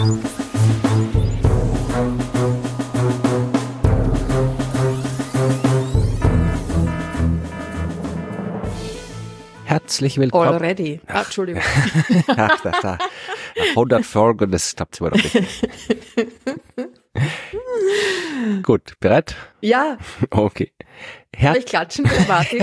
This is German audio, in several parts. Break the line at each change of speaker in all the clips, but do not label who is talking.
Herzlich willkommen.
Already. Entschuldigung.
100 Folgen, das klappt immer noch nicht. Gut, bereit?
Ja.
Okay.
Soll ich klatschen für Martin?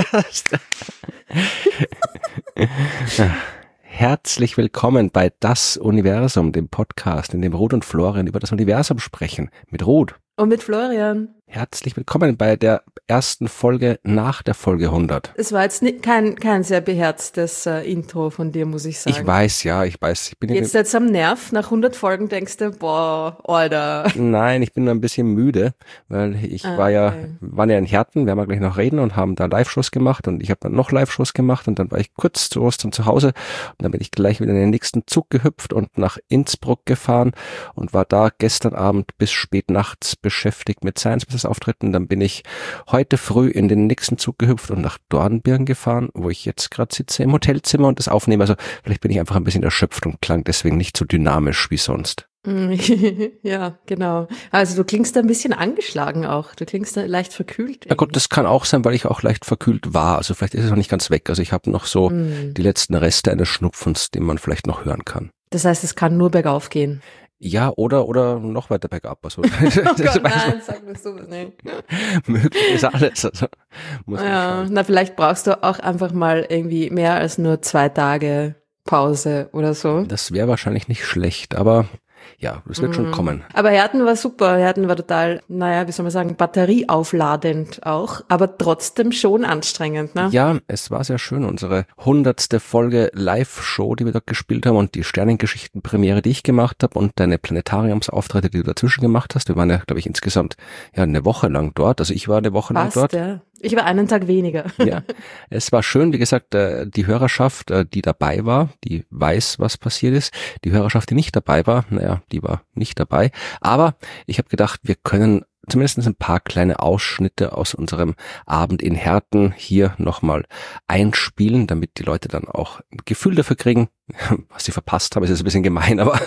Herzlich willkommen bei Das Universum, dem Podcast, in dem Ruth und Florian über das Universum sprechen. Mit Ruth.
Und mit Florian.
Herzlich willkommen bei der ersten Folge nach der Folge 100.
Es war jetzt kein sehr beherztes Intro von dir, muss ich sagen.
Ich weiß. Ich bin
jetzt am Nerv, nach 100 Folgen denkst du, boah, Alter.
Nein, ich bin nur ein bisschen müde, weil waren ja in Herten, werden wir gleich noch reden und haben da Live-Shows gemacht und ich habe dann noch Live-Shows gemacht und dann war ich kurz zu Ostern zu Hause und dann bin ich gleich wieder in den nächsten Zug gehüpft und nach Innsbruck gefahren und war da gestern Abend bis spät nachts beschäftigt mit Science-Business-Auftritten. Dann bin ich heute früh in den nächsten Zug gehüpft und nach Dornbirn gefahren, wo ich jetzt gerade sitze im Hotelzimmer und das aufnehme. Also vielleicht bin ich einfach ein bisschen erschöpft und klang deswegen nicht so dynamisch wie sonst.
Ja, genau. Also du klingst ein bisschen angeschlagen auch. Du klingst leicht verkühlt.
Ja gut, das kann auch sein, weil ich auch leicht verkühlt war. Also vielleicht ist es noch nicht ganz weg. Also ich habe noch so die letzten Reste eines Schnupfens, den man vielleicht noch hören kann.
Das heißt, es kann nur bergauf gehen.
Ja, oder noch weiter bergab. Also,
oh Gott, nein, sag mir sowas nicht.
Möglich ist alles. Also, muss man schauen.
Na, vielleicht brauchst du auch einfach mal irgendwie mehr als nur 2 Tage Pause oder so.
Das wäre wahrscheinlich nicht schlecht, aber ja, das wird schon kommen.
Aber Herten war super. Herten war total, wie soll man sagen, batterieaufladend auch, aber trotzdem schon anstrengend, ne?
Ja, es war sehr schön. Unsere 100. Folge Live-Show, die wir dort gespielt haben und die Sternengeschichten-Premiere, die ich gemacht habe und deine Planetariumsauftritte, die du dazwischen gemacht hast. Wir waren ja, glaube ich, insgesamt eine Woche lang dort. Also ich war eine Woche lang dort.
Ja. Ich war einen Tag weniger.
Ja, es war schön. Wie gesagt, die Hörerschaft, die dabei war, die weiß, was passiert ist. Die Hörerschaft, die nicht dabei war, die war nicht dabei. Aber ich habe gedacht, wir können zumindest ein paar kleine Ausschnitte aus unserem Abend in Herten hier nochmal einspielen, damit die Leute dann auch ein Gefühl dafür kriegen, was sie verpasst haben. Es ist ein bisschen gemein, aber...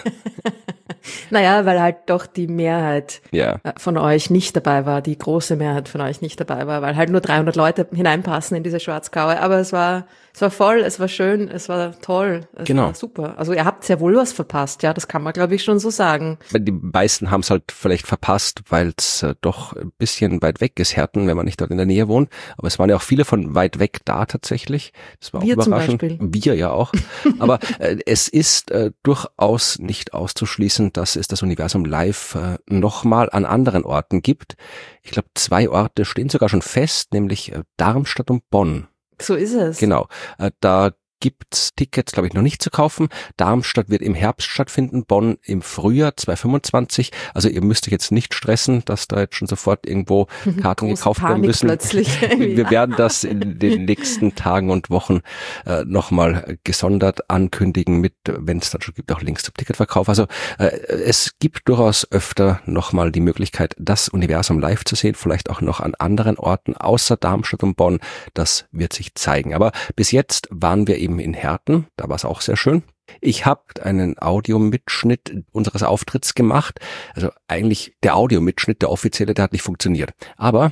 weil halt doch die Mehrheit von euch nicht dabei war, die große Mehrheit von euch nicht dabei war, weil halt nur 300 Leute hineinpassen in diese Schwarzkaue. Aber es war voll, es war schön, es war toll, es war super. Also ihr habt sehr wohl was verpasst, ja, das kann man glaube ich schon so sagen.
Die meisten haben es halt vielleicht verpasst, weil es doch ein bisschen weit weg ist, Herten, wenn man nicht dort in der Nähe wohnt. Aber es waren ja auch viele von weit weg da tatsächlich. Das war auch überraschend.
Zum Beispiel.
Wir ja auch. Aber es ist durchaus nicht auszuschließen, dass es das Universum live nochmal an anderen Orten gibt. Ich glaube, 2 Orte stehen sogar schon fest, nämlich Darmstadt und Bonn.
So ist es.
Genau. Da gibt's Tickets, glaube ich, noch nicht zu kaufen. Darmstadt wird im Herbst stattfinden, Bonn im Frühjahr 2025. Also ihr müsst euch jetzt nicht stressen, dass da jetzt schon sofort irgendwo Karten gekauft werden müssen. Wir werden das in den nächsten Tagen und Wochen nochmal gesondert ankündigen mit, wenn es dann schon gibt, auch Links zum Ticketverkauf. Also es gibt durchaus öfter nochmal die Möglichkeit, das Universum live zu sehen, vielleicht auch noch an anderen Orten außer Darmstadt und Bonn. Das wird sich zeigen. Aber bis jetzt waren wir eben in Herten, da war es auch sehr schön. Ich habe einen Audiomitschnitt unseres Auftritts gemacht. Also eigentlich der Audiomitschnitt, der offizielle, der hat nicht funktioniert. Aber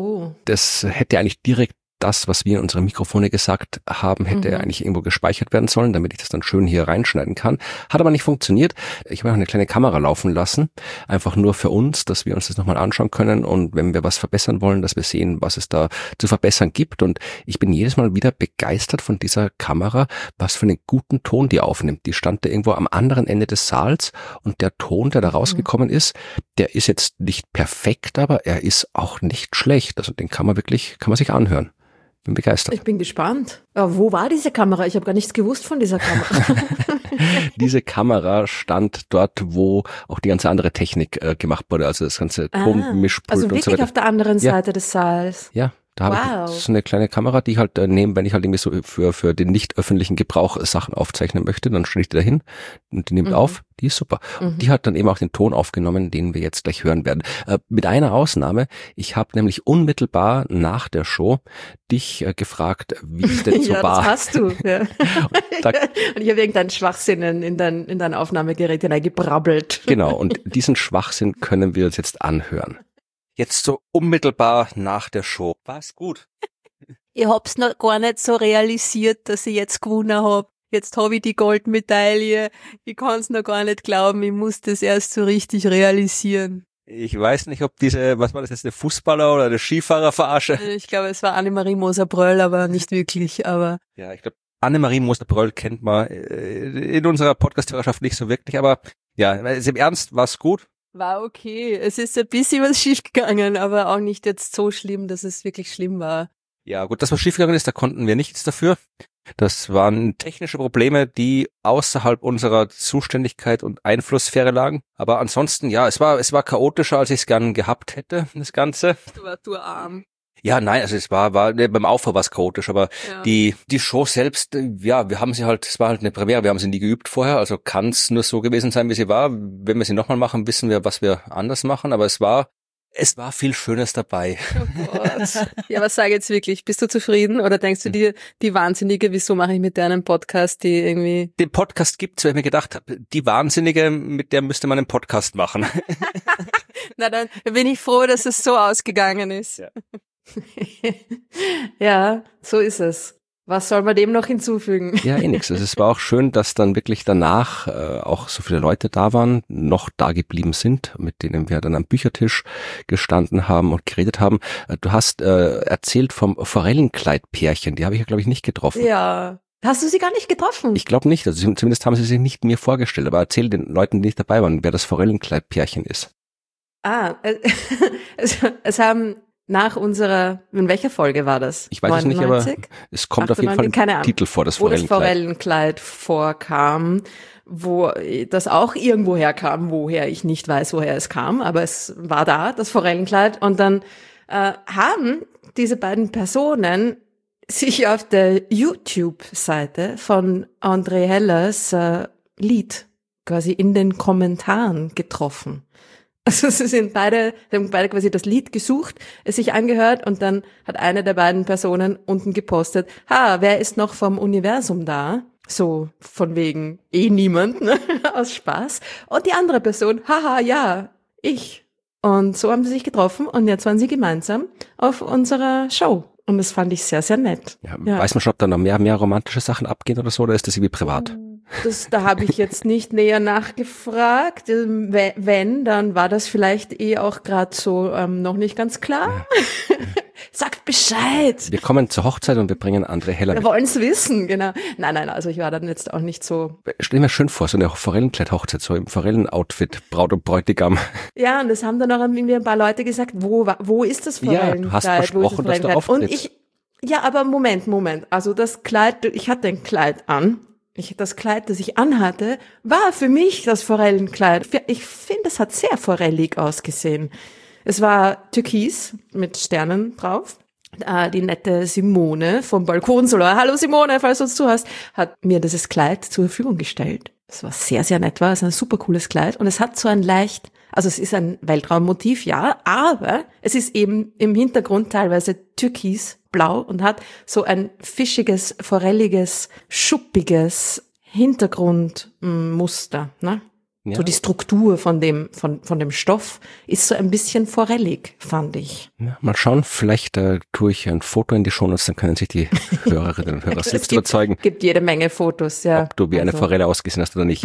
das hätte eigentlich direkt das, was wir in unsere Mikrofone gesagt haben, hätte eigentlich irgendwo gespeichert werden sollen, damit ich das dann schön hier reinschneiden kann. Hat aber nicht funktioniert. Ich habe noch eine kleine Kamera laufen lassen, einfach nur für uns, dass wir uns das nochmal anschauen können und wenn wir was verbessern wollen, dass wir sehen, was es da zu verbessern gibt. Und ich bin jedes Mal wieder begeistert von dieser Kamera, was für einen guten Ton die aufnimmt. Die stand da irgendwo am anderen Ende des Saals und der Ton, der da rausgekommen ist, der ist jetzt nicht perfekt, aber er ist auch nicht schlecht. Also den kann man sich anhören. Bin begeistert.
Ich bin gespannt. Wo war diese Kamera? Ich habe gar nichts gewusst von dieser Kamera.
Diese Kamera stand dort, wo auch die ganze andere Technik gemacht wurde, also das ganze Tonmischpult
also
und so
wirklich
weiter.
auf der anderen Seite des Saals.
Ja, Da habe ich so eine kleine Kamera, die ich halt nehme, wenn ich halt irgendwie so für den nicht öffentlichen Gebrauch Sachen aufzeichnen möchte, dann stelle ich die dahin und die nimmt auf. Die ist super. Und die hat dann eben auch den Ton aufgenommen, den wir jetzt gleich hören werden. Mit einer Ausnahme. Ich habe nämlich unmittelbar nach der Show dich gefragt, wie es denn so war.
Ja, das hast du. Ja. Und ich habe irgendeinen Schwachsinn in dein Aufnahmegerät hineingebrabbelt.
Genau, und diesen Schwachsinn können wir uns jetzt anhören. Jetzt so unmittelbar nach der Show. War's gut?
Ich hab's noch gar nicht so realisiert, dass ich jetzt gewonnen hab. Jetzt habe ich die Goldmedaille. Ich kann's noch gar nicht glauben. Ich muss das erst so richtig realisieren.
Ich weiß nicht, ob was war das jetzt, eine Fußballer oder eine Skifahrer-Verarsche?
Ich glaube, es war Annemarie Moser-Bröll, aber nicht wirklich, aber.
Ja, ich glaube, Annemarie Moser-Bröll kennt man in unserer Podcast-Hörerschaft nicht so wirklich, aber ja, im Ernst, war's gut?
War okay. Es ist ein bisschen was schief gegangen, aber auch nicht jetzt so schlimm, dass es wirklich schlimm war.
Ja, gut, das, was schiefgegangen ist, da konnten wir nichts dafür. Das waren technische Probleme, die außerhalb unserer Zuständigkeit und Einflusssphäre lagen. Aber ansonsten, ja, es war chaotischer, als ich es gern gehabt hätte, das Ganze.
Du arm.
Ja, nein, also es war beim Aufbau war es chaotisch, aber ja. Die Show selbst, ja, wir haben sie halt, es war halt eine Premiere, wir haben sie nie geübt vorher, also kann es nur so gewesen sein, wie sie war. Wenn wir sie nochmal machen, wissen wir, was wir anders machen, aber es war viel Schönes dabei.
Oh Gott. Ja, was sag jetzt wirklich? Bist du zufrieden oder denkst du dir, die Wahnsinnige, wieso mache ich mit der einen Podcast, die irgendwie...
Den Podcast gibt's, weil ich mir gedacht habe, die Wahnsinnige, mit der müsste man einen Podcast machen.
Na, dann bin ich froh, dass es so ausgegangen ist.
Ja.
Ja, so ist es. Was soll man dem noch hinzufügen?
Ja, nix. Also es war auch schön, dass dann wirklich danach auch so viele Leute da waren, noch da geblieben sind, mit denen wir dann am Büchertisch gestanden haben und geredet haben. Du hast erzählt vom Forellenkleid-Pärchen, die habe ich ja, glaube ich, nicht getroffen.
Ja. Hast du sie gar nicht getroffen?
Ich glaube nicht. Also zumindest haben sie sich nicht mir vorgestellt, aber erzähl den Leuten, die nicht dabei waren, wer das Forellenkleid-Pärchen ist.
Es haben... in welcher Folge war das?
Ich weiß 99? Es nicht, aber es kommt 98? Auf jeden Fall im Titel vor, das Forellenkleid.
Wo das Forellenkleid vorkam, wo das auch irgendwo herkam, woher ich nicht weiß, woher es kam, aber es war da, das Forellenkleid. Und dann haben diese beiden Personen sich auf der YouTube-Seite von André Hellers Lied quasi in den Kommentaren getroffen. Also sie haben beide quasi das Lied gesucht, es sich angehört und dann hat eine der beiden Personen unten gepostet, wer ist noch vom Universum da? So von wegen niemand, ne? Aus Spaß. Und die andere Person, ja, ich. Und so haben sie sich getroffen und jetzt waren sie gemeinsam auf unserer Show. Und das fand ich sehr, sehr nett.
Ja. Weiß man schon, ob da noch mehr romantische Sachen abgehen oder so, oder ist das irgendwie privat?
Da habe ich jetzt nicht näher nachgefragt. Wenn, dann war das vielleicht auch gerade so noch nicht ganz klar. Ja. Sagt Bescheid.
Wir kommen zur Hochzeit und wir bringen André Heller mit.
Wir wollen es wissen, genau. Nein, also ich war dann jetzt auch nicht so...
Stell mir schön vor, so eine Forellenkleid-Hochzeit, so im Forellenoutfit, Braut und Bräutigam.
Ja, und das haben dann auch irgendwie ein paar Leute gesagt, wo ist das Forellenkleid?
Ja, du hast versprochen, dass du auftrittst.
Ja, aber Moment. Also das Kleid, ich hatte ein Kleid an. Das Kleid, das ich anhatte, war für mich das Forellenkleid. Ich finde, es hat sehr forellig ausgesehen. Es war türkis mit Sternen drauf. Die nette Simone vom Balkonsolo, hallo Simone, falls du uns zuhörst, hat mir dieses Kleid zur Verfügung gestellt. Es war sehr, sehr nett, es ist ein super cooles Kleid und es hat so ein es ist ein Weltraummotiv, ja, aber es ist eben im Hintergrund teilweise türkisblau und hat so ein fischiges, forelliges, schuppiges Hintergrundmuster, ne? Ja. So die Struktur von dem Stoff ist so ein bisschen forellig, fand ich.
Ja, mal schauen, vielleicht tue ich ein Foto in die Shownotes, dann können sich die Hörerinnen und Hörer selbst überzeugen.
Es gibt jede Menge Fotos, ja.
Ob du wie eine Forelle ausgesehen hast oder nicht.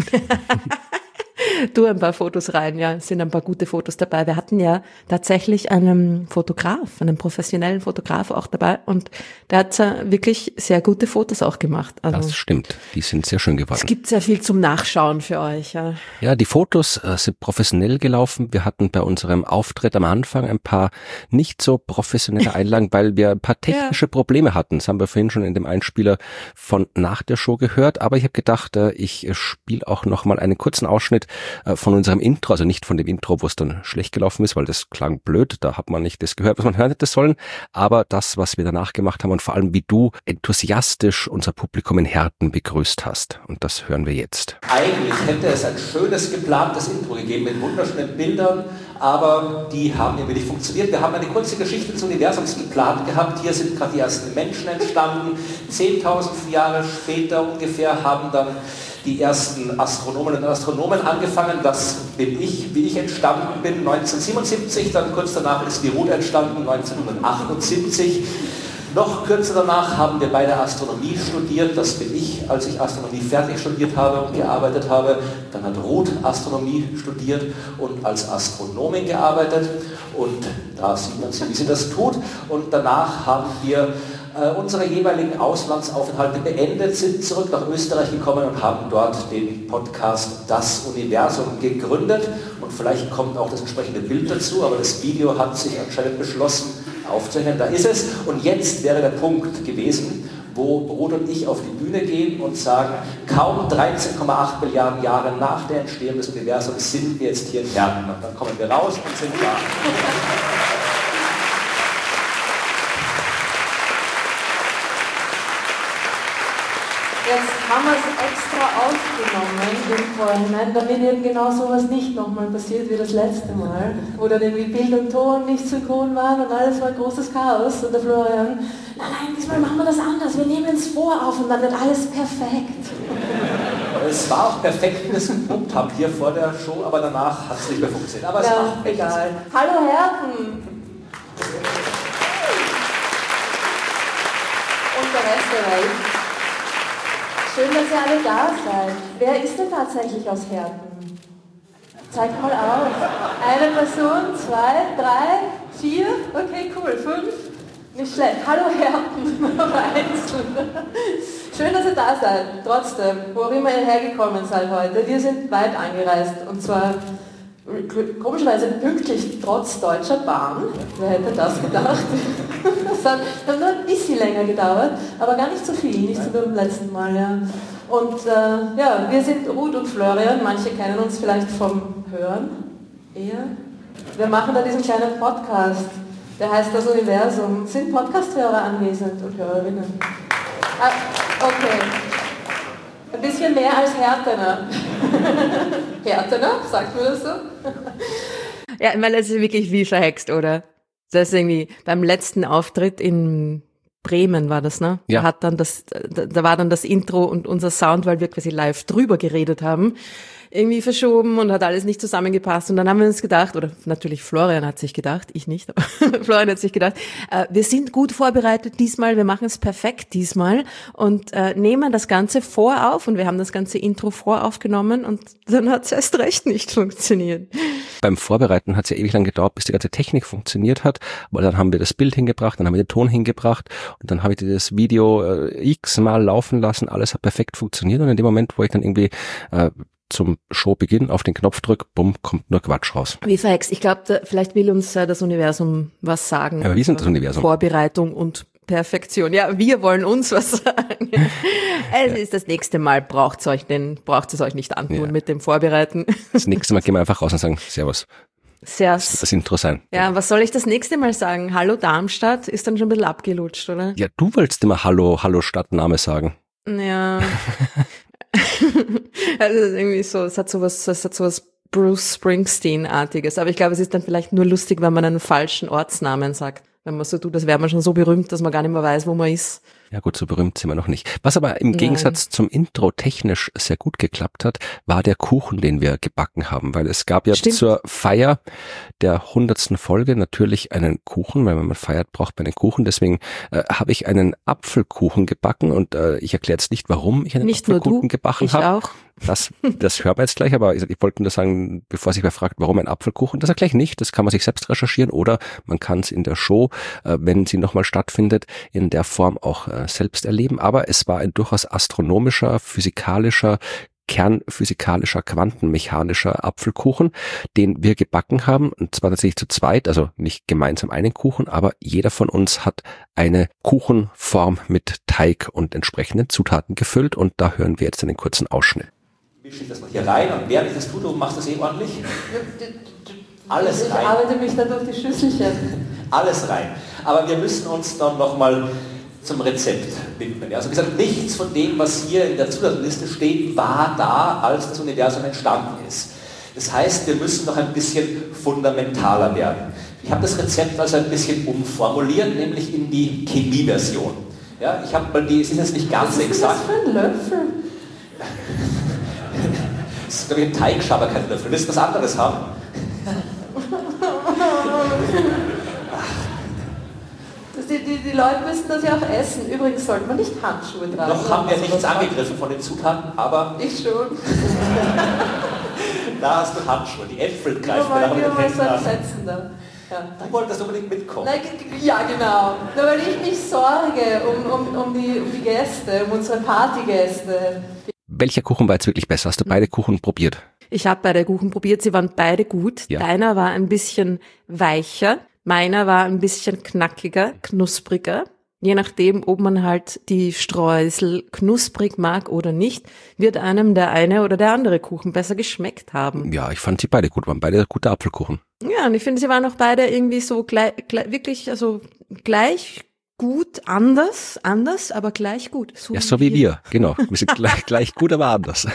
Du ein paar Fotos rein, ja, es sind ein paar gute Fotos dabei. Wir hatten ja tatsächlich einen professionellen Fotograf auch dabei und der hat wirklich sehr gute Fotos auch gemacht.
Also, das stimmt, die sind sehr schön geworden.
Es gibt sehr viel zum Nachschauen für euch. Ja,
ja, die Fotos sind professionell gelaufen. Wir hatten bei unserem Auftritt am Anfang ein paar nicht so professionelle Einlagen, weil wir ein paar technische Probleme hatten. Das haben wir vorhin schon in dem Einspieler von nach der Show gehört, aber ich habe gedacht, ich spiele auch noch mal einen kurzen Ausschnitt von unserem Intro, also nicht von dem Intro, wo es dann schlecht gelaufen ist, weil das klang blöd, da hat man nicht das gehört, was man hören hätte sollen, aber das, was wir danach gemacht haben und vor allem, wie du enthusiastisch unser Publikum in Herten begrüßt hast. Und das hören wir jetzt.
Eigentlich hätte es ein schönes, geplantes Intro gegeben mit wunderschönen Bildern, aber die haben irgendwie nicht funktioniert. Wir haben eine kurze Geschichte des Universums geplant gehabt. Hier sind gerade die ersten Menschen entstanden. 10.000 Jahre später ungefähr haben dann die ersten Astronomen und Astronomen angefangen. Das bin ich, wie ich entstanden bin, 1977. Dann kurz danach ist die Ruth entstanden, 1978. Noch kürzer danach haben wir beide Astronomie studiert. Das bin ich, als ich Astronomie fertig studiert habe und gearbeitet habe. Dann hat Ruth Astronomie studiert und als Astronomin gearbeitet. Und da sieht man sie, wie sie das tut. Und danach haben wir unsere jeweiligen Auslandsaufenthalte beendet, sind zurück nach Österreich gekommen und haben dort den Podcast Das Universum gegründet. Und vielleicht kommt auch das entsprechende Bild dazu, aber das Video hat sich anscheinend beschlossen aufzuhängen. Da ist es. Und jetzt wäre der Punkt gewesen, wo Ruth und ich auf die Bühne gehen und sagen, kaum 13,8 Milliarden Jahre nach der Entstehung des Universums sind wir jetzt hier in Herten. Und dann kommen wir raus und sind da.
Jetzt haben wir es extra aufgenommen im Vorhinein, damit eben genau sowas nicht nochmal passiert wie das letzte Mal, wo dann irgendwie Bild und Ton nicht synchron waren und alles war ein großes Chaos. Und der Florian, nein, diesmal machen wir das anders, wir nehmen es auf und dann wird alles perfekt.
Es war auch perfekt, wie wir es geprobt haben hier vor der Show, aber danach hat es nicht mehr funktioniert. Aber es
ja,
macht
egal. Hallo Herten! Und der Rest der Welt. Schön, dass ihr alle da seid. Wer ist denn tatsächlich aus Herten? Zeigt mal auf. Eine Person, 2, 3, 4, okay, cool, 5. Nicht schlecht. Hallo Herten, aber einzeln. Schön, dass ihr da seid. Trotzdem, wo auch immer ihr hergekommen seid heute, wir sind weit angereist und zwar komischerweise pünktlich trotz Deutscher Bahn. Wer hätte das gedacht? Das hat nur ein bisschen länger gedauert, aber gar nicht so viel, nicht so wie beim letzten Mal. Ja. Und ja, wir sind Ruth und Florian, manche kennen uns vielleicht vom Hören eher. Wir machen da diesen kleinen Podcast, der heißt Das Universum. Sind Podcast-Hörer anwesend und Hörerinnen? Ah, okay. Ein bisschen mehr als Härtener. Härtener, sagt man das so?
Ja, ich meine, das ist wirklich wie verhext, oder? Das ist irgendwie beim letzten Auftritt in Bremen war das, ne?
Ja.
Da war dann das Intro und unser Sound, weil wir quasi live drüber geredet haben, irgendwie verschoben und hat alles nicht zusammengepasst. Und dann haben wir uns gedacht, oder natürlich Florian hat sich gedacht, ich nicht, aber Florian hat sich gedacht, wir sind gut vorbereitet diesmal, wir machen es perfekt diesmal und nehmen das Ganze vorauf und wir haben das ganze Intro voraufgenommen und dann hat es erst recht nicht funktioniert.
Beim Vorbereiten hat es ja ewig lang gedauert, bis die ganze Technik funktioniert hat, aber dann haben wir das Bild hingebracht, dann haben wir den Ton hingebracht und dann habe ich das Video x-mal laufen lassen, alles hat perfekt funktioniert und in dem Moment, wo ich dann irgendwie zum Showbeginn auf den Knopf drücke, bumm, kommt nur Quatsch raus.
Wie verhext. Ich glaube, vielleicht will uns das Universum was sagen.
Aber wir sind das Universum.
Vorbereitung und Perfektion. Ja, wir wollen uns was sagen. Es ist das nächste Mal, braucht es euch nicht antun mit dem Vorbereiten.
Das nächste Mal gehen wir einfach raus und sagen, Servus.
Servus.
Das Intro sein.
Ja, was soll ich das nächste Mal sagen? Hallo Darmstadt ist dann schon ein bisschen abgelutscht, oder?
Ja, du wolltest immer Hallo Stadtname sagen.
Ja. Also irgendwie so, es hat sowas Bruce Springsteen-artiges. Aber ich glaube, es ist dann vielleicht nur lustig, wenn man einen falschen Ortsnamen sagt. Wenn man so tut, das wäre man schon so berühmt, dass man gar nicht mehr weiß, wo man ist.
Ja gut, so berühmt sind wir noch nicht. Was aber im Gegensatz zum Intro technisch sehr gut geklappt hat, war der Kuchen, den wir gebacken haben. Weil es gab ja zur Feier der 100. Folge natürlich einen Kuchen, weil wenn man feiert, braucht man einen Kuchen. Deswegen habe ich einen Apfelkuchen gebacken und ich erkläre jetzt nicht, warum ich einen Apfelkuchen gebacken habe.
Auch.
Das hören wir jetzt gleich, aber ich wollte nur sagen, bevor sich wer fragt, warum ein Apfelkuchen, das erkläre ich nicht. Das kann man sich selbst recherchieren oder man kann es in der Show, wenn sie nochmal stattfindet, in der Form auch selbst erleben. Aber es war ein durchaus astronomischer, physikalischer, kernphysikalischer, quantenmechanischer Apfelkuchen, den wir gebacken haben. Und zwar tatsächlich zu zweit, also nicht gemeinsam einen Kuchen, aber jeder von uns hat eine Kuchenform mit Teig und entsprechenden Zutaten gefüllt. Und da hören wir jetzt einen kurzen Ausschnitt.
mische ich das mal hier rein und während ich das tue, du machst das ordentlich? Alles rein.
Ich arbeite mich da durch die Schüsselchen.
Alles rein. Aber wir müssen uns dann nochmal zum Rezept widmen. Also wie gesagt, nichts von dem, was hier in der Zutatenliste steht, war da, als das Universum entstanden ist. Das heißt, wir müssen noch ein bisschen fundamentaler werden. Ich habe das Rezept also ein bisschen umformuliert, nämlich in die Chemieversion. Ja, ich habe mal es ist jetzt nicht ganz exakt.
Was ist das für ein Löffel?
Das ist, glaube ich, ein Teigschaber, kein Löffel. Willst du was anderes haben?
Die Leute müssen das ja auch essen. Übrigens sollte man nicht Handschuhe tragen.
Noch haben wir nichts angegriffen von den Zutaten, aber...
Ich schon.
Da hast du Handschuhe, die Äpfel greifen wir da mit den Händen an.
Ja.
Du wolltest unbedingt mitkommen.
Nein, ja, genau. Nur weil ich mich sorge um die Gäste, um unsere Partygäste.
Welcher Kuchen war jetzt wirklich besser? Hast du beide Kuchen probiert?
Ich habe beide Kuchen probiert, sie waren beide gut. Ja. Deiner war ein bisschen weicher, meiner war ein bisschen knackiger, knuspriger. Je nachdem, ob man halt die Streusel knusprig mag oder nicht, wird einem der eine oder der andere Kuchen besser geschmeckt haben.
Ja, ich fand sie beide gut, waren beide gute Apfelkuchen.
Ja, und ich finde, sie waren auch beide irgendwie so wirklich, also gleich gut, anders, aber gleich gut.
So ja, so wie wir, genau. Wir sind gleich gut, aber anders.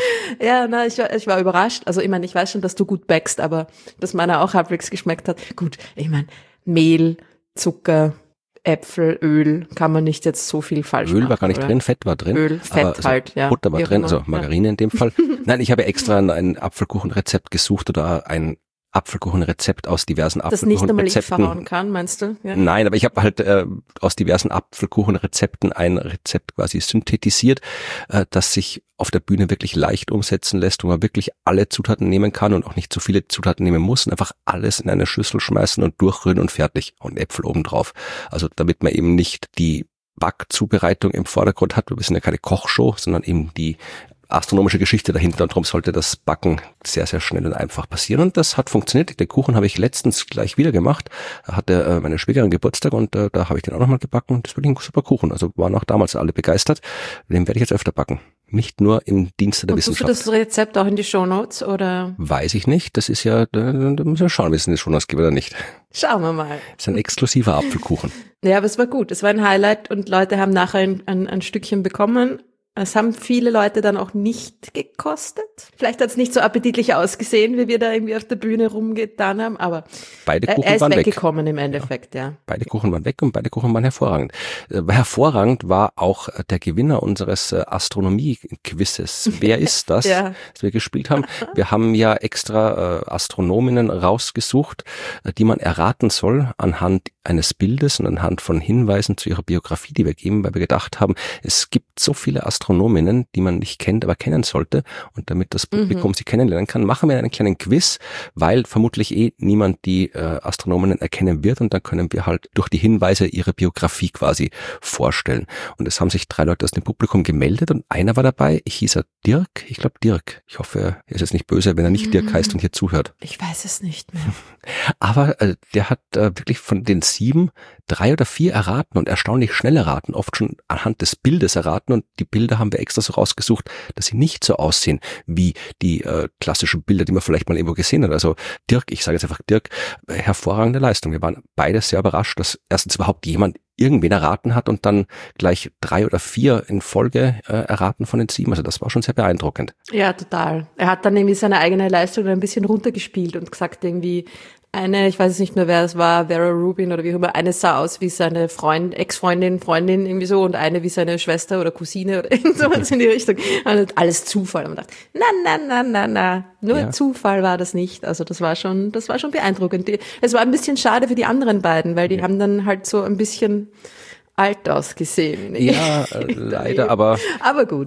Ja, na, ich war überrascht. Also ich meine, ich weiß schon, dass du gut backst, aber dass meiner auch halbwegs geschmeckt hat. Gut, ich meine, Mehl, Zucker, Äpfel, Öl, kann man nicht jetzt so viel falsch machen.
Öl war gar nicht drin, Fett war drin.
Öl, Fett
also
halt, ja.
Butter war drin, also Margarine in dem Fall. Nein, ich habe extra ein Apfelkuchenrezept gesucht oder ein Apfelkuchenrezept aus diversen Apfelkuchenrezepten. Das nicht einmal ich verhauen
kann, meinst du? Ja.
Nein, aber ich habe halt aus diversen Apfelkuchenrezepten ein Rezept quasi synthetisiert, das sich auf der Bühne wirklich leicht umsetzen lässt, wo man wirklich alle Zutaten nehmen kann und auch nicht zu viele Zutaten nehmen muss und einfach alles in eine Schüssel schmeißen und durchrühren und fertig und Äpfel obendrauf. Also damit man eben nicht die Backzubereitung im Vordergrund hat, wir sind ja keine Kochshow, sondern eben die astronomische Geschichte dahinter und darum sollte das Backen sehr, sehr schnell und einfach passieren und das hat funktioniert. Den Kuchen habe ich letztens gleich wieder gemacht, da hatte meine Schwägerin Geburtstag und da habe ich den auch nochmal gebacken und das war ein super Kuchen, also waren auch damals alle begeistert. Den werde ich jetzt öfter backen. Nicht nur im Dienste der Wissenschaft.
Tust du das Rezept auch in die Shownotes oder?
Weiß ich nicht, das ist ja, da müssen wir schauen, wie es in die Shownotes gibt oder nicht.
Schauen wir mal.
Das ist ein exklusiver Apfelkuchen.
Ja, aber es war gut, es war ein Highlight und Leute haben nachher ein Stückchen bekommen. Es haben viele Leute dann auch nicht gekostet. Vielleicht hat es nicht so appetitlich ausgesehen, wie wir da irgendwie auf der Bühne rumgetan haben, aber
beide Kuchen
er ist
waren
weggekommen im Endeffekt, ja.
Beide Kuchen waren weg und beide Kuchen waren hervorragend. Hervorragend war auch der Gewinner unseres Astronomie-Quizzes. Wer ist das,
ja.
das wir gespielt haben? Wir haben ja extra Astronominnen rausgesucht, die man erraten soll anhand eines Bildes und anhand von Hinweisen zu ihrer Biografie, die wir geben, weil wir gedacht haben, es gibt so viele Astronominnen, die man nicht kennt, aber kennen sollte. Und damit das Publikum sie kennenlernen kann, machen wir einen kleinen Quiz, weil vermutlich niemand die Astronominnen erkennen wird. Und dann können wir halt durch die Hinweise ihre Biografie quasi vorstellen. Und es haben sich 3 Leute aus dem Publikum gemeldet und einer war dabei. Hieß er Dirk? Ich glaube Dirk. Ich hoffe, er ist jetzt nicht böse, wenn er nicht Dirk heißt und hier zuhört.
Ich weiß es nicht mehr.
Aber der hat wirklich von den 7 3 oder 4 erraten und erstaunlich schnell erraten, oft schon anhand des Bildes erraten und die Bilder haben wir extra so rausgesucht, dass sie nicht so aussehen wie die klassischen Bilder, die man vielleicht mal irgendwo gesehen hat. Also Dirk, ich sage jetzt einfach Dirk, hervorragende Leistung. Wir waren beide sehr überrascht, dass erstens überhaupt jemand irgendwen erraten hat und dann gleich 3 oder 4 in Folge erraten von den 7. Also das war schon sehr beeindruckend.
Ja, total. Er hat dann irgendwie seine eigene Leistung ein bisschen runtergespielt und gesagt irgendwie, ich weiß nicht mehr, wer es war, Vera Rubin oder wie auch immer, eine sah aus wie seine Ex-Freundin, Freundin irgendwie so und eine wie seine Schwester oder Cousine oder irgend sowas in die Richtung. Und alles Zufall. Und man dachte, na, nur ja. Zufall war das nicht. Also das war schon beeindruckend. Es war ein bisschen schade für die anderen beiden, weil die haben dann halt so ein bisschen alt ausgesehen.
Ja, leider, aber
gut.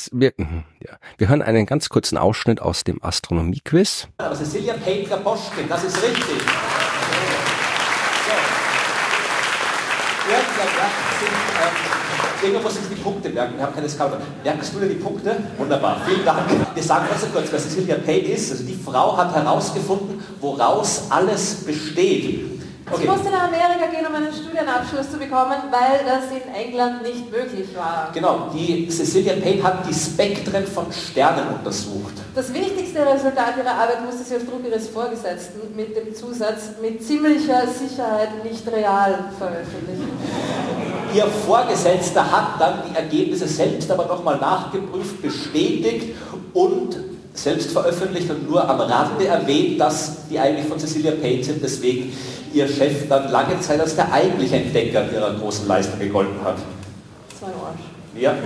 Wir hören einen ganz kurzen Ausschnitt aus dem Astronomie-Quiz.
Aber Cecilia Petra-Boschkin, das ist richtig. So. Irgendwann muss ich die Punkte merken, wir haben keine Scouter. Merkst du dir die Punkte? Wunderbar, vielen Dank. Wir sagen ganz kurz, wer Cecilia Payne ist. Also die Frau hat herausgefunden, woraus alles besteht.
Ich musste nach Amerika gehen, um einen Studienabschluss zu bekommen, weil das in England nicht möglich war.
Genau, die Cecilia Payne hat die Spektren von Sternen untersucht.
Das wichtigste Resultat ihrer Arbeit musste sie auf Druck ihres Vorgesetzten mit dem Zusatz mit ziemlicher Sicherheit nicht real veröffentlichen.
Ihr Vorgesetzter hat dann die Ergebnisse selbst aber nochmal nachgeprüft, bestätigt und selbst veröffentlicht und nur am Rande erwähnt, dass die eigentlich von Cecilia Payne sind, deswegen ihr Chef dann lange Zeit als der eigentliche Entdecker ihrer großen Leistung gegolten hat.
Das war ein Arsch.
Ja.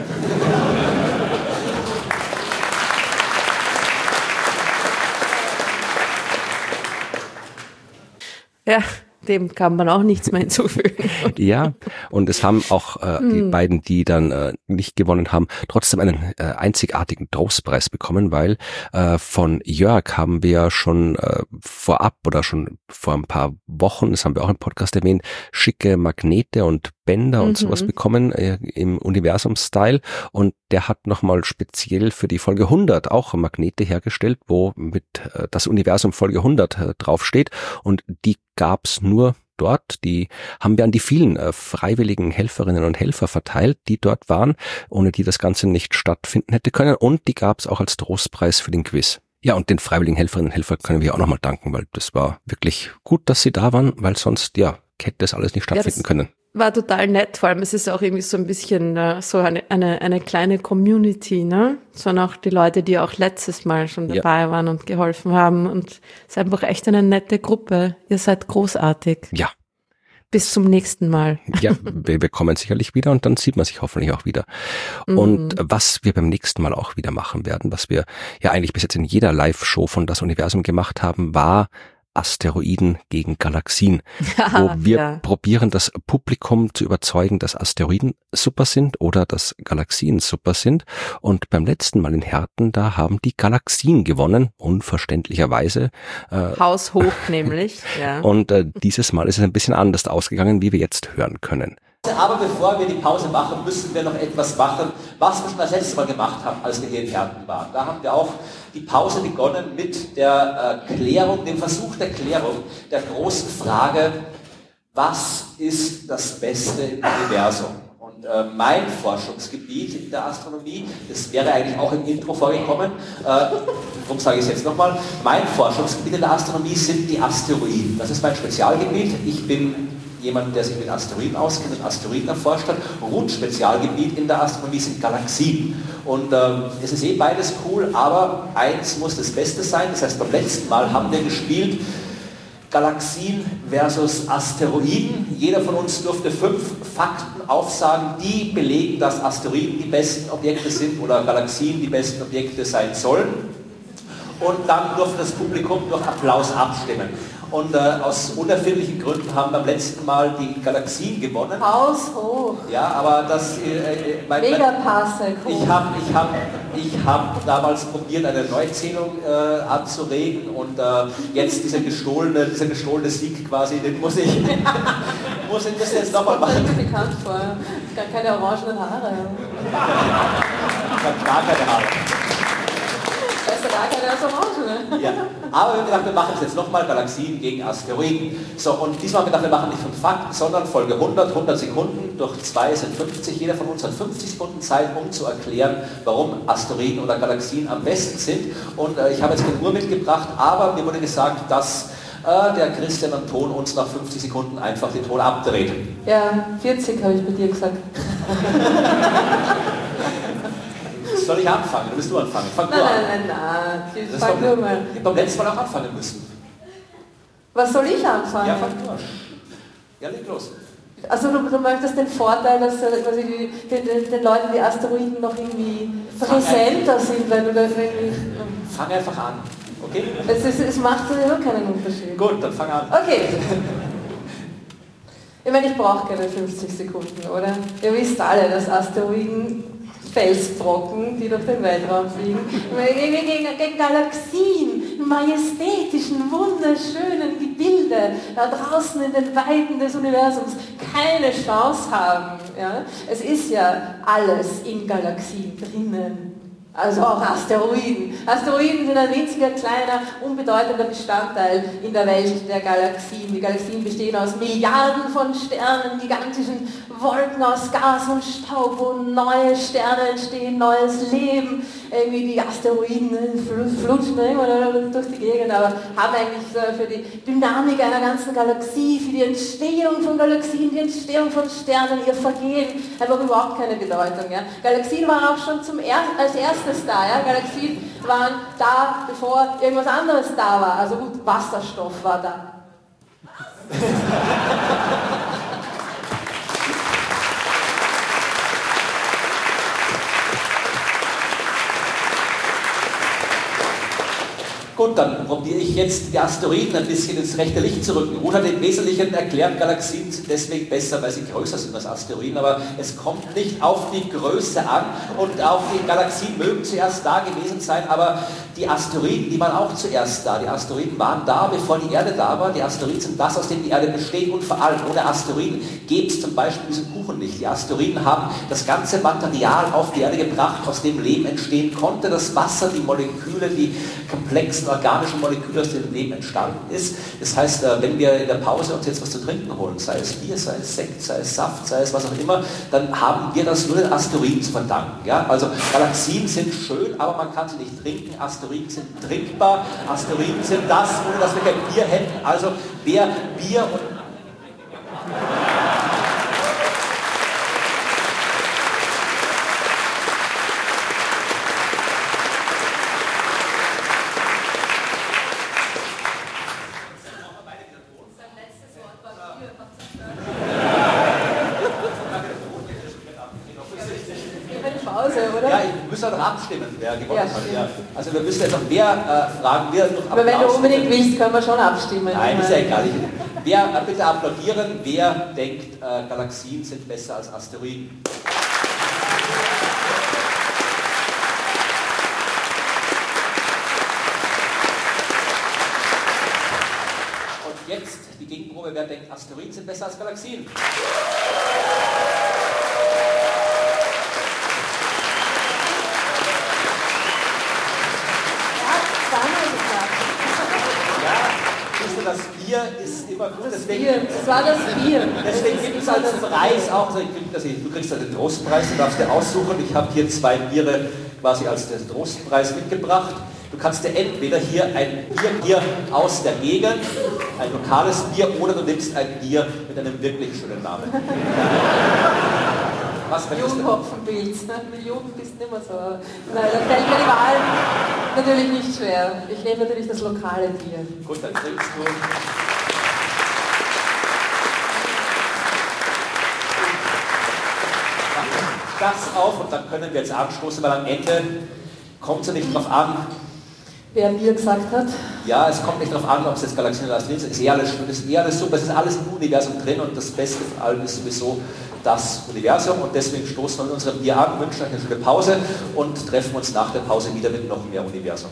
Ja, dem kann man auch nichts mehr hinzufügen.
Ja, und es haben auch die beiden, die dann nicht gewonnen haben, trotzdem einen einzigartigen Trostpreis bekommen, weil von Jörg haben wir schon vorab oder schon vor ein paar Wochen, das haben wir auch im Podcast erwähnt, schicke Magnete und Bänder und sowas bekommen im Universum-Style, und der hat nochmal speziell für die Folge 100 auch Magnete hergestellt, wo mit das Universum Folge 100 draufsteht, und die gab's nur dort. Die haben wir an die vielen freiwilligen Helferinnen und Helfer verteilt, die dort waren, ohne die das Ganze nicht stattfinden hätte können, und die gab's auch als Trostpreis für den Quiz. Ja, und den freiwilligen Helferinnen und Helfern können wir auch nochmal danken, weil das war wirklich gut, dass sie da waren, weil sonst, ja, hätte das alles nicht stattfinden können.
War total nett, vor allem es ist auch irgendwie so ein bisschen so eine kleine Community, ne? Es waren auch die Leute, die auch letztes Mal schon dabei waren und geholfen haben, und es ist einfach echt eine nette Gruppe. Ihr seid großartig.
Ja.
Bis zum nächsten Mal.
Ja, wir kommen sicherlich wieder, und dann sieht man sich hoffentlich auch wieder. Und was wir beim nächsten Mal auch wieder machen werden, was wir ja eigentlich bis jetzt in jeder Live-Show von Das Universum gemacht haben, war Asteroiden gegen Galaxien, wo wir probieren, das Publikum zu überzeugen, dass Asteroiden super sind oder dass Galaxien super sind. Und beim letzten Mal in Herten, da haben die Galaxien gewonnen, unverständlicherweise.
Haushoch nämlich. Ja.
Und dieses Mal ist es ein bisschen anders ausgegangen, wie wir jetzt hören können.
Aber bevor wir die Pause machen, müssen wir noch etwas machen, was wir schon das letzte Mal gemacht haben, als wir hier in Herten waren. Da haben wir auch die Pause begonnen mit der Klärung, dem Versuch der Klärung der großen Frage, was ist das Beste im Universum? Und mein Forschungsgebiet in der Astronomie, das wäre eigentlich auch im Intro vorgekommen, darum sage ich es jetzt nochmal, mein Forschungsgebiet in der Astronomie sind die Asteroiden. Das ist mein Spezialgebiet. Ich bin jemand, der sich mit Asteroiden auskennt und Asteroiden erforscht hat. Spezialgebiet in der Astronomie sind Galaxien. Und es ist beides cool, aber eins muss das Beste sein. Das heißt, beim letzten Mal haben wir gespielt Galaxien versus Asteroiden. Jeder von uns durfte 5 Fakten aufsagen, die belegen, dass Asteroiden die besten Objekte sind oder Galaxien die besten Objekte sein sollen. Und dann durfte das Publikum durch Applaus abstimmen. Und aus unerfindlichen Gründen haben beim letzten Mal die Galaxien gewonnen.
Haushoch.
Ja, aber das...
Megaparsec.
Ich hab damals probiert, eine Neuzählung anzuregen, und jetzt dieser gestohlene Sieg quasi, den muss ich jetzt nochmal machen.
Das ist mir bekannt vor. Gar keine orangenen Haare.
Ich habe gar keine Haare.
Da ist ja gar keine als Orange.
Ja, aber wir haben gedacht, wir machen es jetzt nochmal, Galaxien gegen Asteroiden. So, und diesmal haben wir gedacht, wir machen nicht 5 Fakten, sondern Folge 100 Sekunden, durch 2 sind 50. Jeder von uns hat 50 Sekunden Zeit, um zu erklären, warum Asteroiden oder Galaxien am besten sind. Und ich habe jetzt keine Uhr mitgebracht, aber mir wurde gesagt, dass der Christian und Ton uns nach 50 Sekunden einfach den Ton abdreht.
Ja, 40 habe ich bei dir gesagt.
Soll ich anfangen? Du willst nur anfangen. Fang nur an.
Nein. Fang nur mal.
Ich habe beim letzten Mal auch anfangen müssen.
Was soll ich anfangen?
Ja, fang nur an. Ja, leg los.
Also du möchtest den Vorteil, dass quasi den Leuten die Asteroiden noch irgendwie präsenter sind, wenn du da irgendwie...
Fang einfach an, okay?
Es macht sowieso keinen Unterschied.
Gut, dann fang an.
Okay. Ich meine, ich brauche keine 50 Sekunden, oder? Ihr wisst alle, dass Asteroiden Felsbrocken, die durch den Weltraum fliegen, gegen Galaxien, majestätischen, wunderschönen Gebilde da draußen in den Weiten des Universums keine Chance haben. Ja? Es ist ja alles in Galaxien drinnen. Also auch Asteroiden. Asteroiden sind ein winziger, kleiner, unbedeutender Bestandteil in der Welt der Galaxien. Die Galaxien bestehen aus Milliarden von Sternen, gigantischen Wolken aus Gas und Staub, wo neue Sterne entstehen, neues Leben. Irgendwie die Asteroiden flutschen irgendwann durch die Gegend, aber haben eigentlich für die Dynamik einer ganzen Galaxie, für die Entstehung von Galaxien, die Entstehung von Sternen, ihr Vergehen, einfach überhaupt keine Bedeutung. Ja. Galaxien waren auch schon als erstes da. Ja. Galaxien waren da, bevor irgendwas anderes da war. Also gut, Wasserstoff war da.
Gut, dann probiere ich jetzt die Asteroiden ein bisschen ins rechte Licht zu rücken. Ruth hat im Wesentlichen erklärt, Galaxien sind deswegen besser, weil sie größer sind als Asteroiden, aber es kommt nicht auf die Größe an und auch die Galaxien mögen zuerst da gewesen sein, aber die Asteroiden, die waren auch zuerst da. Die Asteroiden waren da, bevor die Erde da war. Die Asteroiden sind das, aus dem die Erde besteht und vor allem ohne Asteroiden gäbe es zum Beispiel diesen Kuchen nicht. Die Asteroiden haben das ganze Material auf die Erde gebracht, aus dem Leben entstehen konnte. Das Wasser, die Moleküle, die komplexen organischen Moleküle, aus denen Leben entstanden ist. Das heißt, wenn wir in der Pause uns jetzt was zu trinken holen, sei es Bier, sei es Sekt, sei es Saft, sei es was auch immer, dann haben wir das nur den Asteroiden zu verdanken. Ja? Also Galaxien sind schön, aber man kann sie nicht trinken. Asteroiden sind trinkbar. Asteroiden sind das, ohne dass wir kein Bier hätten. Also wer Bier und abstimmen, wer gewonnen hat. Ja. Also wir müssen jetzt noch wer fragen.
Aber wenn du unbedingt willst, können wir schon abstimmen.
Nein, ist ja egal. Wer bitte applaudieren, wer denkt, Galaxien sind besser als Asteroiden? Und jetzt die Gegenprobe, wer denkt, Asteroiden sind besser als Galaxien? Das Bier ist immer gut.
Das war das Bier.
Deswegen gibt es als Preis auch, also du kriegst den Trostpreis, du darfst dir aussuchen. Ich habe hier 2 Biere quasi als den Trostpreis mitgebracht. Du kannst dir entweder hier ein Bier hier aus der Gegend, ein lokales Bier, oder du nimmst ein Bier mit einem wirklich schönen Namen. Was
Junghopfenpilz. Mit Jugend bist du nicht mehr so. Nein, da fällt mir die Wahl natürlich nicht schwer. Ich nehme natürlich das lokale Bier.
Gut, dann trinkst du. Das auf und dann können wir jetzt anstoßen, weil am Ende kommt es ja nicht darauf an,
wer Bier gesagt hat.
Ja, es kommt nicht darauf an, ob es jetzt Galaxien oder Asteroiden sind. Es ist eher alles super. Es ist alles im Universum drin und das Beste von allem ist sowieso das Universum. Und deswegen stoßen wir mit unserem Bier an, wünschen euch eine schöne Pause und treffen uns nach der Pause wieder mit noch mehr Universum.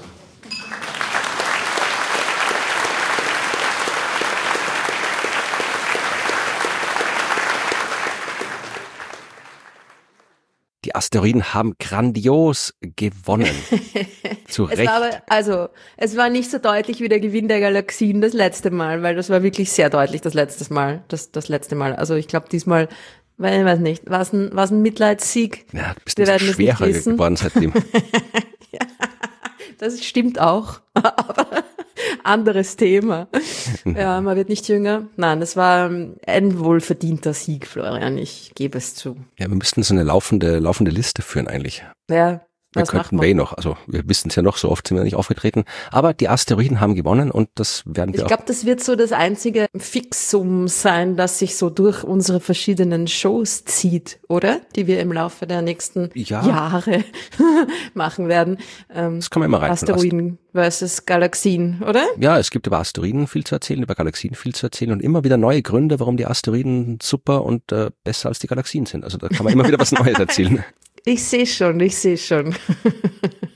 Die Asteroiden haben grandios gewonnen. Zu Recht.
Es war nicht so deutlich wie der Gewinn der Galaxien das letzte Mal, weil das war wirklich sehr deutlich das letzte Mal. Das letzte Mal. Also ich glaube diesmal, weil ich weiß nicht, war es ein Mitleidssieg?
Ja, du bist ein schwerer geworden seitdem.
Ja, das stimmt auch. Aber anderes Thema. Ja, man wird nicht jünger. Nein, das war ein wohlverdienter Sieg, Florian. Ich gebe es zu.
Ja, wir müssten so eine laufende Liste führen eigentlich.
Ja.
Wir könnten noch, also wir wissen es ja noch, so oft sind wir nicht aufgetreten, aber die Asteroiden haben gewonnen und das werden wir
Ich glaube, das wird so das einzige Fixum sein, das sich so durch unsere verschiedenen Shows zieht, oder? Die wir im Laufe der nächsten Jahre machen werden.
Das kann man immer rein.
Asteroiden versus Galaxien, oder?
Ja, es gibt über Asteroiden viel zu erzählen, über Galaxien viel zu erzählen und immer wieder neue Gründe, warum die Asteroiden super und besser als die Galaxien sind. Also da kann man immer wieder was Neues erzählen.
Ich sehe schon.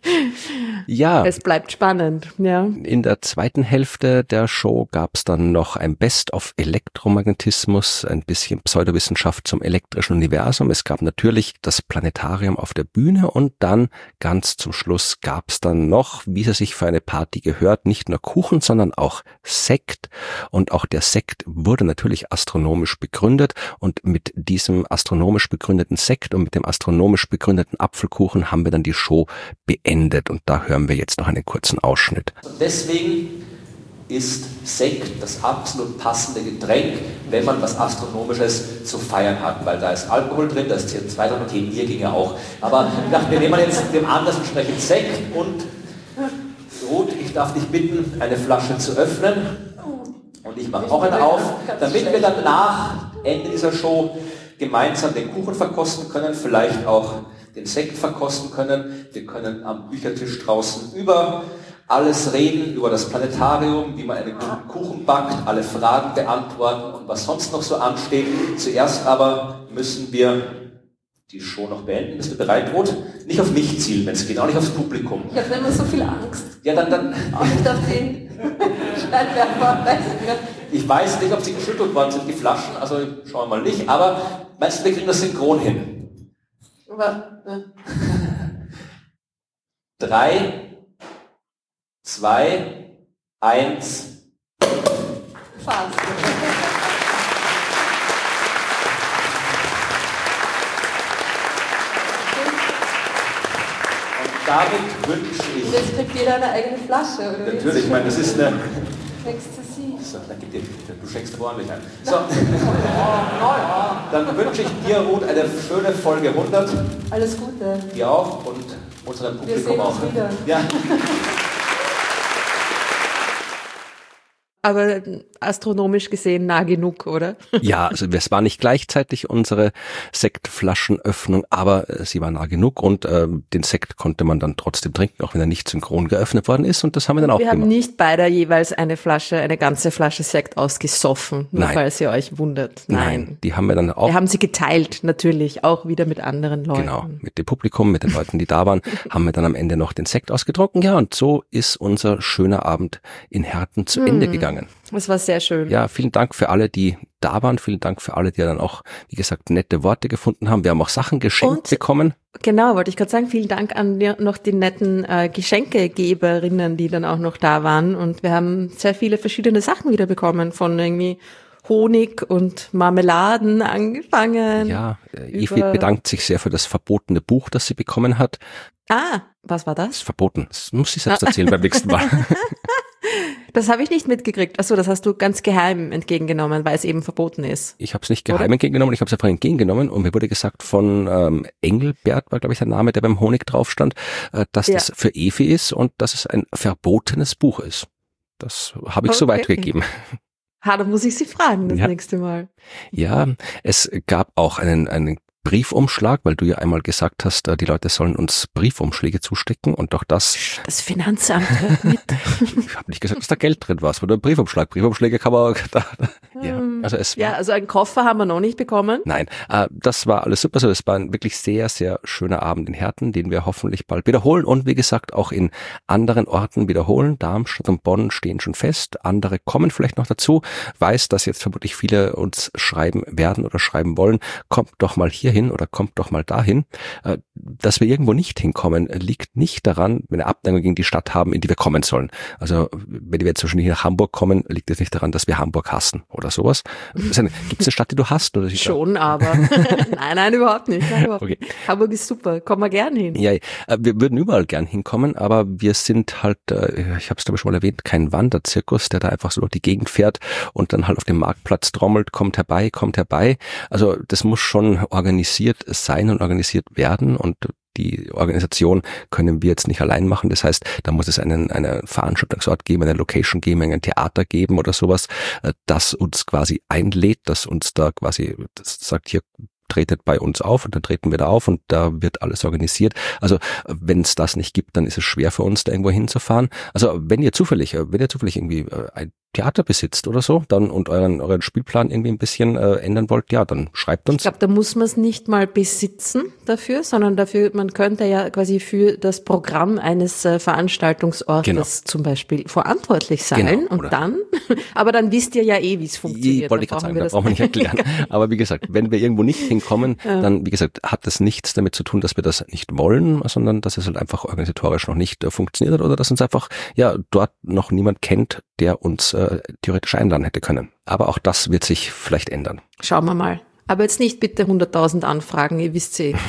Ja.
Es bleibt spannend, ja.
In der zweiten Hälfte der Show gab es dann noch ein Best of Elektromagnetismus, ein bisschen Pseudowissenschaft zum elektrischen Universum. Es gab natürlich das Planetarium auf der Bühne und dann ganz zum Schluss gab es dann noch, wie es sich für eine Party gehört, nicht nur Kuchen, sondern auch Sekt. Und auch der Sekt wurde natürlich astronomisch begründet und mit diesem astronomisch begründeten Sekt und mit dem astronomisch begründeten Apfelkuchen haben wir dann die Show beendet und da hören wir jetzt noch einen kurzen Ausschnitt.
Deswegen ist Sekt das absolut passende Getränk, wenn man was Astronomisches zu feiern hat, weil da ist Alkohol drin, da ist CO2 drin, okay, Bier ging ja auch, aber ich dachte, wir nehmen jetzt dem Anders entsprechend Sekt und Ruth, ich darf dich bitten, eine Flasche zu öffnen und ich mache auch eine auf, damit wir dann nach Ende dieser Show gemeinsam den Kuchen verkosten können, vielleicht auch den Sekt verkosten können. Wir können am Büchertisch draußen über alles reden, über das Planetarium, wie man einen guten Kuchen backt, alle Fragen beantworten und was sonst noch so ansteht. Zuerst aber müssen wir die Show noch beenden. Bist du bereit, Ruth? Nicht auf mich zielen, wenn es geht, auch nicht aufs Publikum.
Ich habe immer so viel Angst.
Ja, dann
auch nicht auf den Scheinwerfer.
Ich weiß nicht, ob sie geschüttelt worden sind, die Flaschen, also schauen wir mal nicht, aber meinst du, wir kriegen das synchron hin? 3, 2, 1.
Fast.
Und damit wünsche ich...
Und jetzt kriegt jeder eine eigene Flasche, oder?
Natürlich, ich meine, das ist eine...
Ecstasy.
So, du schenkst aber ordentlich ein. So, dann wünsche ich dir, Ruth, eine schöne Folge 100.
Alles Gute.
Dir auch und unserem Publikum auch.
Wir sehen uns wieder.
Ja.
Aber astronomisch gesehen nah genug, oder?
Ja, also es war nicht gleichzeitig unsere Sektflaschenöffnung, aber sie war nah genug und den Sekt konnte man dann trotzdem trinken, auch wenn er nicht synchron geöffnet worden ist und das haben wir dann auch gemacht.
Wir haben nicht beide jeweils eine ganze Flasche Sekt ausgesoffen, nur falls ihr euch wundert. Nein,
die haben wir dann auch.
Wir haben sie geteilt, natürlich, auch wieder mit anderen Leuten.
Genau, mit dem Publikum, mit den Leuten, die da waren, haben wir dann am Ende noch den Sekt ausgetrunken. Ja, und so ist unser schöner Abend in Herten zu Ende gegangen.
Das war sehr schön.
Ja, vielen Dank für alle, die da waren. Vielen Dank für alle, die dann auch, wie gesagt, nette Worte gefunden haben. Wir haben auch Sachen geschenkt bekommen.
Genau, wollte ich gerade sagen. Vielen Dank an noch die netten Geschenkegeberinnen, die dann auch noch da waren. Und wir haben sehr viele verschiedene Sachen wieder bekommen, von irgendwie Honig und Marmeladen angefangen.
Ja, Evi bedankt sich sehr für das verbotene Buch, das sie bekommen hat.
Ah, was war das?
Das ist verboten. Das muss sie selbst erzählen beim nächsten Mal.
Das habe ich nicht mitgekriegt. Achso, das hast du ganz geheim entgegengenommen, weil es eben verboten ist.
Ich habe es nicht geheim entgegengenommen, ich habe es einfach entgegengenommen und mir wurde gesagt von Engelbert, war glaube ich der Name, der beim Honig drauf stand, dass das für Evi ist und dass es ein verbotenes Buch ist. Das habe ich so weitergegeben.
Da muss ich sie fragen das nächste Mal.
Ja, es gab auch einen Briefumschlag, weil du ja einmal gesagt hast, die Leute sollen uns Briefumschläge zustecken und auch das...
Das Finanzamt hört mit.
Ich habe nicht gesagt, dass da Geld drin war, es war nur ein Briefumschlag. Briefumschläge kann man... also
einen Koffer haben wir noch nicht bekommen.
Nein, das war alles super. Also es war ein wirklich sehr, sehr schöner Abend in Herten, den wir hoffentlich bald wiederholen und wie gesagt auch in anderen Orten wiederholen. Darmstadt und Bonn stehen schon fest, andere kommen vielleicht noch dazu. Weiß, dass jetzt vermutlich viele uns schreiben werden oder schreiben wollen. Kommt doch mal hier hin oder kommt doch mal dahin. Dass wir irgendwo nicht hinkommen, liegt nicht daran, wenn wir eine Abneigung gegen die Stadt haben, in die wir kommen sollen. Also wenn wir jetzt wahrscheinlich nach Hamburg kommen, liegt es nicht daran, dass wir Hamburg hassen oder sowas. Gibt es eine Stadt, die du hast? Oder
schon, aber nein, überhaupt nicht. Okay. Hamburg ist super, kommen wir gern hin.
Ja, wir würden überall gern hinkommen, aber wir sind halt, ich habe es glaube ich schon mal erwähnt, kein Wanderzirkus, der da einfach so durch die Gegend fährt und dann halt auf dem Marktplatz trommelt, kommt herbei. Also das muss schon organisiert sein und organisiert werden und die Organisation können wir jetzt nicht allein machen. Das heißt, da muss es einen Veranstaltungsort geben, eine Location geben, ein Theater geben oder sowas, das uns quasi einlädt, das uns da quasi das sagt, hier tretet bei uns auf und dann treten wir da auf und da wird alles organisiert. Also wenn es das nicht gibt, dann ist es schwer für uns, da irgendwo hinzufahren. Also wenn ihr zufällig irgendwie Theater besitzt oder so, dann und euren Spielplan irgendwie ein bisschen ändern wollt, ja, dann schreibt uns.
Ich glaube, da muss man es nicht mal besitzen dafür, sondern dafür, man könnte ja quasi für das Programm eines Veranstaltungsortes zum Beispiel verantwortlich sein und dann, aber dann wisst ihr ja wie es funktioniert.
Ich wollte gerade sagen, da brauchen wir nicht erklären. Aber wie gesagt, wenn wir irgendwo nicht hinkommen, dann, wie gesagt, hat das nichts damit zu tun, dass wir das nicht wollen, sondern dass es halt einfach organisatorisch noch nicht funktioniert hat oder dass uns einfach dort noch niemand kennt, der uns theoretisch einladen hätte können. Aber auch das wird sich vielleicht ändern.
Schauen wir mal. Aber jetzt nicht bitte 100.000 Anfragen, ihr wisst
Ja,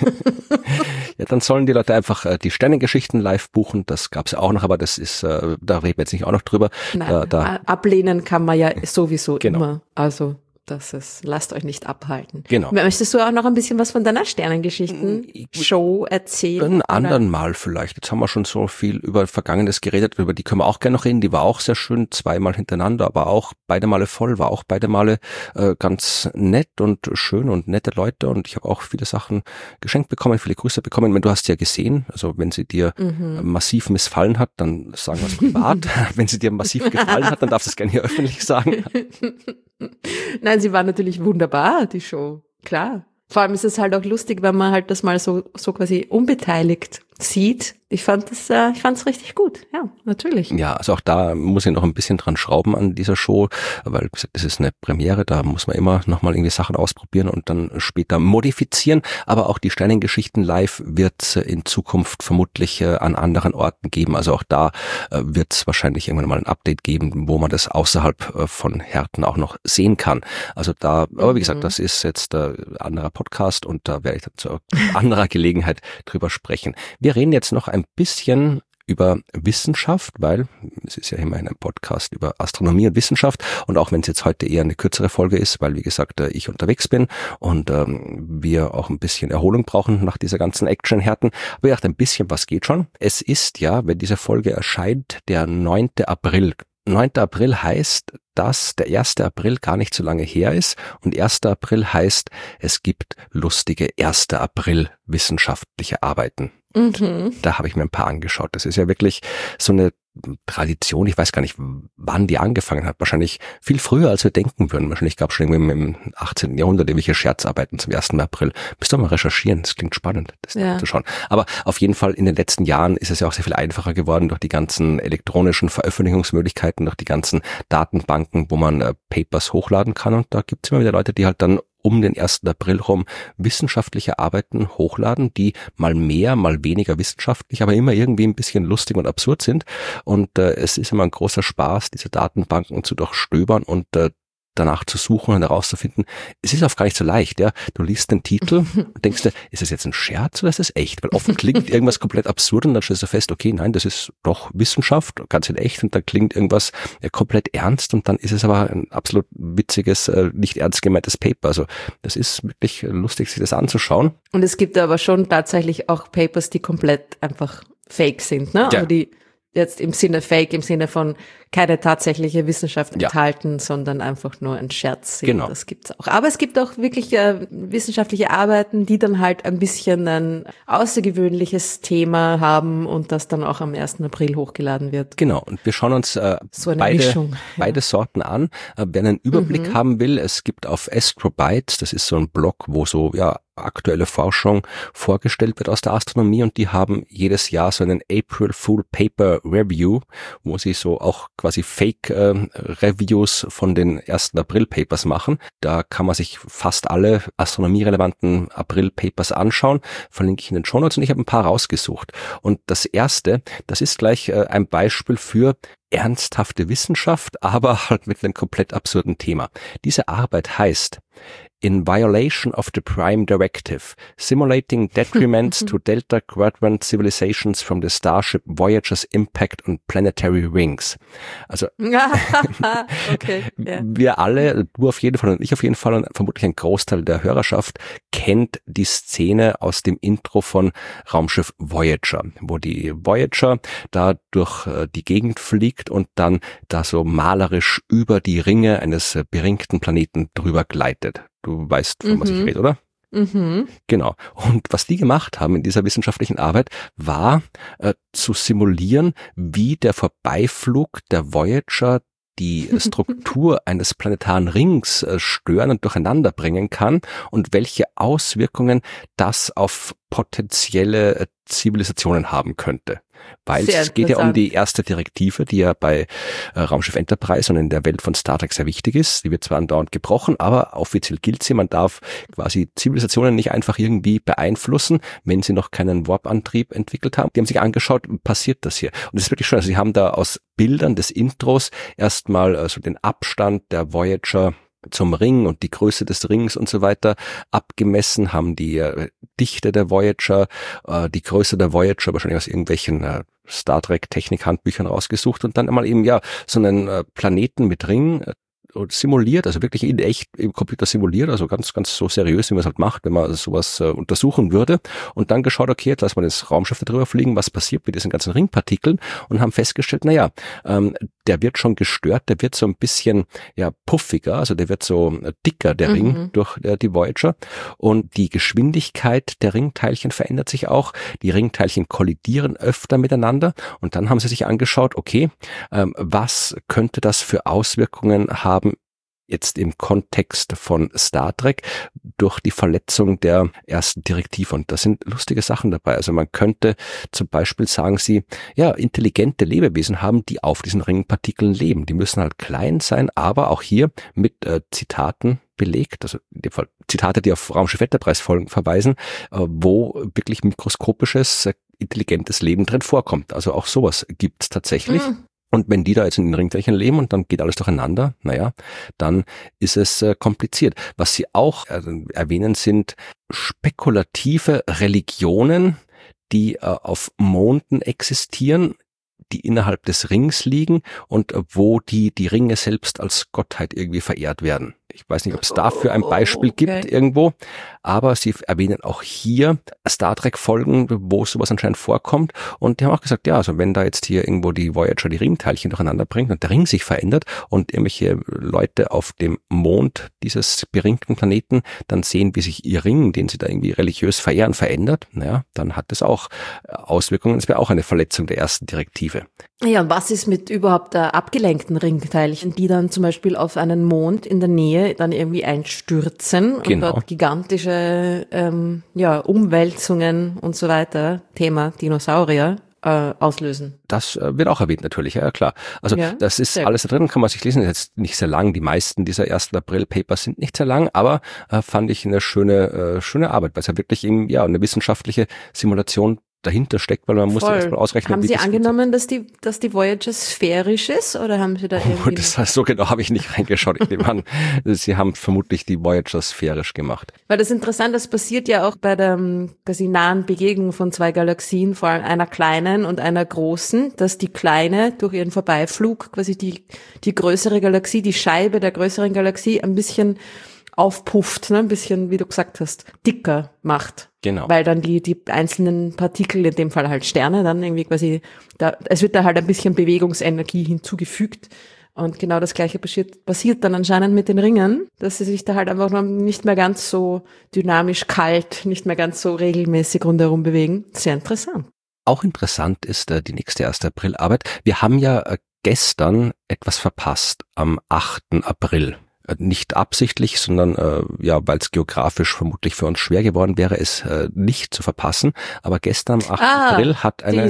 dann sollen die Leute einfach die Sternengeschichten live buchen. Das gab's ja auch noch, aber das ist, da reden wir jetzt nicht auch noch drüber.
Nein, ablehnen kann man ja sowieso immer. Also lasst euch nicht abhalten.
Genau.
Möchtest du auch noch ein bisschen was von deiner Sternengeschichten-Show erzählen?
Ein anderen Mal vielleicht. Jetzt haben wir schon so viel über Vergangenes geredet, über die können wir auch gerne noch reden. Die war auch sehr schön, 2-mal hintereinander, aber auch beide Male voll, war auch beide Male ganz nett und schön und nette Leute und ich habe auch viele Sachen geschenkt bekommen, viele Grüße bekommen. Du hast sie ja gesehen, also wenn sie dir massiv missfallen hat, dann sagen wir es privat. Wenn sie dir massiv gefallen hat, dann darfst du es gerne hier öffentlich sagen.
Nein, sie war natürlich wunderbar, die Show, klar. Vor allem ist es halt auch lustig, wenn man halt das mal so quasi unbeteiligt sieht. Ich fand's richtig gut, ja, natürlich.
Ja, also auch da muss ich noch ein bisschen dran schrauben an dieser Show, weil wie gesagt, es ist eine Premiere, da muss man immer nochmal irgendwie Sachen ausprobieren und dann später modifizieren, aber auch die Sternengeschichten live wird in Zukunft vermutlich an anderen Orten geben, also auch da wird es wahrscheinlich irgendwann mal ein Update geben, wo man das außerhalb von Herten auch noch sehen kann. Also da, aber wie gesagt, das ist jetzt ein anderer Podcast und da werde ich zu anderer Gelegenheit drüber sprechen. Wir reden jetzt noch ein bisschen über Wissenschaft, weil es ist ja immerhin ein Podcast über Astronomie und Wissenschaft und auch wenn es jetzt heute eher eine kürzere Folge ist, weil wie gesagt ich unterwegs bin und wir auch ein bisschen Erholung brauchen nach dieser ganzen Action-Härten, aber ich dachte, ein bisschen was geht schon. Es ist ja, wenn diese Folge erscheint, der 9. April. 9. April heißt, dass der 1. April gar nicht so lange her ist und 1. April heißt, es gibt lustige 1. April wissenschaftliche Arbeiten. Da habe ich mir ein paar angeschaut. Das ist ja wirklich so eine Tradition. Ich weiß gar nicht, wann die angefangen hat. Wahrscheinlich viel früher, als wir denken würden. Wahrscheinlich gab es schon irgendwie im 18. Jahrhundert irgendwelche Scherzarbeiten zum 1. April. Müsst ihr mal recherchieren. Das klingt spannend, das zu schauen. Aber auf jeden Fall in den letzten Jahren ist es ja auch sehr viel einfacher geworden durch die ganzen elektronischen Veröffentlichungsmöglichkeiten, durch die ganzen Datenbanken, wo man Papers hochladen kann. Und da gibt es immer wieder Leute, die halt dann um den 1. April rum wissenschaftliche Arbeiten hochladen, die mal mehr, mal weniger wissenschaftlich, aber immer irgendwie ein bisschen lustig und absurd sind. Und es ist immer ein großer Spaß, diese Datenbanken zu durchstöbern und danach zu suchen und herauszufinden. Es ist oft gar nicht so leicht, ja. Du liest den Titel und denkst dir, ist das jetzt ein Scherz oder ist das echt? Weil oft klingt irgendwas komplett absurd und dann stellst du fest, okay, nein, das ist doch Wissenschaft, ganz in echt und dann klingt irgendwas komplett ernst und dann ist es aber ein absolut witziges, nicht ernst gemeintes Paper. Also das ist wirklich lustig, sich das anzuschauen.
Und es gibt aber schon tatsächlich auch Papers, die komplett einfach fake sind, ne?
Ja.
Also die jetzt im Sinne fake, im Sinne von keine tatsächliche Wissenschaft enthalten, sondern einfach nur ein Scherz sind.
Genau.
Das gibt's auch. Aber es gibt auch wirklich wissenschaftliche Arbeiten, die dann halt ein bisschen ein außergewöhnliches Thema haben und das dann auch am 1. April hochgeladen wird.
Genau. Und wir schauen uns
so eine Mischung,
beide Sorten an. Wer einen Überblick haben will, es gibt auf Astrobytes, das ist so ein Blog, wo so aktuelle Forschung vorgestellt wird aus der Astronomie und die haben jedes Jahr so einen April Fool Paper Review, wo sie so auch quasi Fake-Reviews von den 1. April-Papers machen. Da kann man sich fast alle astronomierelevanten April-Papers anschauen. Verlinke ich in den Shownotes und ich habe ein paar rausgesucht. Und das erste, das ist gleich ein Beispiel für ernsthafte Wissenschaft, aber halt mit einem komplett absurden Thema. Diese Arbeit heißt In Violation of the Prime Directive, Simulating Detriments to Delta Quadrant Civilizations from the Starship Voyager's Impact on Planetary Rings. Also
okay,
wir alle, du auf jeden Fall und ich auf jeden Fall und vermutlich ein Großteil der Hörerschaft kennt die Szene aus dem Intro von Raumschiff Voyager, wo die Voyager da durch die Gegend fliegt und dann da so malerisch über die Ringe eines beringten Planeten drüber gleitet. Du weißt, von was ich rede, oder? Genau. Und was die gemacht haben in dieser wissenschaftlichen Arbeit, war zu simulieren, wie der Vorbeiflug der Voyager die Struktur eines planetaren Rings stören und durcheinander bringen kann und welche Auswirkungen das auf potenzielle Zivilisationen haben könnte. Weil es geht ja um die erste Direktive, die ja bei Raumschiff Enterprise und in der Welt von Star Trek sehr wichtig ist. Die wird zwar andauernd gebrochen, aber offiziell gilt sie. Man darf quasi Zivilisationen nicht einfach irgendwie beeinflussen, wenn sie noch keinen Warp-Antrieb entwickelt haben. Die haben sich angeschaut, passiert das hier. Und das ist wirklich schön. Also sie haben da aus Bildern des Intros erstmal so den Abstand der Voyager zum Ring und die Größe des Rings und so weiter abgemessen, haben die Dichte der Voyager, die Größe der Voyager wahrscheinlich aus irgendwelchen Star Trek Technik-Handbüchern rausgesucht und dann einmal eben so einen Planeten mit Ring simuliert, also wirklich in echt im Computer simuliert, also ganz, ganz so seriös, wie man es halt macht, wenn man sowas untersuchen würde und dann geschaut, okay, jetzt lassen wir das Raumschiff darüber fliegen, was passiert mit diesen ganzen Ringpartikeln und haben festgestellt, der wird schon gestört, der wird so ein bisschen puffiger, also der wird so dicker, der Ring durch die Voyager und die Geschwindigkeit der Ringteilchen verändert sich auch, die Ringteilchen kollidieren öfter miteinander und dann haben sie sich angeschaut, okay, was könnte das für Auswirkungen haben jetzt im Kontext von Star Trek durch die Verletzung der ersten Direktive. Und da sind lustige Sachen dabei. Also man könnte zum Beispiel sagen, intelligente Lebewesen haben, die auf diesen Ringpartikeln leben. Die müssen halt klein sein, aber auch hier mit Zitaten belegt, also in dem Fall Zitate, die auf Raumschiff Enterprise Folgen verweisen, wo wirklich mikroskopisches, intelligentes Leben drin vorkommt. Also auch sowas gibt's tatsächlich. Und wenn die da jetzt in den Ringteilchen leben und dann geht alles durcheinander, dann ist es kompliziert. Was sie auch erwähnen, sind spekulative Religionen, die auf Monden existieren, die innerhalb des Rings liegen und wo die Ringe selbst als Gottheit irgendwie verehrt werden. Ich weiß nicht, ob es dafür ein Beispiel gibt irgendwo, aber sie erwähnen auch hier Star Trek-Folgen, wo sowas anscheinend vorkommt und die haben auch gesagt, also wenn da jetzt hier irgendwo die Voyager die Ringteilchen durcheinander bringt und der Ring sich verändert und irgendwelche Leute auf dem Mond dieses beringten Planeten dann sehen, wie sich ihr Ring, den sie da irgendwie religiös verehren, verändert, dann hat das auch Auswirkungen. Es wäre auch eine Verletzung der ersten Direktive.
Ja, und was ist mit überhaupt abgelenkten Ringteilchen, die dann zum Beispiel auf einen Mond in der Nähe dann irgendwie einstürzen und dort gigantische Umwälzungen und so weiter, Thema Dinosaurier, auslösen?
Das wird auch erwähnt natürlich, ja klar. Also das ist alles da drin, kann man sich lesen, ist jetzt nicht sehr lang, die meisten dieser 1. April-Papers sind nicht sehr lang, aber fand ich eine schöne Arbeit, weil es ja wirklich eben eine wissenschaftliche Simulation dahinter steckt, weil man muss erstmal ausrechnen.
Haben Sie angenommen, dass die Voyager sphärisch ist oder haben Sie da irgendwie...
Das heißt, so genau habe ich nicht reingeschaut. Ich nehme an, Sie haben vermutlich die Voyager sphärisch gemacht.
Weil das ist interessant, das passiert ja auch bei der quasi nahen Begegnung von zwei Galaxien, vor allem einer kleinen und einer großen, dass die kleine durch ihren Vorbeiflug quasi die größere Galaxie, die Scheibe der größeren Galaxie ein bisschen aufpufft, ein bisschen, wie du gesagt hast, dicker macht.
Genau.
Weil dann die einzelnen Partikel, in dem Fall halt Sterne, dann irgendwie quasi, es wird da halt ein bisschen Bewegungsenergie hinzugefügt. Und genau das Gleiche passiert dann anscheinend mit den Ringen, dass sie sich da halt einfach noch nicht mehr ganz so dynamisch kalt, nicht mehr ganz so regelmäßig rundherum bewegen. Sehr interessant.
Auch interessant ist die nächste 1. April-Arbeit. Wir haben ja gestern etwas verpasst, am 8. April. Nicht absichtlich, sondern weil es geografisch vermutlich für uns schwer geworden wäre, es nicht zu verpassen. Aber gestern am 8. April hat eine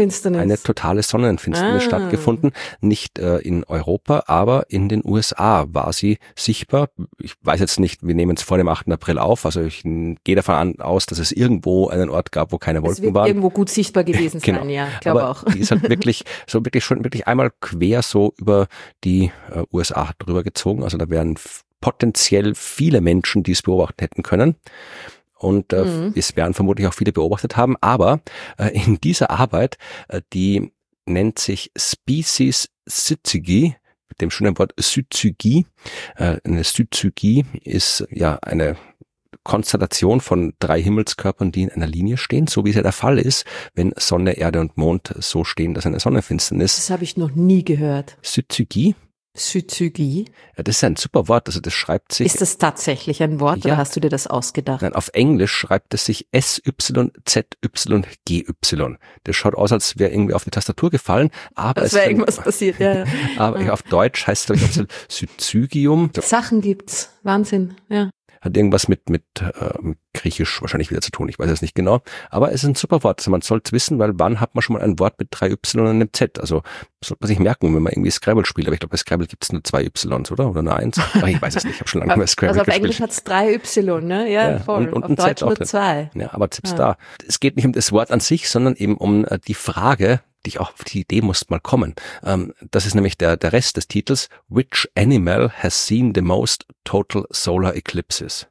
totale Sonnenfinsternis stattgefunden. Nicht in Europa, aber in den USA war sie sichtbar. Ich weiß jetzt nicht, wir nehmen es vor dem 8. April auf, also ich gehe davon aus, dass es irgendwo einen Ort gab, wo keine Wolken waren. Es wird
irgendwo gut sichtbar gewesen sein, ja, ich glaube auch.
Die ist halt wirklich einmal quer so über die USA drüber gezogen, also da wären potenziell viele Menschen, die es beobachten hätten können. Und es werden vermutlich auch viele beobachtet haben. Aber in dieser Arbeit, die nennt sich Species Syzygy, mit dem schönen Wort Syzygy. Eine Syzygy ist eine Konstellation von 3 Himmelskörpern, die in einer Linie stehen, so wie es ja der Fall ist, wenn Sonne, Erde und Mond so stehen, dass eine Sonnenfinsternis.
Das habe ich noch nie gehört.
Syzygy?
Syzygie?
Ja, das ist ein super Wort, also das schreibt sich...
Ist das tatsächlich ein Wort oder hast du dir das ausgedacht?
Nein, auf Englisch schreibt es sich SYZYGY. Das schaut aus, als wäre irgendwie auf die Tastatur gefallen, aber
es wäre irgendwas passiert, ja.
Aber auf Deutsch heißt es, glaube ich, Syzygium.
Sachen gibt's, Wahnsinn, ja.
Hat irgendwas mit Griechisch wahrscheinlich wieder zu tun, ich weiß es nicht genau. Aber es ist ein super Wort, also man sollte es wissen, weil wann hat man schon mal ein Wort mit 3 Y und einem Z? Also sollte man sich merken, wenn man irgendwie Scrabble spielt. Aber ich glaube, bei Scrabble gibt es nur 2 Ys, oder? Oder nur 1? Ach, ich weiß es nicht, ich habe schon lange mehr Scrabble gespielt.
Also auf Englisch hat es 3 Y, ne? Ja, voll.
Und
auf Deutsch nur 2.
Ja, aber selbst da. Es geht nicht um das Wort an sich, sondern eben um die Frage, die ich auch auf die Idee musste mal kommen. Das ist nämlich der Rest des Titels. Which animal has seen the most total solar eclipses?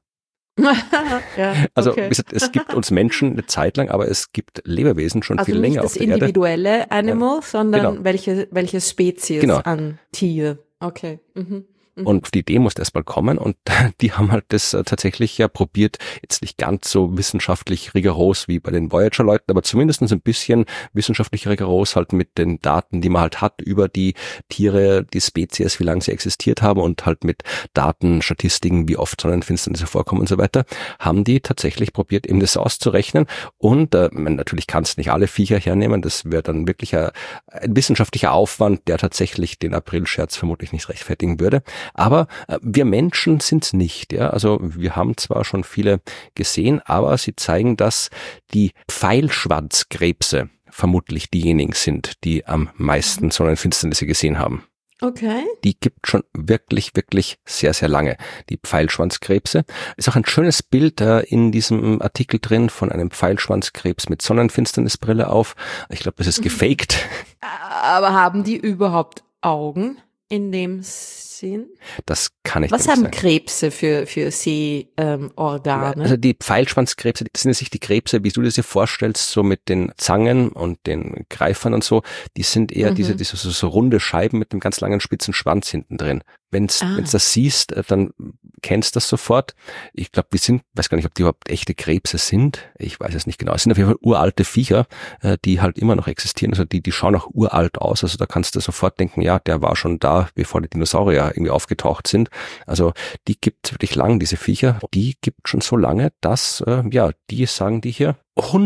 Ja,
also
okay.
Es gibt uns Menschen eine Zeit lang, aber es gibt Lebewesen schon viel länger auf der Erde.
Also nicht das individuelle Animal, sondern
genau.
welche Spezies an Tier. Okay. Mhm.
Und auf die Idee musste erst mal kommen und die haben halt das tatsächlich ja probiert, jetzt nicht ganz so wissenschaftlich rigoros wie bei den Voyager-Leuten, aber zumindest ein bisschen wissenschaftlich rigoros halt mit den Daten, die man halt hat über die Tiere, die Spezies, wie lange sie existiert haben und halt mit Daten, Statistiken, wie oft Sonnenfinsternisse vorkommen und so weiter, haben die tatsächlich probiert, eben das auszurechnen und natürlich kannst du nicht alle Viecher hernehmen, das wäre dann wirklich ein wissenschaftlicher Aufwand, der tatsächlich den Aprilscherz vermutlich nicht rechtfertigen würde. Aber wir Menschen sind's nicht, ja. Also wir haben zwar schon viele gesehen, aber sie zeigen, dass die Pfeilschwanzkrebse vermutlich diejenigen sind, die am meisten Sonnenfinsternisse gesehen haben.
Okay.
Die gibt schon wirklich, wirklich sehr, sehr lange. Die Pfeilschwanzkrebse. Ist auch ein schönes Bild in diesem Artikel drin von einem Pfeilschwanzkrebs mit Sonnenfinsternisbrille auf. Ich glaube, das ist gefaked.
Aber haben die überhaupt Augen in dem Sinn?
Das kann ich
nicht sagen. Was haben Krebse für Sehorgane?
Also die Pfeilschwanzkrebse, das sind jetzt nicht die Krebse, wie du das dir vorstellst, so mit den Zangen und den Greifern und so. Die sind eher diese so runde Scheiben mit einem ganz langen spitzen Schwanz hinten drin. Wenn's das siehst, dann kennst du das sofort. Ich glaube, weiß gar nicht, ob die überhaupt echte Krebse sind. Ich weiß es nicht genau. Es sind auf jeden Fall uralte Viecher, die halt immer noch existieren. Also die schauen auch uralt aus. Also da kannst du sofort denken, ja, der war schon da, bevor die Dinosaurier irgendwie aufgetaucht sind. Also die gibt wirklich lang, diese Viecher. Die gibt schon so lange, dass, die sagen die hier,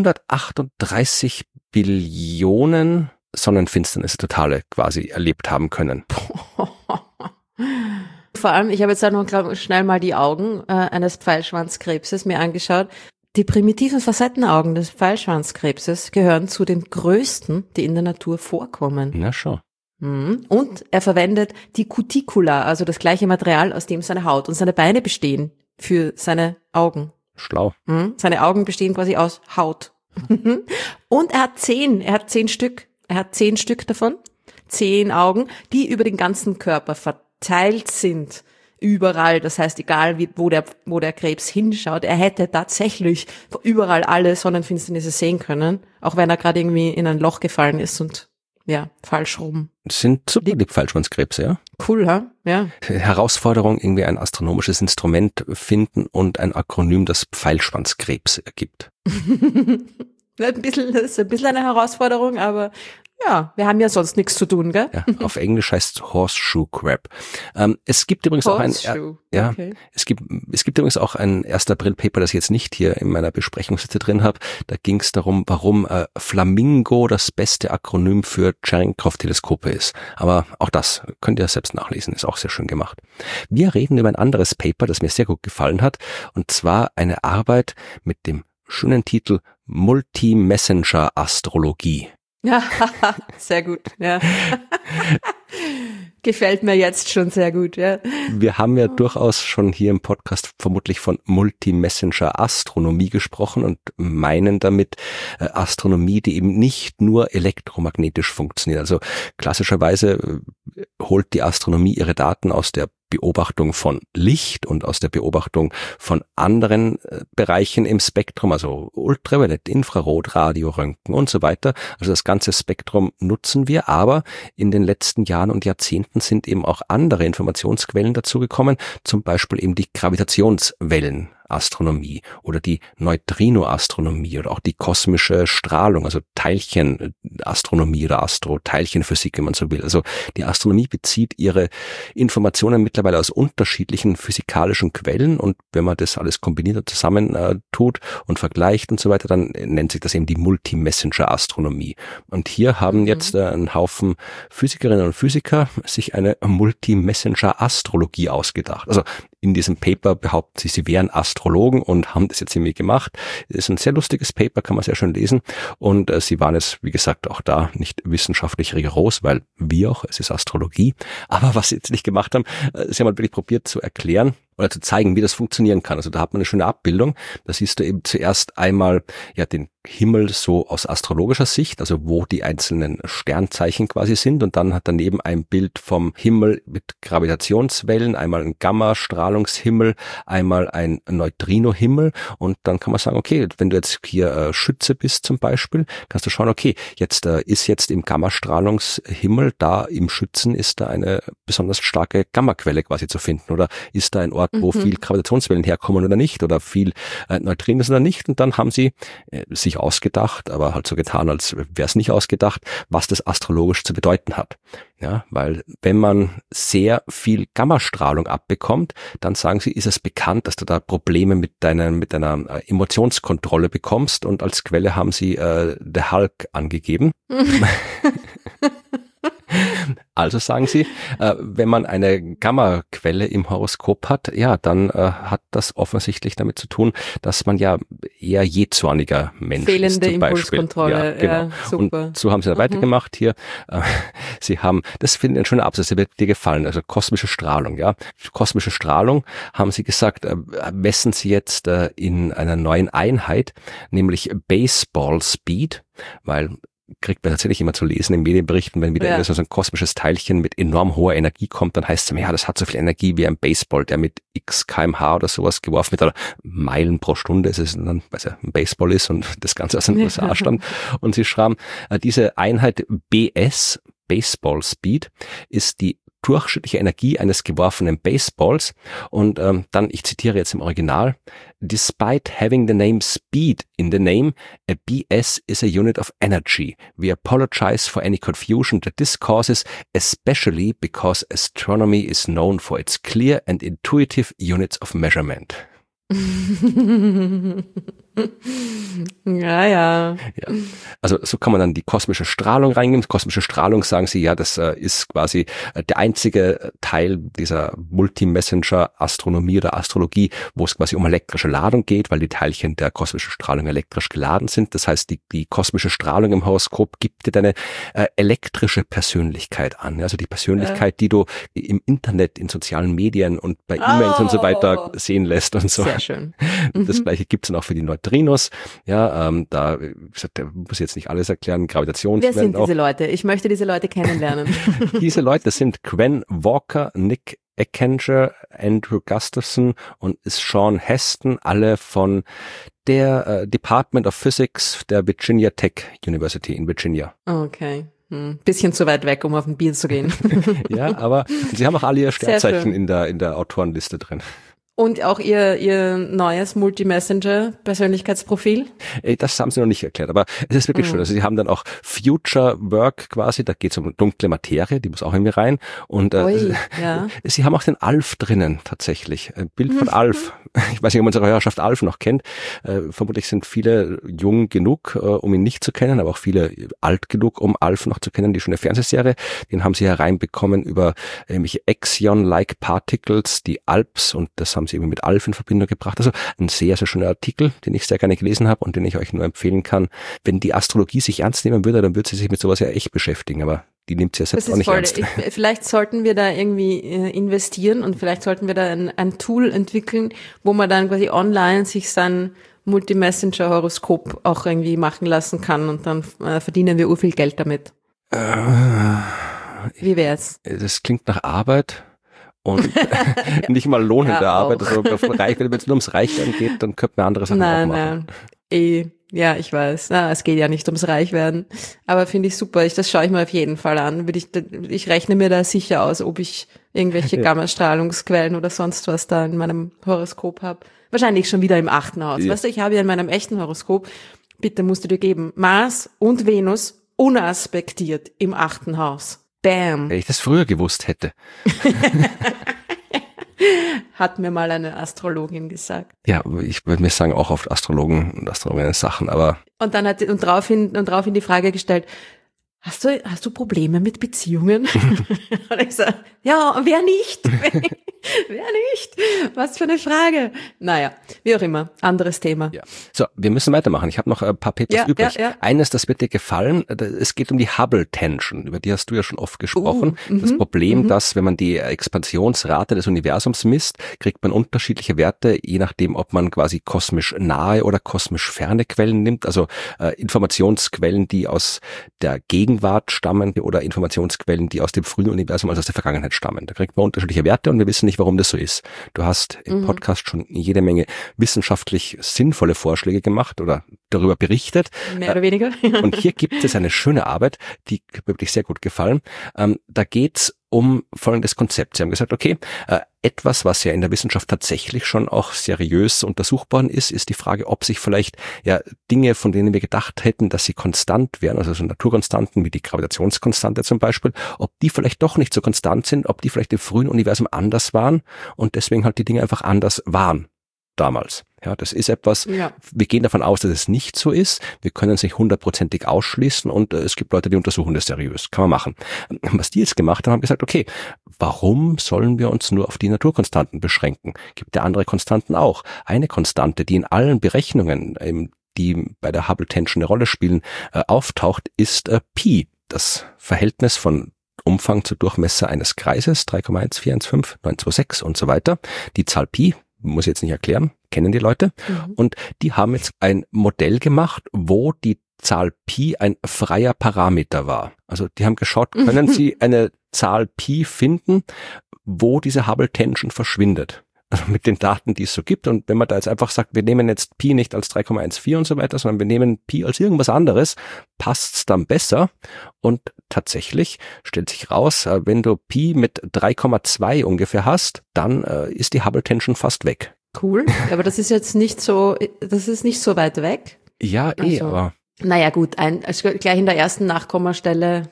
138 Billionen Sonnenfinsternisse totale quasi erlebt haben können.
Vor allem, ich habe jetzt auch noch schnell mal die Augen eines Pfeilschwanzkrebses mir angeschaut. Die primitiven Facettenaugen des Pfeilschwanzkrebses gehören zu den größten, die in der Natur vorkommen.
Na schon.
Und er verwendet die Cuticula, also das gleiche Material, aus dem seine Haut und seine Beine bestehen, für seine Augen.
Schlau.
Seine Augen bestehen quasi aus Haut. Und er hat 10 Stück. Er hat 10 Stück davon. 10 Augen, die über den ganzen Körper verteilt sind. Überall. Das heißt, egal wo der Krebs hinschaut, er hätte tatsächlich überall alle Sonnenfinsternisse sehen können. Auch wenn er gerade irgendwie in ein Loch gefallen ist und falsch rum.
Das sind super, die Pfeilschwanzkrebse, ja?
Cool, ja?
Herausforderung, irgendwie ein astronomisches Instrument finden und ein Akronym, das Pfeilschwanzkrebs ergibt.
Das ist ein bisschen eine Herausforderung, aber ja, wir haben ja sonst nichts zu tun, gell?
Ja, auf Englisch heißt es Horseshoe Crab. Es gibt übrigens auch es gibt übrigens auch ein 1. April Paper, das ich jetzt nicht hier in meiner Besprechungsliste drin habe. Da ging es darum, warum Flamingo das beste Akronym für Cherenkov-Teleskope ist. Aber auch das könnt ihr selbst nachlesen, ist auch sehr schön gemacht. Wir reden über ein anderes Paper, das mir sehr gut gefallen hat, und zwar eine Arbeit mit dem schönen Titel Multi-Messenger-Astrologie.
Ja, sehr gut, ja. Gefällt mir jetzt schon sehr gut, ja.
Wir haben ja durchaus schon hier im Podcast vermutlich von Multi-Messenger-Astronomie gesprochen und meinen damit Astronomie, die eben nicht nur elektromagnetisch funktioniert. Also klassischerweise holt die Astronomie ihre Daten aus der Beobachtung von Licht und aus der Beobachtung von anderen Bereichen im Spektrum, also Ultraviolett, Infrarot, Radio, Röntgen und so weiter. Also das ganze Spektrum nutzen wir, aber in den letzten Jahren und Jahrzehnten sind eben auch andere Informationsquellen dazugekommen, zum Beispiel eben die Gravitationswellen. Leptonastronomie oder die Neutrinoastronomie oder auch die kosmische Strahlung, also Teilchenastronomie oder Teilchenphysik, wenn man so will. Also die Astronomie bezieht ihre Informationen mittlerweile aus unterschiedlichen physikalischen Quellen und wenn man das alles kombiniert und zusammen tut und vergleicht und so weiter, dann nennt sich das eben die Multi-Messenger-Astronomie. Und hier haben jetzt ein Haufen Physikerinnen und Physiker sich eine Multi-Messenger-Astrologie ausgedacht. Also in diesem Paper behaupten sie wären Astrologen und haben das jetzt irgendwie gemacht. Es ist ein sehr lustiges Paper, kann man sehr schön lesen. Und sie waren jetzt, wie gesagt, auch da nicht wissenschaftlich rigoros, weil es ist Astrologie. Aber was sie jetzt nicht gemacht haben, sie haben halt wirklich probiert zu erklären oder zu zeigen, wie das funktionieren kann. Also da hat man eine schöne Abbildung. Da siehst du eben zuerst einmal den Himmel so aus astrologischer Sicht, also wo die einzelnen Sternzeichen quasi sind, und dann hat daneben ein Bild vom Himmel mit Gravitationswellen, einmal ein Gamma-Strahlungshimmel, einmal ein Neutrino-Himmel, und dann kann man sagen, okay, wenn du jetzt hier Schütze bist zum Beispiel, kannst du schauen, okay, jetzt ist jetzt im Gamma-Strahlungshimmel, da im Schützen ist da eine besonders starke Gamma-Quelle quasi zu finden, oder ist da ein Ort, wo viel Gravitationswellen herkommen oder nicht, oder viel Neutrinos oder nicht, und dann haben sie sich ausgedacht, aber halt so getan, als wäre es nicht ausgedacht, was das astrologisch zu bedeuten hat. Ja, weil wenn man sehr viel Gammastrahlung abbekommt, dann sagen sie, ist es bekannt, dass du da Probleme mit deiner Emotionskontrolle bekommst, und als Quelle haben sie The Hulk angegeben. Also sagen sie, wenn man eine Gamma-Quelle im Horoskop hat, dann hat das offensichtlich damit zu tun, dass man ja eher jähzorniger Mensch ist.
Fehlende Impulskontrolle,
genau.
Ja, super.
Und so haben sie da weitergemacht hier. Sie haben, das finde ich ein schöner Absatz, der wird dir gefallen, also kosmische Strahlung, ja. Kosmische Strahlung, haben sie gesagt, messen sie jetzt in einer neuen Einheit, nämlich Baseball Speed, weil kriegt man tatsächlich immer zu lesen in Medienberichten, wenn wieder so ein kosmisches Teilchen mit enorm hoher Energie kommt, dann heißt es, das hat so viel Energie wie ein Baseball, der mit x kmh oder sowas geworfen wird, oder Meilen pro Stunde ist es dann, weil es ja ein Baseball ist und das Ganze aus den USA stammt. Und sie schreiben, diese Einheit BS, Baseball Speed, ist die durchschnittliche Energie eines geworfenen Baseballs, und dann, ich zitiere jetzt im Original, despite having the name speed in the name, a BS is a unit of energy. We apologize for any confusion that this causes, especially because astronomy is known for its clear and intuitive units of measurement.
Ja.
Also so kann man dann die kosmische Strahlung reingeben. Kosmische Strahlung, sagen sie, das ist quasi der einzige Teil dieser Multi-Messenger-Astronomie oder Astrologie, wo es quasi um elektrische Ladung geht, weil die Teilchen der kosmischen Strahlung elektrisch geladen sind. Das heißt, die kosmische Strahlung im Horoskop gibt dir deine elektrische Persönlichkeit an. Also die Persönlichkeit, die du im Internet, in sozialen Medien und bei E-Mails und so weiter sehen lässt und so.
Sehr schön.
Das Gleiche gibt's dann auch für die Neutrinos. Da muss ich jetzt nicht alles erklären. Gravitationswellen.
Wer sind diese Leute? Ich möchte diese Leute kennenlernen.
Diese Leute sind Gwen Walker, Nick Eckenger, Andrew Gustafson und Sean Heston, alle von der Department of Physics der Virginia Tech University in Virginia.
Okay. Bisschen zu weit weg, um auf ein Bier zu gehen.
Ja, aber sie haben auch alle ihr Sternzeichen in der Autorenliste drin.
Und auch ihr neues Multi-Messenger-Persönlichkeitsprofil?
Das haben sie noch nicht erklärt, aber es ist wirklich schön. Also sie haben dann auch Future Work quasi, da geht es um dunkle Materie, die muss auch irgendwie rein. Und sie haben auch den Alf drinnen tatsächlich. Ein Bild von Alf. Ich weiß nicht, ob unsere Hörerschaft Alf noch kennt. Vermutlich sind viele jung genug, um ihn nicht zu kennen, aber auch viele alt genug, um Alf noch zu kennen. Die schöne Fernsehserie, den haben sie hereinbekommen über irgendwelche Exion-like Particles, die Alps, und das haben sie eben mit Alf in Verbindung gebracht. Also ein sehr, sehr schöner Artikel, den ich sehr gerne gelesen habe und den ich euch nur empfehlen kann. Wenn die Astrologie sich ernst nehmen würde, dann würde sie sich mit sowas ja echt beschäftigen, aber die nimmt sie ja selbst auch nicht ernst.
Vielleicht sollten wir da irgendwie investieren und vielleicht sollten wir da ein Tool entwickeln, wo man dann quasi online sich sein Multi-Messenger-Horoskop auch irgendwie machen lassen kann, und dann verdienen wir viel Geld damit. Wie wär's?
Das klingt nach Arbeit. Und nicht mal lohnende Arbeit. Also wenn es nur ums Reichwerden geht, dann könnte man andere Sachen auch machen.
Ja, ich weiß. Es geht ja nicht ums Reichwerden. Aber finde ich super. Das schaue ich mir auf jeden Fall an. Ich rechne mir da sicher aus, ob ich irgendwelche Gammastrahlungsquellen oder sonst was da in meinem Horoskop habe. Wahrscheinlich schon wieder im 8. Haus. Ja. Weißt du, ich habe ja in meinem echten Horoskop, bitte musst du dir geben, Mars und Venus unaspektiert im 8. Haus. Bam.
Wenn ich das früher gewusst hätte.
Hat mir mal eine Astrologin gesagt.
Ja, ich würde mir sagen, auch oft Astrologen und Astrologinnen Sachen, aber.
Und dann und daraufhin die Frage gestellt, Hast du Probleme mit Beziehungen? Und ich so, ja, wer nicht? Wer nicht? Was für eine Frage. Naja, wie auch immer, anderes Thema.
Ja. So, wir müssen weitermachen. Ich habe noch ein paar Papers übrig. Ja. Eines, das wird dir gefallen, es geht um die Hubble-Tension, über die hast du ja schon oft gesprochen. Das Problem, dass, wenn man die Expansionsrate des Universums misst, kriegt man unterschiedliche Werte, je nachdem, ob man quasi kosmisch nahe oder kosmisch ferne Quellen nimmt, also Informationsquellen, die aus der Gegenwart stammen oder Informationsquellen, die aus dem frühen Universum, also aus der Vergangenheit stammen. Da kriegt man unterschiedliche Werte und wir wissen nicht, warum das so ist. Du hast im Podcast schon jede Menge wissenschaftlich sinnvolle Vorschläge gemacht oder darüber berichtet.
Mehr oder weniger.
Und hier gibt es eine schöne Arbeit, die mir wirklich sehr gut gefallen. Da geht's um folgendes Konzept. Sie haben gesagt, okay, etwas, was ja in der Wissenschaft tatsächlich schon auch seriös untersuchbar ist die Frage, ob sich vielleicht Dinge, von denen wir gedacht hätten, dass sie konstant wären, also so Naturkonstanten wie die Gravitationskonstante zum Beispiel, ob die vielleicht doch nicht so konstant sind, ob die vielleicht im frühen Universum anders waren und deswegen halt die Dinge einfach anders waren damals. Ja, das ist etwas, wir gehen davon aus, dass es nicht so ist. Wir können es nicht 100%ig ausschließen und es gibt Leute, die untersuchen das seriös. Kann man machen. Was die jetzt gemacht haben gesagt, okay, warum sollen wir uns nur auf die Naturkonstanten beschränken? Gibt ja andere Konstanten auch. Eine Konstante, die in allen Berechnungen, die bei der Hubble-Tension eine Rolle spielen, auftaucht, ist Pi. Das Verhältnis von Umfang zu Durchmesser eines Kreises, 3,1415, 926 und so weiter. Die Zahl Pi, muss ich jetzt nicht erklären, kennen die Leute. Und die haben jetzt ein Modell gemacht, wo die Zahl Pi ein freier Parameter war. Also die haben geschaut, können sie eine Zahl Pi finden, wo diese Hubble-Tension verschwindet. Also mit den Daten, die es so gibt. Und wenn man da jetzt einfach sagt, wir nehmen jetzt Pi nicht als 3,14 und so weiter, sondern wir nehmen Pi als irgendwas anderes, passt's dann besser. Und tatsächlich stellt sich raus, wenn du Pi mit 3,2 ungefähr hast, dann ist die Hubble-Tension fast weg.
Cool, aber das ist jetzt nicht so, das ist nicht so weit weg.
Ja, also, aber.
Naja, gut, gleich in der ersten Nachkommastelle,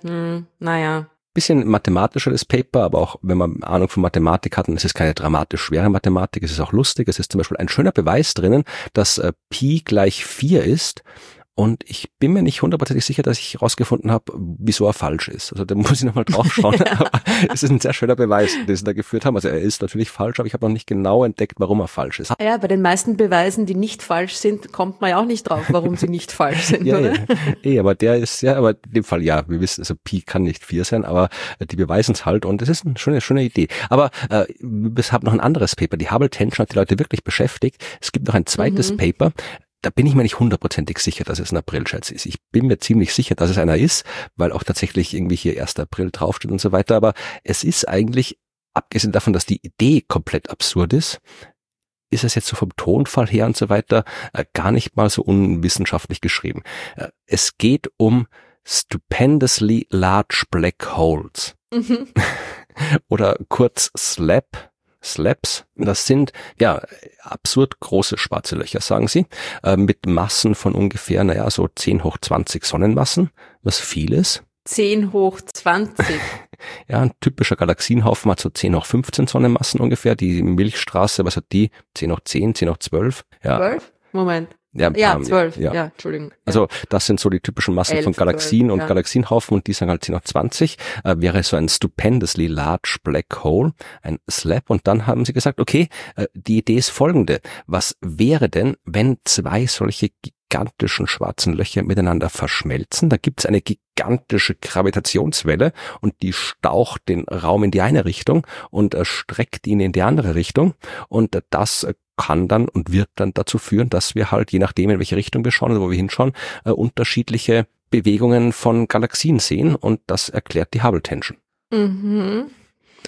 Bisschen mathematischer das Paper, aber auch wenn man Ahnung von Mathematik hat, und es ist keine dramatisch schwere Mathematik, es ist auch lustig, es ist zum Beispiel ein schöner Beweis drinnen, dass Pi gleich 4 ist. Und ich bin mir nicht 100% sicher, dass ich herausgefunden habe, wieso er falsch ist. Also da muss ich nochmal drauf schauen. Aber es ist ein sehr schöner Beweis, den sie da geführt haben. Also er ist natürlich falsch, aber ich habe noch nicht genau entdeckt, warum er falsch ist.
Ja, bei den meisten Beweisen, die nicht falsch sind, kommt man ja auch nicht drauf, warum sie nicht falsch sind, oder?
Ja, aber der ist aber in dem Fall, ja, wir wissen, also Pi kann nicht 4 sein, aber die beweisen es halt und das ist eine schöne Idee. Aber ich habe noch ein anderes Paper. Die Hubble-Tension hat die Leute wirklich beschäftigt. Es gibt noch ein zweites Paper. Da bin ich mir nicht 100%ig sicher, dass es ein Aprilscherz ist. Ich bin mir ziemlich sicher, dass es einer ist, weil auch tatsächlich irgendwie hier 1. April draufsteht und so weiter. Aber es ist eigentlich, abgesehen davon, dass die Idee komplett absurd ist es jetzt so vom Tonfall her und so weiter gar nicht mal so unwissenschaftlich geschrieben. Es geht um stupendously large black holes. Oder kurz SLAPs, das sind absurd große schwarze Löcher, sagen sie, mit Massen von ungefähr, so 10 hoch 20 Sonnenmassen, was viel ist.
10 hoch 20?
Ja, ein typischer Galaxienhaufen hat so 10 hoch 15 Sonnenmassen ungefähr, die Milchstraße, was hat die? 10 hoch 10, 10 hoch 12? Ja.
12? Moment.
Ja,
12. Ja, Entschuldigung.
Also das sind so die typischen Massen
11,
von Galaxien
12,
und Galaxienhaufen und die sagen halt 10 hoch 20. Wäre so ein stupendously large black hole, ein SLAP. Und dann haben sie gesagt, okay, die Idee ist folgende. Was wäre denn, wenn 2 solche gigantischen schwarzen Löcher miteinander verschmelzen? Da gibt es eine gigantische Gravitationswelle und die staucht den Raum in die eine Richtung und streckt ihn in die andere Richtung. Und das kann dann und wird dann dazu führen, dass wir halt, je nachdem in welche Richtung wir schauen oder wo wir hinschauen, unterschiedliche Bewegungen von Galaxien sehen und das erklärt die Hubble-Tension.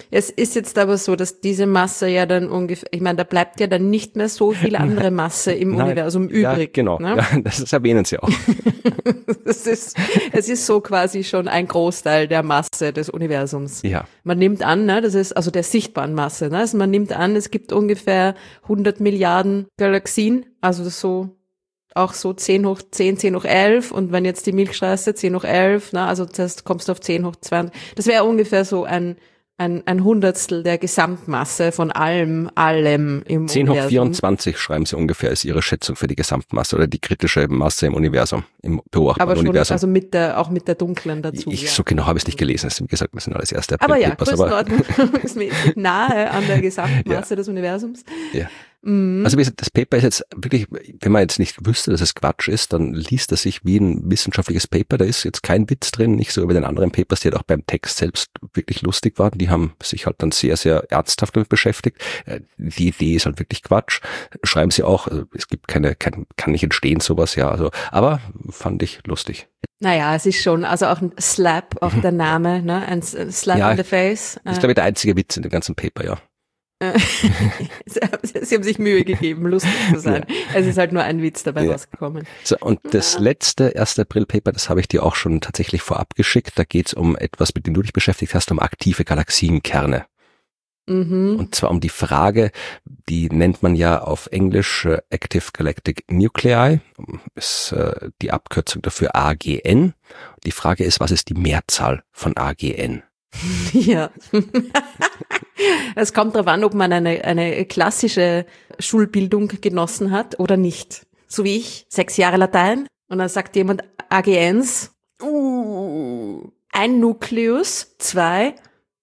Es ist jetzt aber so, dass diese Masse ja dann ungefähr, ich meine, da bleibt ja dann nicht mehr so viel andere Masse im Universum übrig.
Ja, genau.
Ne?
Ja, das erwähnen Sie auch.
Es ist so quasi schon ein Großteil der Masse des Universums.
Ja.
Man nimmt an, ne, das ist also der sichtbaren Masse, ne? Also man nimmt an, es gibt ungefähr 100 Milliarden Galaxien, also das so auch so 10 hoch 10, 10 hoch 11 und wenn jetzt die Milchstraße 10 hoch 11, ne, also das kommst du auf 10 hoch 20. Das wäre ungefähr so ein Hundertstel der Gesamtmasse von allem im
10 hoch
Universum.
24 schreiben Sie ungefähr, ist Ihre Schätzung für die Gesamtmasse oder die kritische Masse im Universum, im beobachtbaren
aber schon,
Universum.
Also auch mit der dunklen dazu.
So genau habe ich es nicht gelesen. Wie gesagt, das sind alles erste
Aber ja,
Papers.
Größenordnung ist nahe an der Gesamtmasse des Universums.
Ja. Also wie gesagt, das Paper ist jetzt wirklich, wenn man jetzt nicht wüsste, dass es Quatsch ist, dann liest es sich wie ein wissenschaftliches Paper. Da ist jetzt kein Witz drin, nicht so wie bei den anderen Papers, die halt auch beim Text selbst wirklich lustig waren. Die haben sich halt dann sehr, sehr ernsthaft damit beschäftigt. Die Idee ist halt wirklich Quatsch. Schreiben sie auch, es gibt kann nicht entstehen sowas, ja. Also, aber fand ich lustig.
Naja, es ist schon, also auch ein Slap, auch der Name, ne? Ein Slap in the face.
Das ist, glaube ich, der einzige Witz in dem ganzen Paper, ja.
Sie haben sich Mühe gegeben, lustig zu sein. Ja. Es ist halt nur ein Witz dabei rausgekommen.
So, und das letzte 1. April-Paper, das habe ich dir auch schon tatsächlich vorab geschickt. Da geht es um etwas, mit dem du dich beschäftigt hast, um aktive Galaxienkerne. Und zwar um die Frage, die nennt man ja auf Englisch Active Galactic Nuclei, ist die Abkürzung dafür AGN. Die Frage ist, was ist die Mehrzahl von AGN?
Ja. Es kommt darauf an, ob man eine klassische Schulbildung genossen hat oder nicht. So wie ich, 6 Jahre Latein. Und dann sagt jemand AGNs, ein Nukleus, 2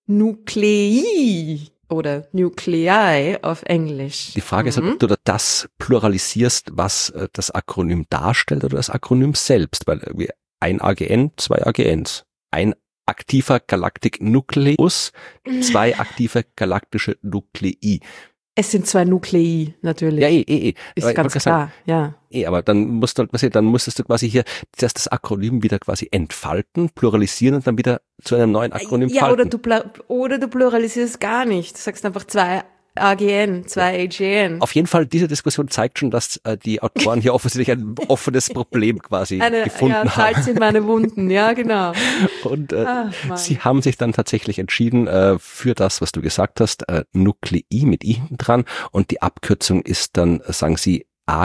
Nuklei oder Nuclei auf Englisch.
Die Frage ist halt, ob du das pluralisierst, was das Akronym darstellt oder das Akronym selbst, weil ein AGN, 2 AGNs, ein aktiver Galaktik-Nukleus, 2 aktive galaktische Nuklei.
Es sind 2 Nuklei, natürlich.
Ja,
Ist aber ganz klar, ja.
Aber dann musstest du quasi hier das Akronym wieder quasi entfalten, pluralisieren und dann wieder zu einem neuen Akronym falten.
Oder du pluralisierst gar nicht. Du sagst einfach 2 AGN, 2 AGN.
Auf jeden Fall, diese Diskussion zeigt schon, dass die Autoren hier offensichtlich ein offenes Problem quasi gefunden haben.
Salz in meine Wunden, ja, genau.
Und sie haben sich dann tatsächlich entschieden für das, was du gesagt hast, Nuklei mit I hinten dran, und die Abkürzung ist dann, sagen sie,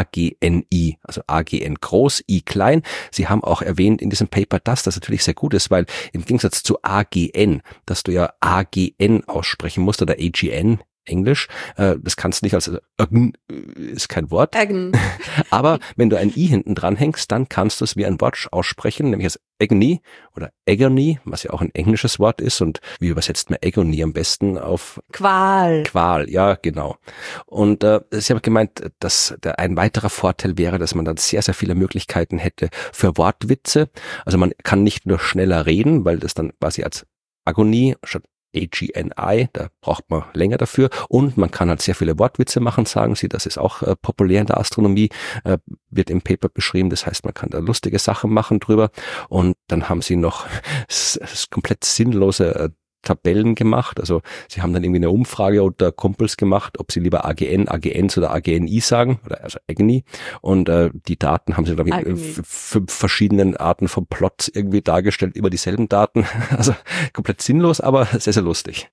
AGNI, also AGN groß, I klein. Sie haben auch erwähnt in diesem Paper, dass das natürlich sehr gut ist, weil im Gegensatz zu AGN, dass du ja AGN aussprechen musst oder AGN, Englisch, das kannst du nicht als ist kein Wort. Aber wenn du ein I hinten dran hängst, dann kannst du es wie ein Wort aussprechen, nämlich als Agony oder Agony, was ja auch ein englisches Wort ist. Und wie übersetzt man Agony am besten auf
Qual?
Qual, ja, genau. Und sie haben gemeint, dass ein weiterer Vorteil wäre, dass man dann sehr, sehr viele Möglichkeiten hätte für Wortwitze. Also man kann nicht nur schneller reden, weil das dann quasi als Agonie statt AGNI, da braucht man länger dafür, und man kann halt sehr viele Wortwitze machen, sagen sie, das ist auch populär in der Astronomie, wird im Paper beschrieben, das heißt, man kann da lustige Sachen machen drüber, und dann haben sie noch das komplett sinnlose Tabellen gemacht, also sie haben dann irgendwie eine Umfrage unter Kumpels gemacht, ob sie lieber AGN, AGNs oder AGNI sagen, oder also Agony, und die Daten haben sie, glaube ich, in 5 verschiedenen Arten von Plots irgendwie dargestellt, immer dieselben Daten, also komplett sinnlos, aber sehr, sehr lustig.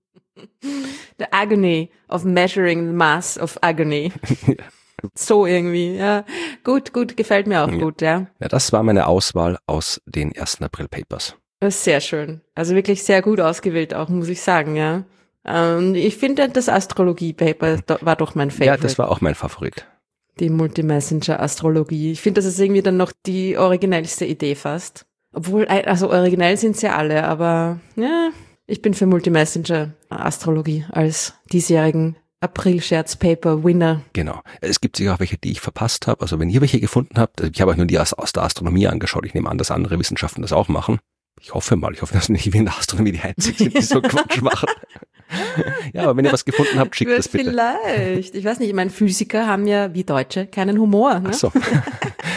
The agony of measuring the mass of agony. So irgendwie, ja. Gut, gefällt mir auch gut, ja. Ja,
das war meine Auswahl aus den 1. April Papers.
Das ist sehr schön. Also wirklich sehr gut ausgewählt auch, muss ich sagen, ja. Ich finde, das Astrologie-Paper war doch mein Favorite.
Ja, das war auch mein Favorit.
Die Multi-Messenger-Astrologie. Ich finde, das ist irgendwie dann noch die originellste Idee fast. Obwohl, also originell sind sie ja alle, aber ja, ich bin für Multi-Messenger-Astrologie als diesjährigen April-Scherz-Paper-Winner.
Genau. Es gibt sicher auch welche, die ich verpasst habe. Also wenn ihr welche gefunden habt, ich habe euch nur die aus der Astronomie angeschaut. Ich nehme an, dass andere Wissenschaften das auch machen. Ich hoffe, dass nicht wie in der Astronomie die Einzigen sind, die so Quatsch machen. Ja, aber wenn ihr was gefunden habt, schickt das bitte.
Vielleicht. Ich weiß nicht, ich meine, Physiker haben ja wie Deutsche keinen Humor. Ne?
Ach so.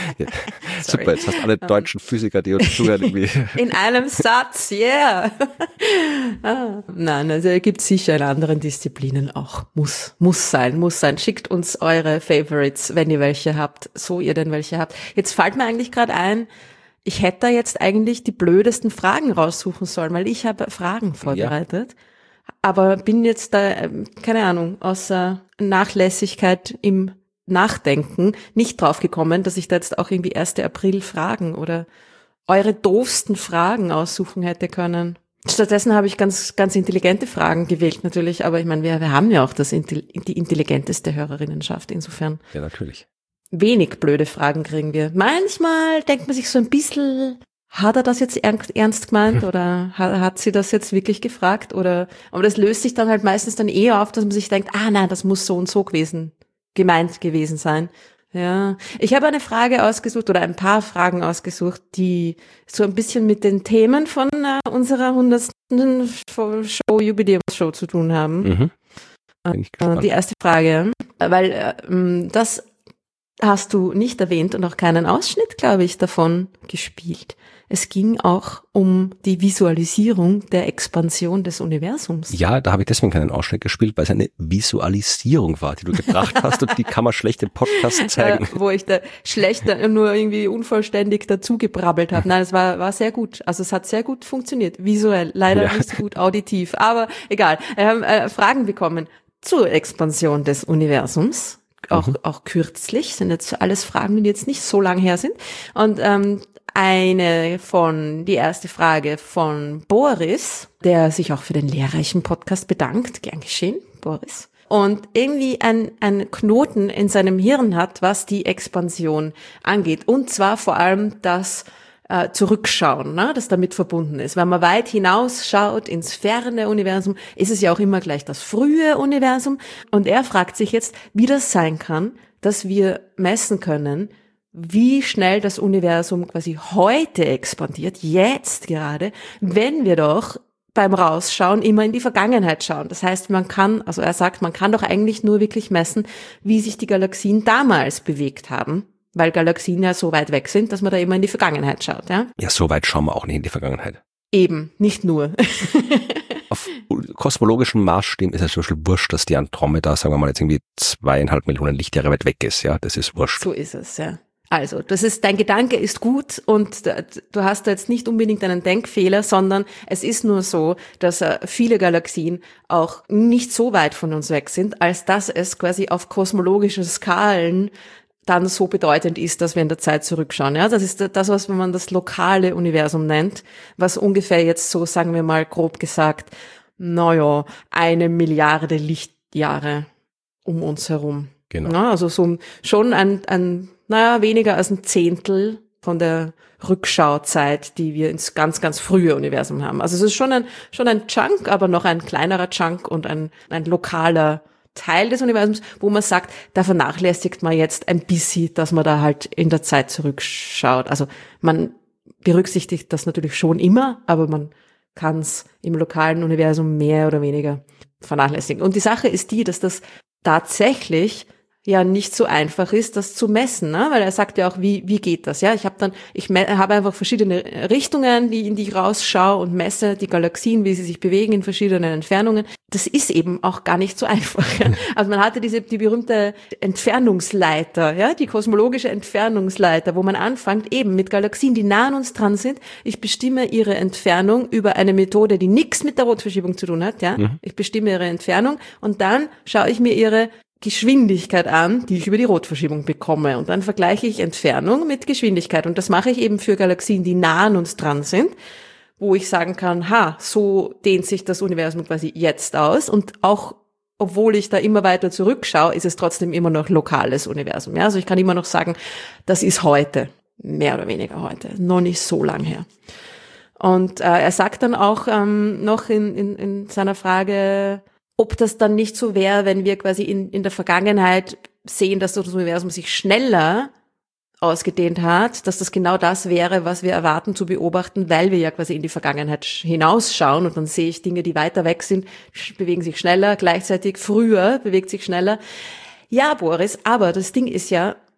Ja. Super, jetzt hast alle deutschen Physiker, die uns zuhören, irgendwie.
In einem Satz, yeah. Nein, also es gibt sicher in anderen Disziplinen auch. Muss sein. Schickt uns eure Favorites, wenn ihr welche habt, so ihr denn welche habt. Jetzt fällt mir eigentlich gerade ein, ich hätte da jetzt eigentlich die blödesten Fragen raussuchen sollen, weil ich habe Fragen vorbereitet. Ja. Aber bin jetzt da, keine Ahnung, außer Nachlässigkeit im Nachdenken nicht drauf gekommen, dass ich da jetzt auch irgendwie 1. April Fragen oder eure doofsten Fragen aussuchen hätte können. Stattdessen habe ich ganz, ganz intelligente Fragen gewählt natürlich, aber ich meine, wir haben ja auch die intelligenteste Hörerinnenschaft, insofern.
Ja, natürlich.
Wenig blöde Fragen kriegen wir. Manchmal denkt man sich so ein bisschen, hat er das jetzt ernst gemeint oder hat sie das jetzt wirklich gefragt oder, aber das löst sich dann halt meistens dann eher auf, dass man sich denkt, nein, das muss so und so gemeint gewesen sein. Ja, ich habe eine Frage ausgesucht oder ein paar Fragen ausgesucht, die so ein bisschen mit den Themen von unserer 100. Jubiläumsshow zu tun haben. Die erste Frage, weil das hast du nicht erwähnt und auch keinen Ausschnitt, glaube ich, davon gespielt. Es ging auch um die Visualisierung der Expansion des Universums.
Ja, da habe ich deswegen keinen Ausschnitt gespielt, weil es eine Visualisierung war, die du gebracht hast und die kann man schlecht im Podcast zeigen.
Wo ich da schlecht nur irgendwie unvollständig dazu gebrabbelt habe. Nein, es war sehr gut. Also es hat sehr gut funktioniert. Visuell, leider nicht so gut auditiv. Aber egal. Wir haben Fragen bekommen zur Expansion des Universums. Auch kürzlich, sind jetzt alles Fragen, die jetzt nicht so lang her sind. Und die erste Frage von Boris, der sich auch für den lehrreichen Podcast bedankt. Gern geschehen, Boris. Und irgendwie ein Knoten in seinem Hirn hat, was die Expansion angeht. Und zwar vor allem das Zurückschauen, ne, das damit verbunden ist. Wenn man weit hinausschaut ins ferne Universum, ist es ja auch immer gleich das frühe Universum. Und er fragt sich jetzt, wie das sein kann, dass wir messen können, wie schnell das Universum quasi heute expandiert, jetzt gerade, wenn wir doch beim Rausschauen immer in die Vergangenheit schauen. Das heißt, er sagt, man kann doch eigentlich nur wirklich messen, wie sich die Galaxien damals bewegt haben. Weil Galaxien ja so weit weg sind, dass man da immer in die Vergangenheit schaut, ja?
Ja, so weit schauen wir auch nicht in die Vergangenheit.
Eben, nicht nur.
Auf kosmologischen Maßstäben ist es zum Beispiel wurscht, dass die Andromeda, sagen wir mal, jetzt irgendwie 2,5 Millionen Lichtjahre weit weg ist, ja? Das ist wurscht.
So ist es, ja. Also, dein Gedanke ist gut und du hast da jetzt nicht unbedingt einen Denkfehler, sondern es ist nur so, dass viele Galaxien auch nicht so weit von uns weg sind, als dass es quasi auf kosmologischen Skalen dann so bedeutend ist, dass wir in der Zeit zurückschauen. Ja, das ist das, was man das lokale Universum nennt, was ungefähr jetzt so, sagen wir mal grob gesagt, 1 Milliarde Lichtjahre um uns herum.
Genau.
Ja, also so schon weniger als ein Zehntel von der Rückschauzeit, die wir ins ganz, ganz frühe Universum haben. Also es ist schon ein Chunk, aber noch ein kleinerer Chunk und ein lokaler Teil des Universums, wo man sagt, da vernachlässigt man jetzt ein bisschen, dass man da halt in der Zeit zurückschaut. Also man berücksichtigt das natürlich schon immer, aber man kann es im lokalen Universum mehr oder weniger vernachlässigen. Und die Sache ist die, dass das tatsächlich ja nicht so einfach ist, das zu messen, ne? Weil er sagt ja auch, wie geht das? Ja, ich habe einfach verschiedene Richtungen, in die ich rausschaue und messe die Galaxien, wie sie sich bewegen in verschiedenen Entfernungen. Das ist eben auch gar nicht so einfach. Ja? Also man hatte die berühmte Entfernungsleiter, ja, die kosmologische Entfernungsleiter, wo man anfängt eben mit Galaxien, die nah an uns dran sind. Ich bestimme ihre Entfernung über eine Methode, die nichts mit der Rotverschiebung zu tun hat, ja. Ich bestimme ihre Entfernung und dann schaue ich mir ihre Geschwindigkeit an, die ich über die Rotverschiebung bekomme. Und dann vergleiche ich Entfernung mit Geschwindigkeit. Und das mache ich eben für Galaxien, die nah an uns dran sind, wo ich sagen kann, so dehnt sich das Universum quasi jetzt aus. Und auch, obwohl ich da immer weiter zurückschaue, ist es trotzdem immer noch lokales Universum. Ja, also ich kann immer noch sagen, das ist heute, mehr oder weniger heute, noch nicht so lang her. Und er sagt dann auch noch in seiner Frage, ob das dann nicht so wäre, wenn wir quasi in der Vergangenheit sehen, dass das Universum sich schneller ausgedehnt hat, dass das genau das wäre, was wir erwarten zu beobachten, weil wir ja quasi in die Vergangenheit hinausschauen und dann sehe ich Dinge, die weiter weg sind, bewegen sich schneller, gleichzeitig früher bewegt sich schneller. Ja, Boris, aber das Ding ist ja,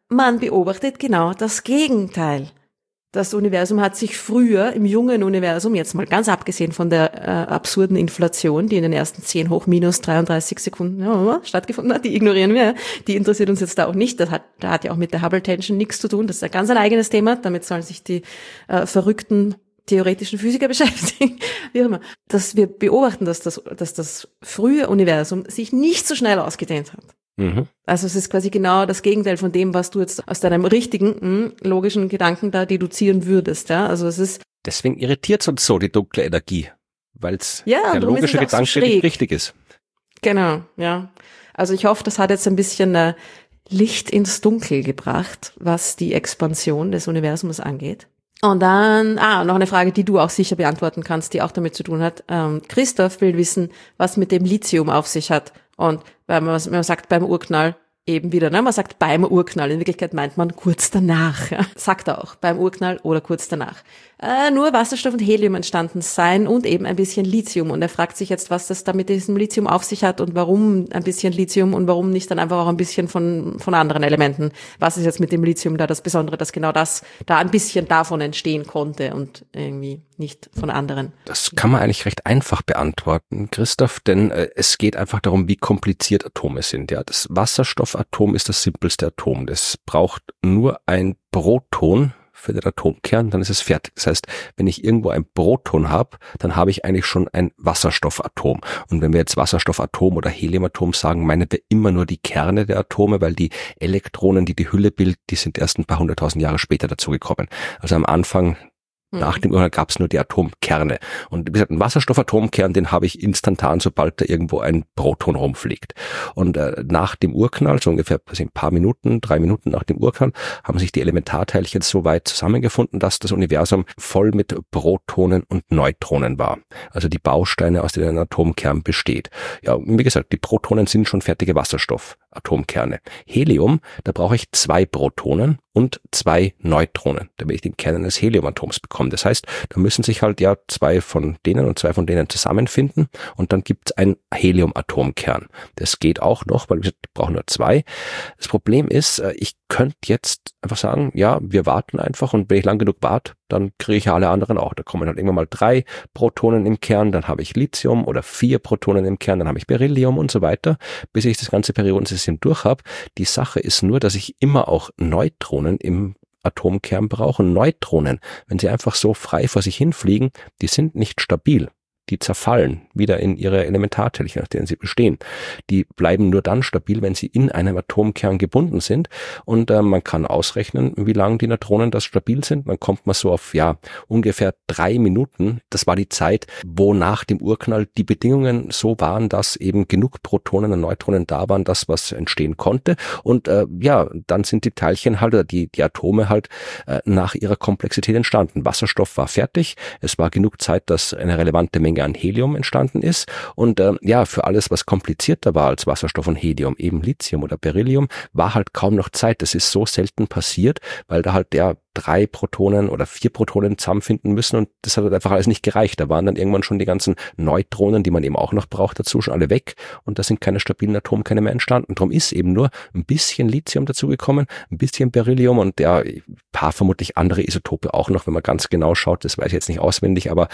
man beobachtet genau das Gegenteil. Das Universum hat sich früher, im jungen Universum, jetzt mal ganz abgesehen von der absurden Inflation, die in den ersten 10 hoch minus 33 Sekunden stattgefunden hat, die ignorieren wir, die interessiert uns jetzt da auch nicht. Da hat ja auch mit der Hubble-Tension nichts zu tun. Das ist ein eigenes Thema. Damit sollen sich die verrückten theoretischen Physiker beschäftigen, wie auch immer. Dass wir beobachten, dass das frühe Universum sich nicht so schnell ausgedehnt hat. Also es ist quasi genau das Gegenteil von dem, was du jetzt aus deinem richtigen, logischen Gedanken da deduzieren würdest. Ja? Also es ist.
Deswegen irritiert uns so die dunkle Energie, weil es der logische Gedanke so nicht richtig ist.
Genau, ja. Also ich hoffe, das hat jetzt ein bisschen Licht ins Dunkel gebracht, was die Expansion des Universums angeht. Und dann, noch eine Frage, die du auch sicher beantworten kannst, die auch damit zu tun hat. Christoph will wissen, was mit dem Lithium auf sich hat. Und weil man sagt beim Urknall eben wieder, ne? Man sagt beim Urknall, in Wirklichkeit meint man kurz danach. Ja? Sagt er auch, beim Urknall oder kurz danach. Nur Wasserstoff und Helium entstanden sein und eben ein bisschen Lithium. Und er fragt sich jetzt, was das da mit diesem Lithium auf sich hat und warum ein bisschen Lithium und warum nicht dann einfach auch ein bisschen von anderen Elementen. Was ist jetzt mit dem Lithium da das Besondere, dass genau das da ein bisschen davon entstehen konnte und irgendwie nicht von anderen?
Das kann man eigentlich recht einfach beantworten, Christoph, denn es geht einfach darum, wie kompliziert Atome sind. Ja, das Wasserstoffatom ist das simpelste Atom. Das braucht nur ein Proton für den Atomkern, dann ist es fertig. Das heißt, wenn ich irgendwo ein Proton habe, dann habe ich eigentlich schon ein Wasserstoffatom. Und wenn wir jetzt Wasserstoffatom oder Heliumatom sagen, meinen wir immer nur die Kerne der Atome, weil die Elektronen, die die Hülle bilden, die sind erst ein paar 100.000 Jahre später dazugekommen. Also am Anfang, nach dem Urknall gab es nur die Atomkerne. Und wie gesagt, ein Wasserstoffatomkern, den habe ich instantan, sobald da irgendwo ein Proton rumfliegt. Und nach dem Urknall, so ungefähr ein paar Minuten, 3 Minuten nach dem Urknall, haben sich die Elementarteilchen so weit zusammengefunden, dass das Universum voll mit Protonen und Neutronen war. Also die Bausteine, aus denen ein Atomkern besteht. Ja, und wie gesagt, die Protonen sind schon fertige Wasserstoffatomkerne. Helium, da brauche ich 2 Protonen und 2 Neutronen, damit ich den Kern eines Heliumatoms bekomme. Das heißt, da müssen sich halt 2 von denen und 2 von denen zusammenfinden und dann gibt es einen Heliumatomkern. Das geht auch noch, weil wir brauchen nur 2. Das Problem ist, ich könnte jetzt einfach sagen, ja, wir warten einfach und wenn ich lang genug warte, dann kriege ich ja alle anderen auch. Da kommen halt irgendwann mal 3 Protonen im Kern, dann habe ich Lithium oder 4 Protonen im Kern, dann habe ich Beryllium und so weiter, bis ich das ganze Periodensystem durch habe. Die Sache ist nur, dass ich immer auch Neutronen im Atomkern brauche. Neutronen, wenn sie einfach so frei vor sich hinfliegen, die sind nicht stabil. Die zerfallen wieder in ihre Elementarteilchen, aus denen sie bestehen. Die bleiben nur dann stabil, wenn sie in einem Atomkern gebunden sind. Und man kann ausrechnen, wie lange die Neutronen das stabil sind. Dann kommt man so auf ungefähr 3 Minuten. Das war die Zeit, wo nach dem Urknall die Bedingungen so waren, dass eben genug Protonen und Neutronen da waren, dass was entstehen konnte. Und dann sind die Teilchen halt, oder die Atome halt nach ihrer Komplexität entstanden. Wasserstoff war fertig. Es war genug Zeit, dass eine relevante Menge an Helium entstanden ist und für alles, was komplizierter war als Wasserstoff und Helium, eben Lithium oder Beryllium, war halt kaum noch Zeit. Das ist so selten passiert, weil da halt 3 Protonen oder 4 Protonen zusammenfinden müssen und das hat halt einfach alles nicht gereicht. Da waren dann irgendwann schon die ganzen Neutronen, die man eben auch noch braucht, dazu schon alle weg und da sind keine stabilen Atomkerne mehr entstanden. Darum ist eben nur ein bisschen Lithium dazugekommen, ein bisschen Beryllium und ein paar vermutlich andere Isotope auch noch, wenn man ganz genau schaut, das weiß ich jetzt nicht auswendig, aber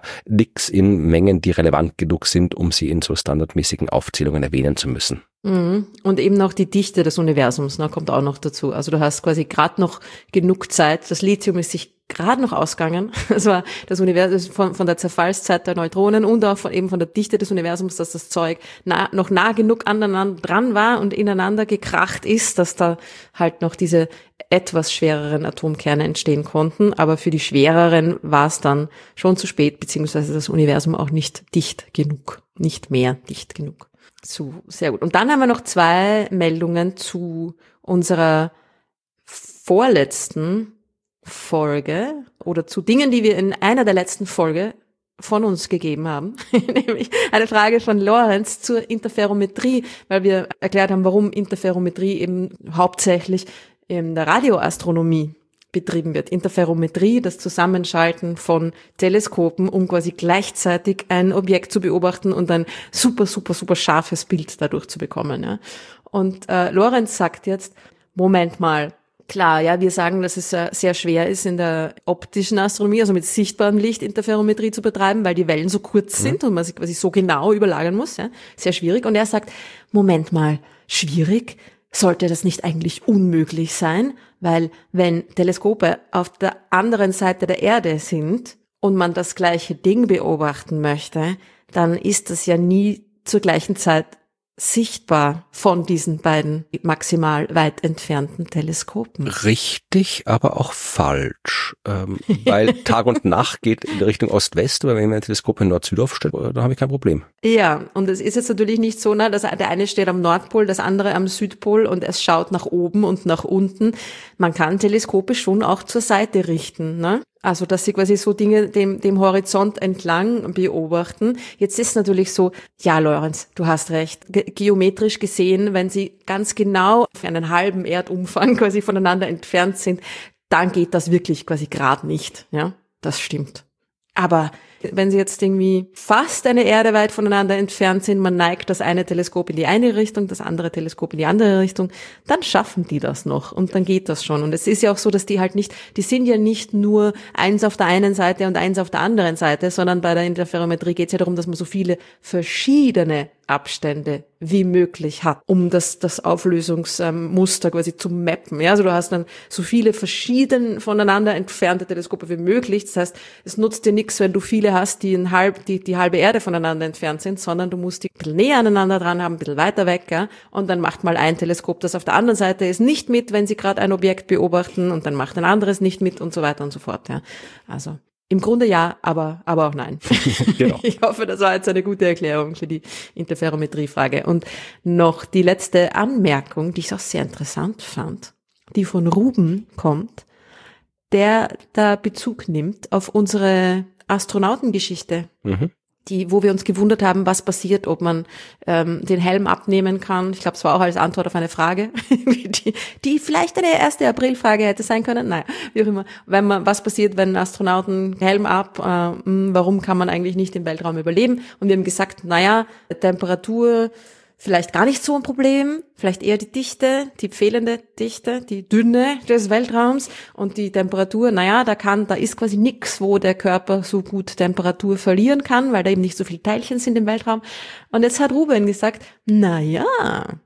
nix in Mengen, die relevant genug sind, um sie in so standardmäßigen Aufzählungen erwähnen zu müssen.
Und eben noch die Dichte des Universums, kommt auch noch dazu. Also du hast quasi gerade noch genug Zeit. Das Lithium ist sich gerade noch ausgegangen. Das war das Universum von der Zerfallszeit der Neutronen und auch von der Dichte des Universums, dass das Zeug noch nah genug aneinander dran war und ineinander gekracht ist, dass da halt noch diese etwas schwereren Atomkerne entstehen konnten. Aber für die schwereren war es dann schon zu spät, beziehungsweise das Universum auch nicht dicht genug, nicht mehr dicht genug. So, sehr gut. Und dann haben wir noch 2 Meldungen zu unserer vorletzten Folge oder zu Dingen, die wir in einer der letzten Folge von uns gegeben haben. Nämlich eine Frage von Lorenz zur Interferometrie, weil wir erklärt haben, warum Interferometrie eben hauptsächlich in der Radioastronomie betrieben wird. Interferometrie, das Zusammenschalten von Teleskopen, um quasi gleichzeitig ein Objekt zu beobachten und ein super, super, super scharfes Bild dadurch zu bekommen. Ja. Und Lorenz sagt jetzt, Moment mal, Klar, ja, wir sagen, dass es sehr schwer ist, in der optischen Astronomie, also mit sichtbarem Licht Interferometrie zu betreiben, weil die Wellen so kurz sind und man sich quasi so genau überlagern muss. Ja, sehr schwierig. Und er sagt, Moment mal, schwierig? Sollte das nicht eigentlich unmöglich sein? Weil wenn Teleskope auf der anderen Seite der Erde sind und man das gleiche Ding beobachten möchte, dann ist das ja nie zur gleichen Zeit sichtbar von diesen beiden maximal weit entfernten Teleskopen.
Richtig, aber auch falsch, weil Tag und Nacht geht in Richtung Ost-West, aber wenn man ein Teleskop in Nord-Süd aufstellt, dann habe ich kein Problem.
Ja, und es ist jetzt natürlich nicht so, dass der eine steht am Nordpol, das andere am Südpol und es schaut nach oben und nach unten. Man kann Teleskope schon auch zur Seite richten, ne? Also, dass sie quasi so Dinge dem Horizont entlang beobachten. Jetzt ist natürlich so, ja, Lorenz, du hast recht. Geometrisch gesehen, wenn sie ganz genau auf einen halben Erdumfang quasi voneinander entfernt sind, dann geht das wirklich quasi gerade nicht. Ja, das stimmt. Aber wenn sie jetzt irgendwie fast eine Erde weit voneinander entfernt sind, man neigt das eine Teleskop in die eine Richtung, das andere Teleskop in die andere Richtung, dann schaffen die das noch und dann geht das schon. Und es ist ja auch so, dass die sind ja nicht nur eins auf der einen Seite und eins auf der anderen Seite, sondern bei der Interferometrie geht es ja darum, dass man so viele verschiedene Abstände wie möglich hat, um das Auflösungsmuster quasi zu mappen. Ja, also du hast dann so viele verschieden voneinander entfernte Teleskope wie möglich. Das heißt, es nutzt dir nichts, wenn du viele hast, die die halbe Erde voneinander entfernt sind, sondern du musst die ein bisschen näher aneinander dran haben, ein bisschen weiter weg, ja. Und dann macht mal ein Teleskop, das auf der anderen Seite ist, nicht mit, wenn sie gerade ein Objekt beobachten, und dann macht ein anderes nicht mit und so weiter und so fort, ja. Also im Grunde ja, aber auch nein. Genau. Ich hoffe, das war jetzt eine gute Erklärung für die Interferometrie-Frage. Und noch die letzte Anmerkung, die ich auch sehr interessant fand, die von Ruben kommt, der da Bezug nimmt auf unsere Astronautengeschichte, wo wir uns gewundert haben, was passiert, ob man den Helm abnehmen kann. Ich glaube, es war auch als Antwort auf eine Frage, die vielleicht eine 1. April-Frage hätte sein können. Naja, wie auch immer. Was passiert, wenn Astronauten Helm ab? Warum kann man eigentlich nicht im Weltraum überleben? Und wir haben gesagt, Temperatur vielleicht gar nicht so ein Problem, vielleicht eher die Dichte, die fehlende Dichte, die Dünne des Weltraums und die Temperatur, da ist quasi nix, wo der Körper so gut Temperatur verlieren kann, weil da eben nicht so viele Teilchen sind im Weltraum. Und jetzt hat Ruben gesagt, man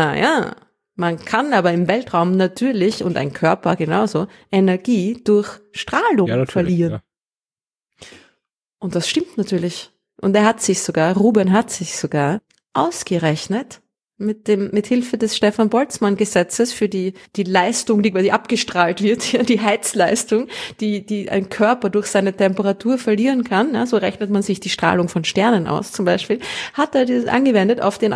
kann aber im Weltraum natürlich, und ein Körper genauso, Energie durch Strahlung verlieren. Ja. Und das stimmt natürlich. Und Ruben hat sich sogar ausgerechnet mit Hilfe des Stefan-Boltzmann-Gesetzes für die Leistung, die quasi abgestrahlt wird, die Heizleistung, die ein Körper durch seine Temperatur verlieren kann. Ja, so rechnet man sich die Strahlung von Sternen aus zum Beispiel. Hat er das angewendet auf den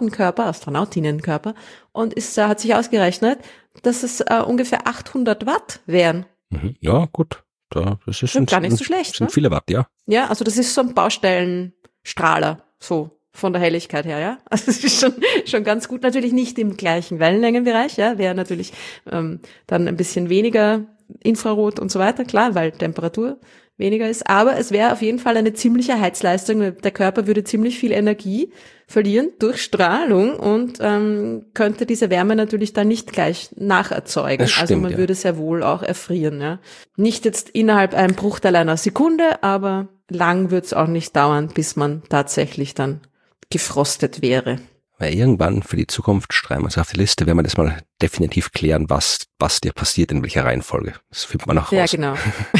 Astronautinnenkörper und hat sich ausgerechnet, dass es ungefähr 800 Watt wären.
Ja, gut. Das ist
gar nicht so schlecht.
Sind viele Watt, ja.
Ja, also das ist so ein Baustellenstrahler, so. Von der Helligkeit her, ja. Also es ist schon ganz gut. Natürlich nicht im gleichen Wellenlängenbereich, ja. Wäre natürlich dann ein bisschen weniger Infrarot und so weiter, klar, weil Temperatur weniger ist. Aber es wäre auf jeden Fall eine ziemliche Heizleistung. Der Körper würde ziemlich viel Energie verlieren durch Strahlung und könnte diese Wärme natürlich dann nicht gleich nacherzeugen.
Stimmt,
also man würde sehr wohl auch erfrieren, ja. Nicht jetzt innerhalb einem Bruchteil einer Sekunde, aber lang wird es auch nicht dauern, bis man tatsächlich dann gefrostet wäre.
Weil irgendwann für die Zukunft schreiben wir es auf die Liste, werden wir das mal definitiv klären, was dir passiert, in welcher Reihenfolge. Das findet man noch raus.
Ja, genau.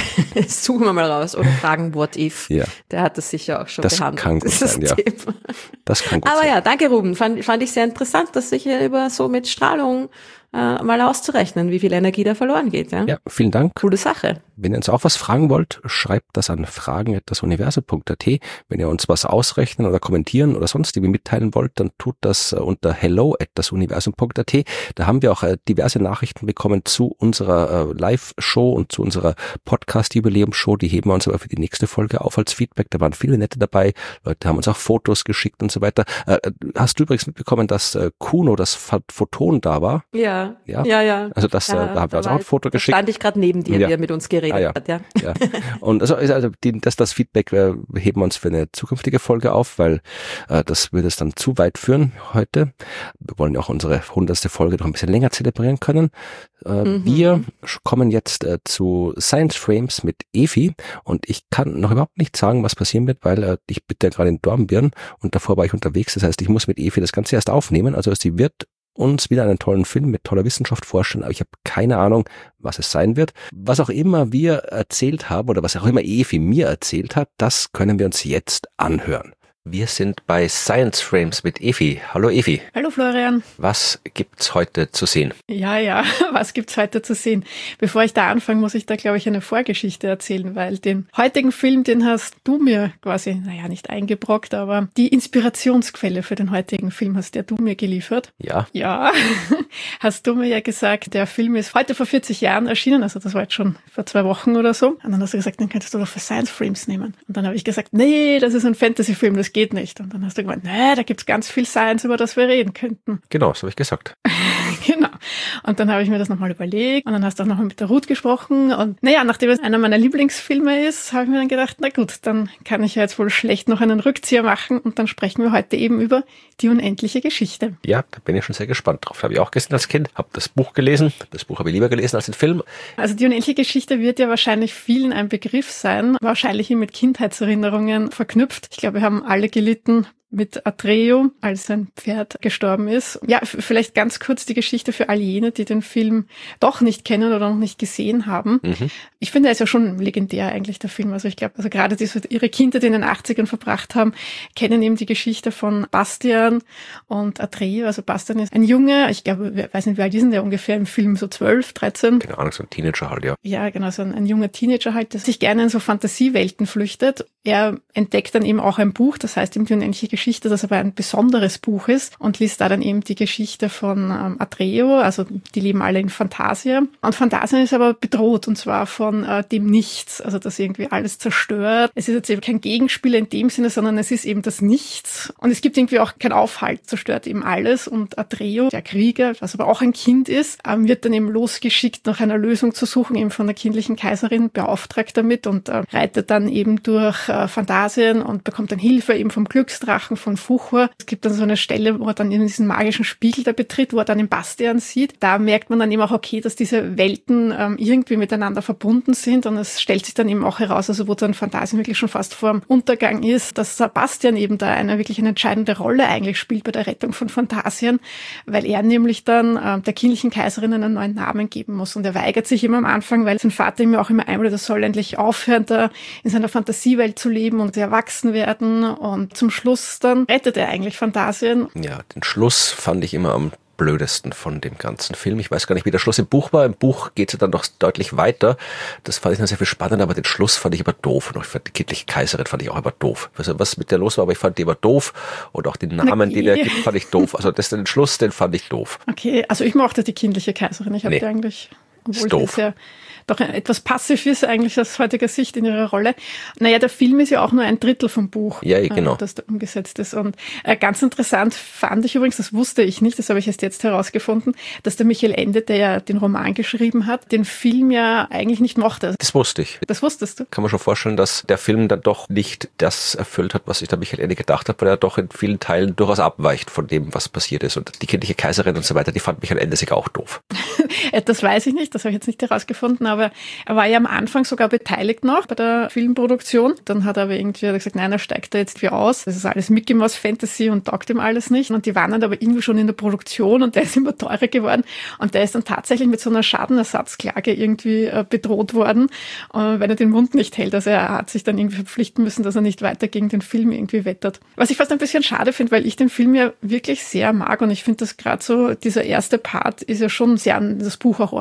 Das suchen wir mal raus. Oder fragen What If. Ja. Der hat das sicher auch schon behandelt.
Das kann gut sein, ja. Das kann gut sein.
Aber ja, danke Ruben. Fand ich sehr interessant, dass sich über so mit Strahlung mal auszurechnen, wie viel Energie da verloren geht. Ja,
vielen Dank.
Coole Sache.
Wenn ihr uns auch was fragen wollt, schreibt das an fragen@dasuniversum.at. Wenn ihr uns was ausrechnen oder kommentieren oder sonst irgendwie mitteilen wollt, dann tut das unter hello@dasuniversum.at. Da haben wir auch diverse Nachrichten bekommen zu unserer Live-Show und zu unserer Podcast-Jubiläum-Show. Die heben wir uns aber für die nächste Folge auf als Feedback. Da waren viele nette dabei. Leute haben uns auch Fotos geschickt und so weiter. Hast du übrigens mitbekommen, dass Kuno, das Photon, da war?
Ja. Ja.
Also da haben wir uns auch ein Foto geschickt.
Stand ich gerade neben dir, wie er mit uns geredet hat, ja.
Und also das Feedback heben wir uns für eine zukünftige Folge auf, weil das würde es dann zu weit führen heute. Wir wollen ja auch unsere 100. Folge noch ein bisschen länger zelebrieren können. Wir kommen jetzt zu Science Frames mit Evi und ich kann noch überhaupt nicht sagen, was passieren wird, weil ich bin ja gerade in Dornbirn und davor war ich unterwegs. Das heißt, ich muss mit Evi das Ganze erst aufnehmen. Also sie wird uns wieder einen tollen Film mit toller Wissenschaft vorstellen, aber ich habe keine Ahnung, was es sein wird. Was auch immer wir erzählt haben oder was auch immer Evi mir erzählt hat, das können wir uns jetzt anhören. Wir sind bei Science Frames mit Evi. Hallo Evi.
Hallo Florian.
Was gibt's heute zu sehen?
Ja, was gibt's heute zu sehen? Bevor ich da anfange, muss ich da, glaube ich, eine Vorgeschichte erzählen, weil den heutigen Film, den hast du mir quasi, nicht eingebrockt, aber die Inspirationsquelle für den heutigen Film hast du mir geliefert.
Ja.
Ja, hast du mir ja gesagt, der Film ist heute vor 40 Jahren erschienen, also das war jetzt schon vor 2 Wochen oder so. Und dann hast du gesagt, den könntest du doch für Science Frames nehmen. Und dann habe ich gesagt, nee, das ist ein Fantasy-Film, das geht nicht. Und dann hast du gemeint, da gibt's ganz viel Science, über das wir reden könnten.
Genau, das habe ich gesagt.
Genau. Und dann habe ich mir das nochmal überlegt und dann hast du auch nochmal mit der Ruth gesprochen und nachdem es einer meiner Lieblingsfilme ist, habe ich mir dann gedacht, na gut, dann kann ich ja jetzt wohl schlecht noch einen Rückzieher machen und dann sprechen wir heute eben über die unendliche Geschichte.
Ja, da bin ich schon sehr gespannt drauf. Habe ich auch gesehen als Kind, habe das Buch gelesen. Das Buch habe ich lieber gelesen als den Film.
Also die unendliche Geschichte wird ja wahrscheinlich vielen ein Begriff sein, wahrscheinlich mit Kindheitserinnerungen verknüpft. Ich glaube, wir haben alle gelitten mit Atreo, als sein Pferd gestorben ist. Ja, vielleicht ganz kurz die Geschichte für all jene, die den Film doch nicht kennen oder noch nicht gesehen haben. Ich finde, er ist ja schon legendär eigentlich, der Film. Also ich glaube, gerade die so ihre Kindheit in den 80ern verbracht haben, kennen eben die Geschichte von Bastian und Atreo. Also Bastian ist ein Junge, ich glaube, ich weiß nicht, wie alt ist denn der ungefähr im Film, so 12, 13?
Keine Ahnung, so ein Teenager halt, ja.
Ja, genau, so ein junger Teenager halt, der sich gerne in so Fantasiewelten flüchtet. Er entdeckt dann eben auch ein Buch, das heißt eben die unendliche Geschichte, das aber ein besonderes Buch ist und liest da dann eben die Geschichte von Atreo, also die leben alle in Phantasia. Und Phantasia ist aber bedroht und zwar von dem Nichts, also das irgendwie alles zerstört. Es ist jetzt eben kein Gegenspieler in dem Sinne, sondern es ist eben das Nichts und es gibt irgendwie auch keinen Aufhalt, zerstört eben alles und Atreo, der Krieger, was aber auch ein Kind ist, wird dann eben losgeschickt, nach einer Lösung zu suchen, eben von der kindlichen Kaiserin beauftragt damit und reitet dann eben durch Phantasien und bekommt dann Hilfe eben vom Glücksdrachen von Fuchur. Es gibt dann so eine Stelle, wo er dann eben diesen magischen Spiegel da betritt, wo er dann den Bastian sieht. Da merkt man dann eben auch, okay, dass diese Welten irgendwie miteinander verbunden sind und es stellt sich dann eben auch heraus, also wo dann Phantasien wirklich schon fast vor dem Untergang ist, dass Bastian eben da wirklich eine entscheidende Rolle eigentlich spielt bei der Rettung von Phantasien, weil er nämlich dann der kindlichen Kaiserin einen neuen Namen geben muss und er weigert sich immer am Anfang, weil sein Vater ihm ja auch immer einmal, das soll endlich aufhören, da in seiner Fantasiewelt zu leben und erwachsen werden und zum Schluss dann rettet er eigentlich Phantasien.
Ja, den Schluss fand ich immer am blödesten von dem ganzen Film. Ich weiß gar nicht, wie der Schluss im Buch war. Im Buch geht es ja dann doch deutlich weiter. Das fand ich noch sehr viel spannender, aber den Schluss fand ich aber doof. Und ich fand die kindliche Kaiserin fand ich auch aber doof. Was mit der los war, aber ich fand die aber doof. Und auch den Namen, den er gibt, fand ich doof. Also den Schluss, den fand ich doof.
Okay, also ich mochte die kindliche Kaiserin. Ich habe die eigentlich, obwohl
doof.
Sie ja doch etwas passiv ist eigentlich aus heutiger Sicht in ihrer Rolle. Naja, der Film ist ja auch nur 1/3 vom Buch,
ja, genau.
Das da umgesetzt ist. Und ganz interessant fand ich übrigens, das wusste ich nicht, das habe ich erst jetzt herausgefunden, dass der Michael Ende, der ja den Roman geschrieben hat, den Film ja eigentlich nicht mochte.
Das wusste ich.
Das wusstest du?
Kann man schon vorstellen, dass der Film dann doch nicht das erfüllt hat, was sich der Michael Ende gedacht hat, weil er doch in vielen Teilen durchaus abweicht von dem, was passiert ist. Und die kindliche Kaiserin und so weiter, die fand Michael Ende sicher auch doof.
Das weiß ich nicht, das habe ich jetzt nicht herausgefunden, aber er war ja am Anfang sogar beteiligt noch bei der Filmproduktion. Dann hat er aber irgendwie gesagt, nein, er steigt da jetzt wie aus. Das ist alles Mickey Mouse Fantasy und taugt ihm alles nicht. Und die waren dann aber irgendwie schon in der Produktion und der ist immer teurer geworden. Und der ist dann tatsächlich mit so einer Schadenersatzklage irgendwie bedroht worden, wenn er den Mund nicht hält. Also er hat sich dann irgendwie verpflichten müssen, dass er nicht weiter gegen den Film irgendwie wettert. Was ich fast ein bisschen schade finde, weil ich den Film ja wirklich sehr mag und ich finde, dass gerade so dieser erste Part ist ja schon sehr an das Buch auch orientiert.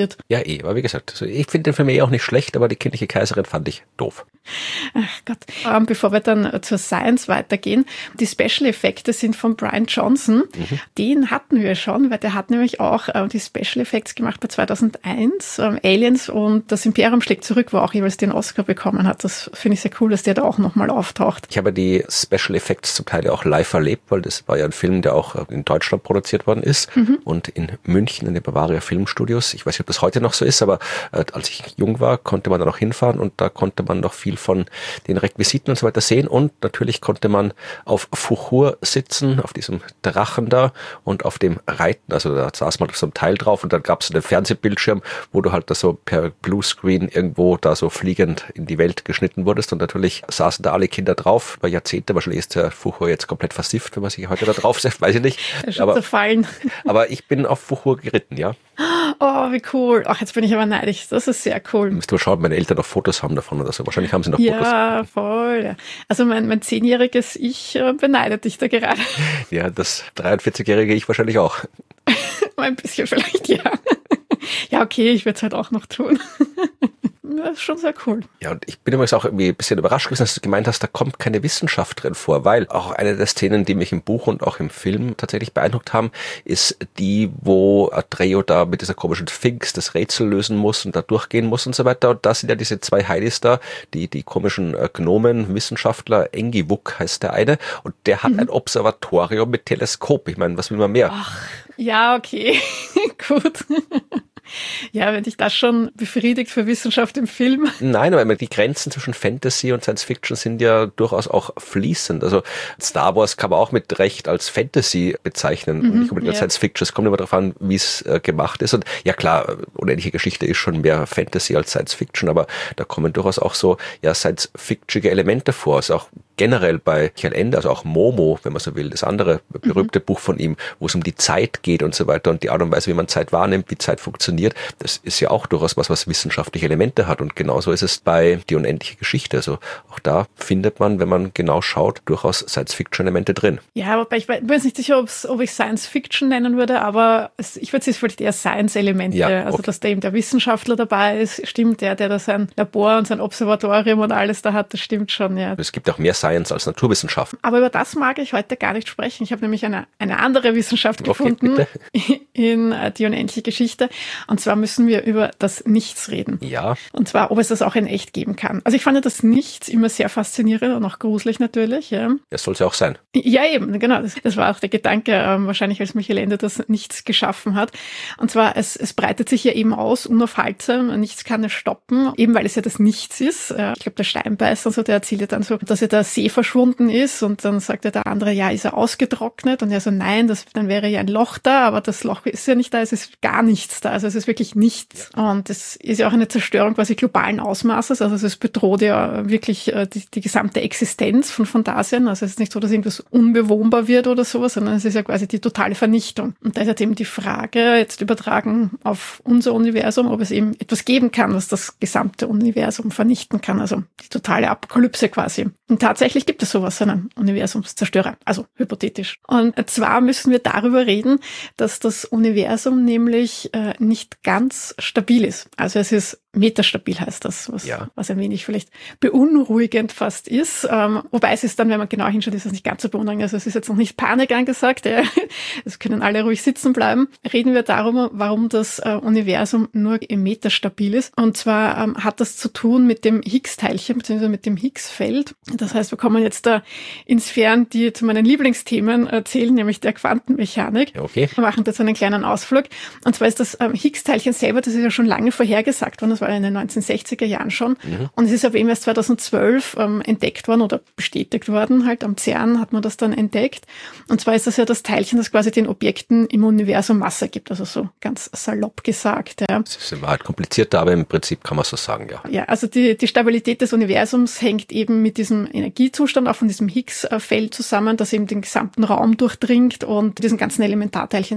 wird.
Ja, aber wie gesagt, also ich finde den Film auch nicht schlecht, aber die kindliche Kaiserin fand ich doof.
Ach Gott. Bevor wir dann zur Science weitergehen, die Special-Effekte sind von Brian Johnson. Den hatten wir schon, weil der hat nämlich auch die Special Effects gemacht bei 2001, Aliens und das Imperium schlägt zurück, wo auch jeweils den Oscar bekommen hat. Das finde ich sehr cool, dass der da auch nochmal auftaucht.
Ich habe die Special Effects zum Teil auch live erlebt, weil das war ja ein Film, der auch in Deutschland produziert worden ist und in München in den Bavaria Filmstudios. Ich weiß nicht, ob das heute noch so ist, aber als ich jung war, konnte man da noch hinfahren und da konnte man noch viel von den Requisiten und so weiter sehen und natürlich konnte man auf Fuchur sitzen, auf diesem Drachen da und auf dem Reiten, also da saß man auf so einem Teil drauf und dann gab es einen Fernsehbildschirm, wo du halt da so per Bluescreen irgendwo da so fliegend in die Welt geschnitten wurdest und natürlich saßen da alle Kinder drauf, über Jahrzehnte, wahrscheinlich ist der Fuchur jetzt komplett versifft, wenn man sich heute da drauf setzt, weiß ich nicht. Aber ich bin auf Fuchur geritten, ja.
Oh, wie cool. Ach, jetzt bin ich aber neidisch. Das ist sehr cool.
Müsst du schauen, meine Eltern noch Fotos haben davon oder so. Wahrscheinlich haben sie noch Fotos.
Ja, voll. Ja. Also mein 10-jähriges Ich beneidet dich da gerade.
Ja, das 43-jährige Ich wahrscheinlich auch.
Ein bisschen vielleicht, ja. Ja, okay, ich werde es halt auch noch tun. Das ist schon sehr cool.
Ja, und ich bin übrigens auch irgendwie ein bisschen überrascht gewesen, dass du gemeint hast, da kommt keine Wissenschaft drin vor, weil auch eine der Szenen, die mich im Buch und auch im Film tatsächlich beeindruckt haben, ist die, wo Atreo da mit dieser komischen Sphinx das Rätsel lösen muss und da durchgehen muss und so weiter. Und da sind ja diese zwei Heilis da, die komischen Gnomen, Wissenschaftler, Engiwuk heißt der eine, und der hat ein Observatorium mit Teleskop. Ich meine, was will man mehr?
Ach, ja, okay, gut. Ja, wenn dich das schon befriedigt für Wissenschaft im Film.
Nein, aber die Grenzen zwischen Fantasy und Science Fiction sind ja durchaus auch fließend. Also Star Wars kann man auch mit Recht als Fantasy bezeichnen und nicht unbedingt als Science Fiction. Es kommt immer darauf an, wie es gemacht ist. Und ja klar, Unendliche Geschichte ist schon mehr Fantasy als Science Fiction, aber da kommen durchaus auch so Science-Fictionige Elemente vor. Also auch generell bei Michael Ende, also auch Momo, wenn man so will, das andere berühmte Buch von ihm, wo es um die Zeit geht und so weiter und die Art und Weise, wie man Zeit wahrnimmt, wie Zeit funktioniert, das ist ja auch durchaus was wissenschaftliche Elemente hat und genauso ist es bei Die unendliche Geschichte. Also auch da findet man, wenn man genau schaut, durchaus Science-Fiction-Elemente drin.
Ja, wobei ich bin jetzt nicht sicher, ob ich Science-Fiction nennen würde, aber ich würde es vielleicht eher Science-Elemente, also dass da eben der Wissenschaftler dabei ist, stimmt, der da sein Labor und sein Observatorium und alles da hat, das stimmt schon, ja.
Es gibt auch mehr Science als Naturwissenschaften.
Aber über das mag ich heute gar nicht sprechen. Ich habe nämlich eine andere Wissenschaft gefunden in Die unendliche Geschichte. Und zwar müssen wir über das Nichts reden.
Ja.
Und zwar, ob es das auch in echt geben kann. Also ich fand das Nichts immer sehr faszinierend und auch gruselig natürlich. Ja.
Das soll es ja auch sein.
Ja, eben, genau. Das war auch der Gedanke, wahrscheinlich als Michael Ende das Nichts geschaffen hat. Und zwar, es breitet sich ja eben aus, unaufhaltsam. Nichts kann es stoppen, eben weil es ja das Nichts ist. Ich glaube, der Steinbeißer, so, der erzählt ja dann so, dass ja der See verschwunden ist und dann sagt ja der andere, ja, ist er ausgetrocknet? Und er so, nein, dann wäre ja ein Loch da, aber das Loch ist ja nicht da, es ist gar nichts da. Also es ist wirklich nichts. Und das ist ja auch eine Zerstörung quasi globalen Ausmaßes. Also es bedroht ja wirklich die gesamte Existenz von Dasein. Also es ist nicht so, dass irgendwas unbewohnbar wird oder sowas, sondern es ist ja quasi die totale Vernichtung. Und da ist halt eben die Frage, jetzt übertragen auf unser Universum, ob es eben etwas geben kann, was das gesamte Universum vernichten kann. Also die totale Apokalypse quasi. Und tatsächlich gibt es sowas, einen Universumszerstörer, also hypothetisch. Und zwar müssen wir darüber reden, dass das Universum nämlich nicht ganz stabil ist. Also es ist metastabil, heißt das, was ein wenig vielleicht beunruhigend fast ist. Wobei es ist dann, wenn man genau hinschaut, ist es nicht ganz so beunruhigend. Also es ist jetzt noch nicht Panik angesagt. Es können alle ruhig sitzen bleiben. Reden wir darum, warum das Universum nur metastabil ist. Und zwar hat das zu tun mit dem Higgs-Teilchen, beziehungsweise mit dem Higgs-Feld. Das heißt, wir kommen jetzt da in Sphären, die zu meinen Lieblingsthemen zählen, nämlich der Quantenmechanik.
Okay.
Wir machen jetzt einen kleinen Ausflug. Und zwar ist das Higgs-Teilchen selber, das ist ja schon lange vorhergesagt worden, das war in den 1960er Jahren schon. Und es ist aber eben erst 2012 entdeckt worden oder bestätigt worden, halt am CERN hat man das dann entdeckt. Und zwar ist das ja das Teilchen, das quasi den Objekten im Universum Masse gibt, also so ganz salopp gesagt. Ja.
Das ist in Wahrheit komplizierter, aber im Prinzip kann man so sagen, ja.
Ja, also die Stabilität des Universums hängt eben mit diesem Energiezustand, auch von diesem Higgs-Feld zusammen, das eben den gesamten Raum durchdringt und diesen ganzen Elementarteilchen ihre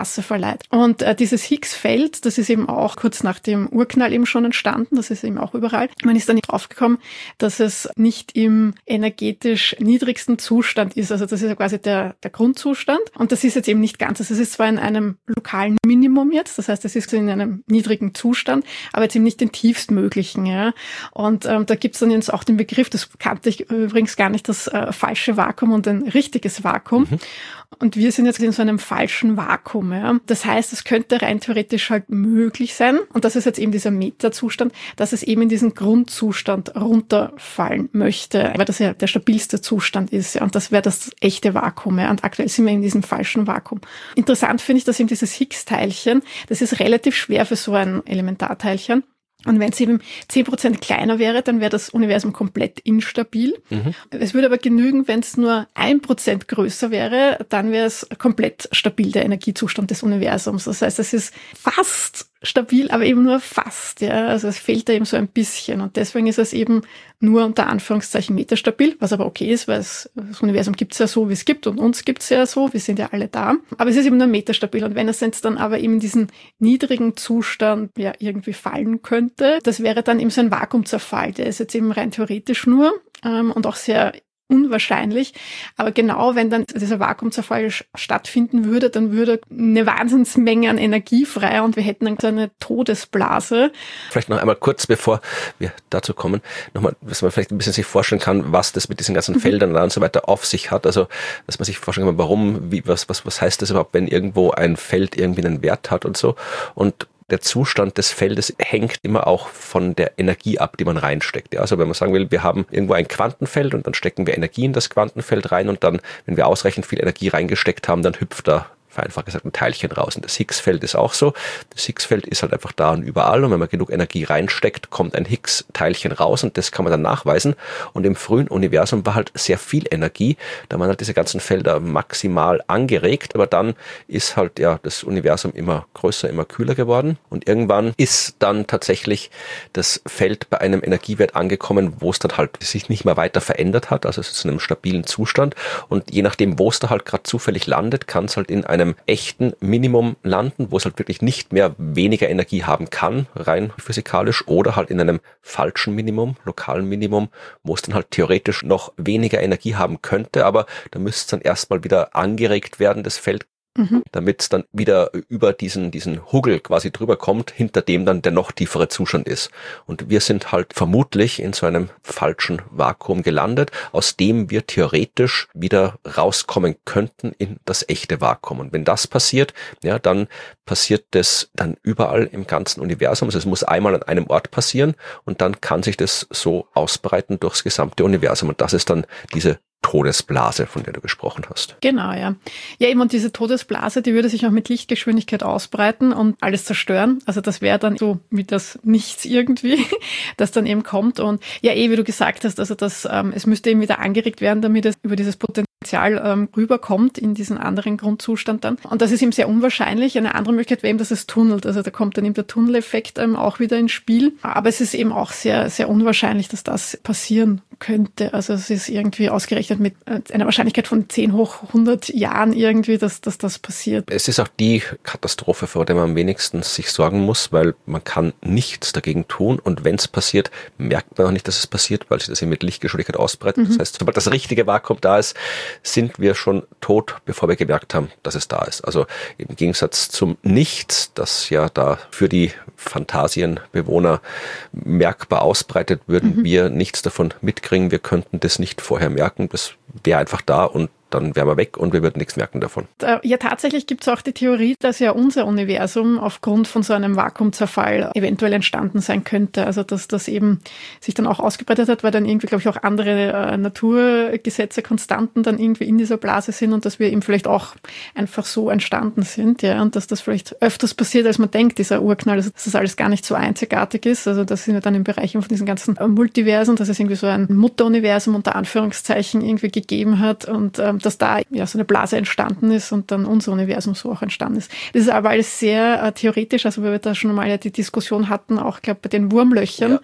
Masse verleiht. Und dieses Higgs-Feld, das ist eben auch kurz nach dem Urknall eben schon entstanden, das ist eben auch überall. Man ist dann draufgekommen, dass es nicht im energetisch niedrigsten Zustand ist. Also das ist ja quasi der Grundzustand. Und das ist jetzt eben nicht ganz. Also es ist zwar in einem lokalen Minimum jetzt, das heißt, es ist in einem niedrigen Zustand, aber jetzt eben nicht den tiefstmöglichen. Ja. Und da gibt es dann jetzt auch den Begriff, das kannte ich übrigens gar nicht, das falsche Vakuum und ein richtiges Vakuum. Mhm. Und wir sind jetzt in so einem falschen Vakuum. Ja. Das heißt, es könnte rein theoretisch halt möglich sein, und das ist jetzt eben dieser Metazustand, dass es eben in diesen Grundzustand runterfallen möchte, weil das ja der stabilste Zustand ist. Ja. Und das wäre das echte Vakuum. Ja. Und aktuell sind wir in diesem falschen Vakuum. Interessant finde ich, dass eben dieses Higgs-Teilchen, das ist relativ schwer für so ein Elementarteilchen. Und wenn es eben 10% kleiner wäre, dann wäre das Universum komplett instabil. Mhm. Es würde aber genügen, wenn es nur 1% größer wäre, dann wäre es komplett stabil, der Energiezustand des Universums. Das heißt, es ist fast stabil, aber eben nur fast. Ja, also es fehlt da eben so ein bisschen. Und deswegen ist es eben nur unter Anführungszeichen metastabil, was aber okay ist, weil das Universum gibt es ja so, wie es gibt, und uns gibt es ja so, wir sind ja alle da. Aber es ist eben nur metastabil. Und wenn es jetzt dann aber eben in diesen niedrigen Zustand ja irgendwie fallen könnte, das wäre dann eben so ein Vakuumzerfall. Der ist jetzt eben rein theoretisch nur und auch sehr unwahrscheinlich. Aber genau, wenn dann dieser Vakuumzerfall stattfinden würde, dann würde eine Wahnsinnsmenge an Energie frei und wir hätten dann so eine Todesblase.
Vielleicht noch einmal kurz, bevor wir dazu kommen, nochmal, dass man vielleicht ein bisschen sich vorstellen kann, was das mit diesen ganzen Feldern und so weiter auf sich hat. Also, dass man sich vorstellen kann, warum, was heißt das überhaupt, wenn irgendwo ein Feld irgendwie einen Wert hat und so. Und der Zustand des Feldes hängt immer auch von der Energie ab, die man reinsteckt. Ja, also wenn man sagen will, wir haben irgendwo ein Quantenfeld und dann stecken wir Energie in das Quantenfeld rein und dann, wenn wir ausreichend viel Energie reingesteckt haben, dann hüpft da vereinfacht gesagt ein Teilchen raus. Und das Higgs-Feld ist auch so. Das Higgs-Feld ist halt einfach da und überall. Und wenn man genug Energie reinsteckt, kommt ein Higgs-Teilchen raus und das kann man dann nachweisen. Und im frühen Universum war halt sehr viel Energie. Da waren halt diese ganzen Felder maximal angeregt. Aber dann ist halt ja das Universum immer größer, immer kühler geworden. Und irgendwann ist dann tatsächlich das Feld bei einem Energiewert angekommen, wo es dann halt sich nicht mehr weiter verändert hat. Also es ist in einem stabilen Zustand. Und je nachdem, wo es da halt gerade zufällig landet, kann es halt in einem echten Minimum landen, wo es halt wirklich nicht mehr weniger Energie haben kann, rein physikalisch, oder halt in einem falschen Minimum, lokalen Minimum, wo es dann halt theoretisch noch weniger Energie haben könnte, aber da müsste es dann erstmal wieder angeregt werden, das Feld, damit es dann wieder über diesen Huggel quasi drüber kommt, hinter dem dann der noch tiefere Zustand ist. Und wir sind halt vermutlich in so einem falschen Vakuum gelandet, aus dem wir theoretisch wieder rauskommen könnten in das echte Vakuum. Und wenn das passiert, ja, dann passiert das dann überall im ganzen Universum. Also es muss einmal an einem Ort passieren und dann kann sich das so ausbreiten durchs gesamte Universum. Und das ist dann diese Todesblase, von der du gesprochen hast.
Genau, ja. Ja, eben, und diese Todesblase, die würde sich auch mit Lichtgeschwindigkeit ausbreiten und alles zerstören. Also das wäre dann so wie das Nichts irgendwie, das dann eben kommt. Und ja, wie du gesagt hast, also das, es müsste eben wieder angeregt werden, damit es über dieses Potenzial rüberkommt in diesen anderen Grundzustand dann. Und das ist eben sehr unwahrscheinlich. Eine andere Möglichkeit wäre eben, dass es tunnelt. Also da kommt dann eben der Tunneleffekt auch wieder ins Spiel. Aber es ist eben auch sehr, sehr unwahrscheinlich, dass das passieren könnte. Also es ist irgendwie ausgerechnet mit einer Wahrscheinlichkeit von 10 hoch 100 Jahren irgendwie, dass das passiert.
Es ist auch die Katastrophe, vor der man am wenigsten sich sorgen muss, weil man kann nichts dagegen tun und wenn es passiert, merkt man auch nicht, dass es passiert, weil sich das eben mit Lichtgeschwindigkeit ausbreitet. Das heißt, sobald das richtige Vakuum da ist, sind wir schon tot, bevor wir gemerkt haben, dass es da ist. Also im Gegensatz zum Nichts, das ja da für die Phantasienbewohner merkbar ausbreitet, würden wir nichts davon mitkriegen. Wir könnten das nicht vorher merken. Das wäre einfach da und dann wären wir weg und wir würden nichts merken davon.
Ja, tatsächlich gibt es auch die Theorie, dass ja unser Universum aufgrund von so einem Vakuumzerfall eventuell entstanden sein könnte. Also dass das eben sich dann auch ausgebreitet hat, weil dann irgendwie, glaube ich, auch andere Naturgesetze, Konstanten dann irgendwie in dieser Blase sind und dass wir eben vielleicht auch einfach so entstanden sind. Ja, und dass das vielleicht öfters passiert, als man denkt, dieser Urknall, also dass das alles gar nicht so einzigartig ist. Also das sind ja dann im Bereich von diesen ganzen Multiversen, dass es irgendwie so ein Mutteruniversum unter Anführungszeichen irgendwie gegeben hat und dass da ja so eine Blase entstanden ist und dann unser Universum so auch entstanden ist. Das ist aber alles sehr theoretisch, also weil wir da schon mal ja die Diskussion hatten, auch glaube bei den Wurmlöchern,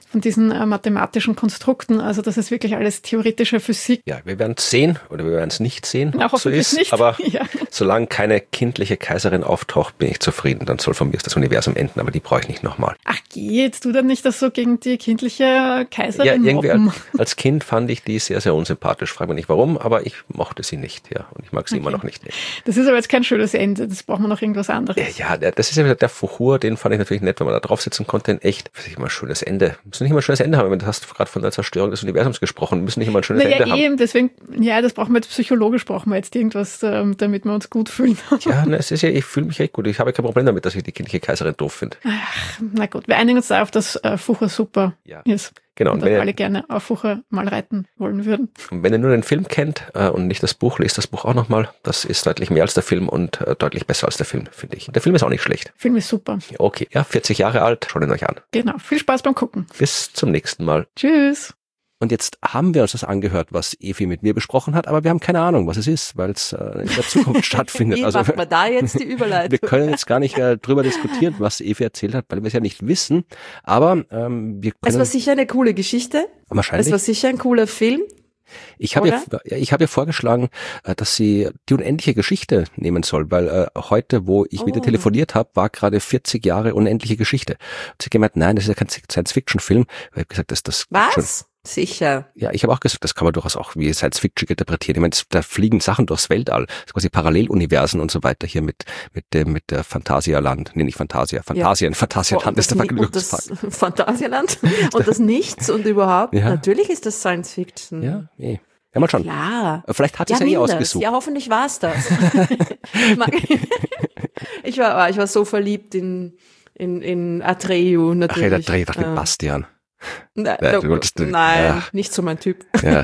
von diesen mathematischen Konstrukten, also das ist wirklich alles theoretische Physik.
Ja, wir werden es sehen oder wir werden es nicht sehen,
ob so ist, nicht.
Aber solange keine kindliche Kaiserin auftaucht, bin ich zufrieden. Dann soll von mir das Universum enden, aber die brauche ich nicht nochmal.
Ach, jetzt tu dann nicht das so gegen die kindliche Kaiserin
irgendwie als Kind fand ich die sehr, sehr unsympathisch. Frag mich nicht warum, aber ich mochte sie nicht, ja. Und ich mag sie immer noch nicht.
Das ist aber jetzt kein schönes Ende, das braucht man noch irgendwas anderes.
Ja, das ist ja wieder der Fuchur, den fand ich natürlich nett, wenn man da drauf sitzen konnte. In echt, das ist immer ein schönes Ende. Muss nicht immer ein schönes Ende haben, du hast gerade von der Zerstörung des Universums gesprochen, müssen nicht immer ein schönes Ende haben.
Deswegen, das brauchen wir jetzt psychologisch, brauchen wir jetzt irgendwas, damit wir uns gut fühlen.
Ja, es ist ja, ich fühle mich echt gut. Ich habe kein Problem damit, dass ich die kindliche Kaiserin doof finde.
Ach, na gut, wir einigen uns darauf, dass Fuchur super ist.
Genau.
Und dass alle gerne auf Fuchur mal reiten wollen würden.
Und wenn ihr nur den Film kennt und nicht das Buch, lest das Buch auch nochmal. Das ist deutlich mehr als der Film und deutlich besser als der Film, finde ich. Und der Film ist auch nicht schlecht.
Film ist super.
Okay, 40 Jahre alt, schaut ihn euch an.
Genau, viel Spaß beim Gucken.
Bis zum nächsten Mal.
Tschüss.
Und jetzt haben wir uns das angehört, was Evi mit mir besprochen hat, aber wir haben keine Ahnung, was es ist, weil es in der Zukunft stattfindet.
Wie macht man da jetzt die Überleitung?
Wir können jetzt gar nicht drüber diskutieren, was Evi erzählt hat, weil wir es ja nicht wissen. Aber wir können...
Es war sicher eine coole Geschichte.
Wahrscheinlich.
Es war sicher ein cooler Film.
Ich habe ja vorgeschlagen, dass sie die unendliche Geschichte nehmen soll, weil heute, wo ich mit ihr telefoniert habe, war gerade 40 Jahre unendliche Geschichte. Und sie hat gemeint, nein, das ist ja kein Science-Fiction-Film. Ich habe gesagt, das
was?
Schon.
Sicher.
Ja, ich habe auch gesagt, das kann man durchaus auch wie Science-Fiction interpretieren. Ich meine, da fliegen Sachen durchs Weltall, quasi Paralleluniversen und so weiter hier mit der Phantasialand. Nee, nicht Fantasia, Phantasialand ist der Vergnügungspark.
Das Phantasialand und das Nichts und überhaupt. Ja. Natürlich ist das Science-Fiction.
Ja, Ja, mal schauen.
Klar.
Vielleicht hat sie es ja ausgesucht.
Ja, hoffentlich war es das. Ich war so verliebt in Atreu natürlich.
Ach, Atreu, mit Bastian.
Nein, nicht so mein Typ.
Ja.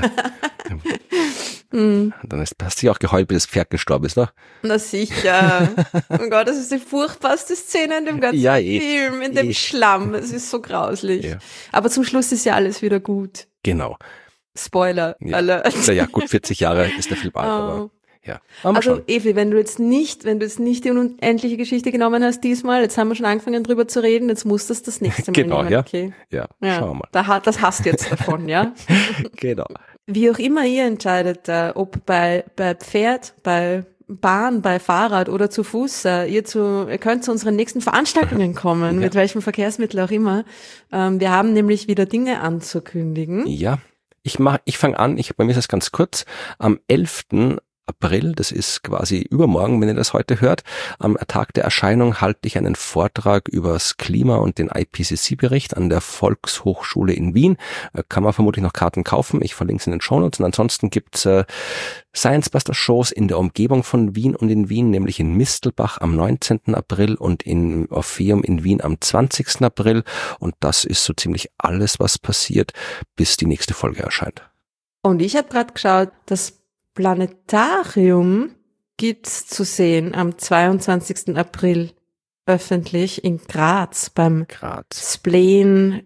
Dann hast du ja auch geheult, bis das Pferd gestorben ist, ne?
Na sicher. Oh Gott, das ist die furchtbarste Szene in dem ganzen Film, in dem Schlamm. Es ist so grauslich. Ja. Aber zum Schluss ist ja alles wieder gut.
Genau.
Spoiler.
Ja. Ja, gut, 40 Jahre ist der Film alt, aber ja.
Also Evi, wenn du jetzt nicht die unendliche Geschichte genommen hast diesmal, jetzt haben wir schon angefangen drüber zu reden, jetzt musst du das nächste Mal nehmen.
Ja.
Okay.
Ja, schauen wir mal.
Das hast du jetzt davon, ja?
Genau.
Wie auch immer ihr entscheidet, ob bei Pferd, bei Bahn, bei Fahrrad oder zu Fuß, ihr könnt zu unseren nächsten Veranstaltungen kommen, mit welchem Verkehrsmittel auch immer. Wir haben nämlich wieder Dinge anzukündigen.
Ja, ich fange an, bei mir ist es ganz kurz, am 11. April, das ist quasi übermorgen, wenn ihr das heute hört, am Tag der Erscheinung halte ich einen Vortrag übers Klima und den IPCC-Bericht an der Volkshochschule in Wien. Kann man vermutlich noch Karten kaufen, ich verlinke es in den Shownotes. Und ansonsten gibt's Science-Buster-Shows in der Umgebung von Wien und in Wien, nämlich in Mistelbach am 19. April und in Orpheum in Wien am 20. April. Und das ist so ziemlich alles, was passiert, bis die nächste Folge erscheint.
Und ich habe gerade geschaut, das Planetarium gibt's zu sehen am 22. April öffentlich in Graz beim Spleen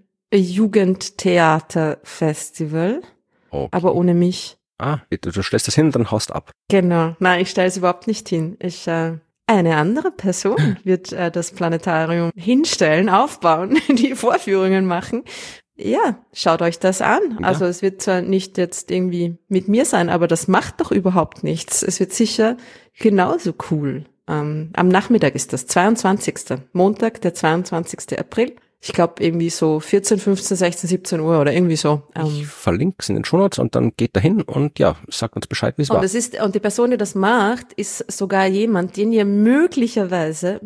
Jugendtheater Festival. Okay. Aber ohne mich.
Du stellst das hin und dann haust ab.
Genau. Nein, ich stelle es überhaupt nicht hin. Eine andere Person wird das Planetarium hinstellen, aufbauen, die Vorführungen machen. Ja, schaut euch das an. Ja. Also es wird zwar nicht jetzt irgendwie mit mir sein, aber das macht doch überhaupt nichts. Es wird sicher genauso cool. Am Nachmittag ist das 22. Montag, der 22. April. Ich glaube irgendwie so 14, 15, 16, 17 Uhr oder irgendwie so.
Ich verlinke es in den Shownotes und dann geht dahin und ja, sagt uns Bescheid, wie es war.
Und die Person, die das macht, ist sogar jemand, den ihr möglicherweise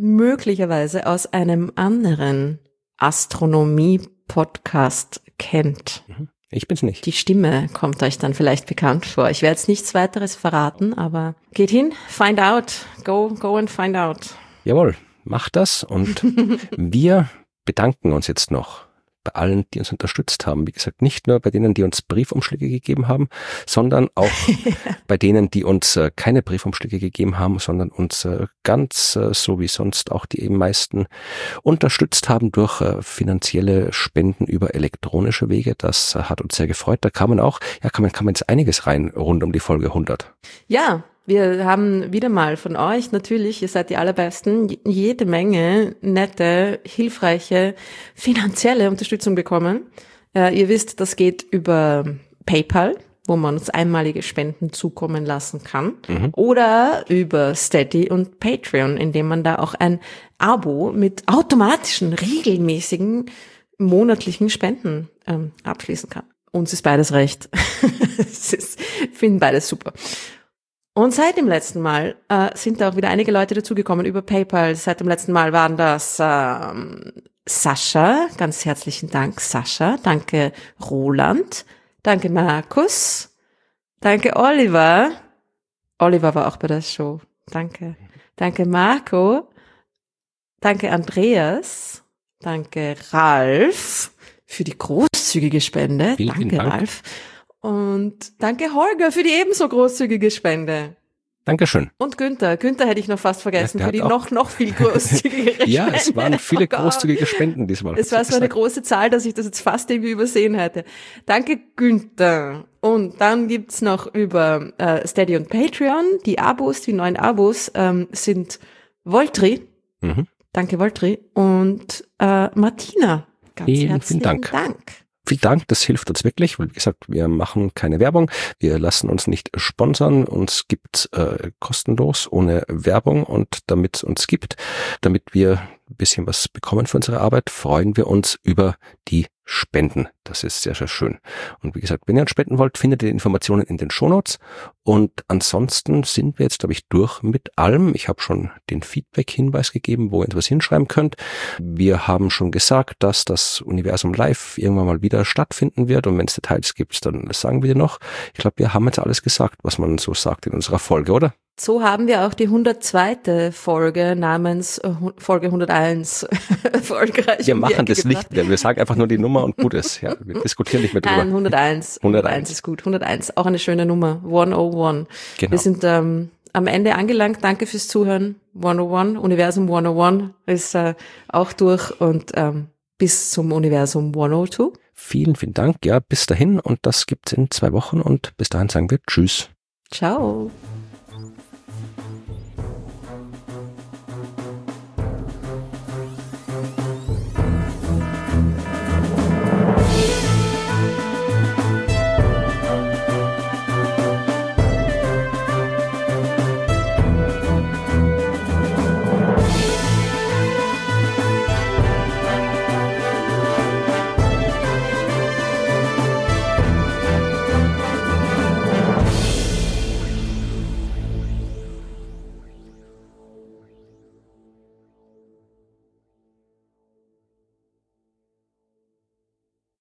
aus einem anderen Astronomie-Podcast kennt.
Ich bin's nicht.
Die Stimme kommt euch dann vielleicht bekannt vor. Ich werde jetzt nichts weiteres verraten, aber geht hin, find out, go and find out.
Jawohl, macht das und wir bedanken uns jetzt noch bei allen, die uns unterstützt haben. Wie gesagt, nicht nur bei denen, die uns Briefumschläge gegeben haben, sondern auch bei denen, die uns keine Briefumschläge gegeben haben, sondern uns ganz so wie sonst auch die eben meisten unterstützt haben durch finanzielle Spenden über elektronische Wege. Das hat uns sehr gefreut. Da kann man jetzt einiges rein rund um die Folge 100.
Ja. Wir haben wieder mal von euch natürlich, ihr seid die Allerbesten, jede Menge nette, hilfreiche finanzielle Unterstützung bekommen. Ihr wisst, das geht über PayPal, wo man uns einmalige Spenden zukommen lassen kann. Oder über Steady und Patreon, indem man da auch ein Abo mit automatischen, regelmäßigen, monatlichen Spenden abschließen kann. Uns ist beides recht. Finden beides super. Und seit dem letzten Mal sind da auch wieder einige Leute dazugekommen über PayPal. Seit dem letzten Mal waren das Sascha, ganz herzlichen Dank Sascha, danke Roland, danke Markus, danke Oliver. Oliver war auch bei der Show. Danke. Danke Marco, danke Andreas, danke Ralf für die großzügige Spende.
Vielen Dank.
Ralf. Und danke Holger für die ebenso großzügige Spende.
Dankeschön.
Und Günther. Günther hätte ich noch fast vergessen, für die noch viel großzügigere Spende.
Ja, es waren viele großzügige Spenden diesmal.
Es war so eine große Zahl, dass ich das jetzt fast irgendwie übersehen hätte. Danke Günther. Und dann gibt's noch über Steady und Patreon. Die Abos, die neuen Abos sind Voltri. Danke Voltri. Und Martina. Ganz herzlichen Dank.
Vielen Dank, das hilft uns wirklich, weil wie gesagt, wir machen keine Werbung, wir lassen uns nicht sponsern, uns gibt's kostenlos, ohne Werbung, und damit es uns gibt, damit wir ein bisschen was bekommen für unsere Arbeit, freuen wir uns über die Spenden. Das ist sehr, sehr schön. Und wie gesagt, wenn ihr uns spenden wollt, findet ihr die Informationen in den Shownotes. Und ansonsten sind wir jetzt, glaube ich, durch mit allem. Ich habe schon den Feedback-Hinweis gegeben, wo ihr uns was hinschreiben könnt. Wir haben schon gesagt, dass das Universum Live irgendwann mal wieder stattfinden wird. Und wenn es Details gibt, dann sagen wir dir noch. Ich glaube, wir haben jetzt alles gesagt, was man so sagt in unserer Folge, oder?
So haben wir auch die 102. Folge namens Folge 101 erfolgreich.
Wir machen das nicht mehr. Wir sagen einfach nur die Nummer und gut ist. Ja, wir diskutieren nicht mehr drüber.
Nein, 101. 101 ist gut. 101, auch eine schöne Nummer. 101. Genau. Wir sind am Ende angelangt. Danke fürs Zuhören. 101, Universum 101 ist auch durch, und bis zum Universum 102.
Vielen, vielen Dank. Ja, bis dahin, und das gibt's in 2 Wochen, und bis dahin sagen wir Tschüss.
Ciao.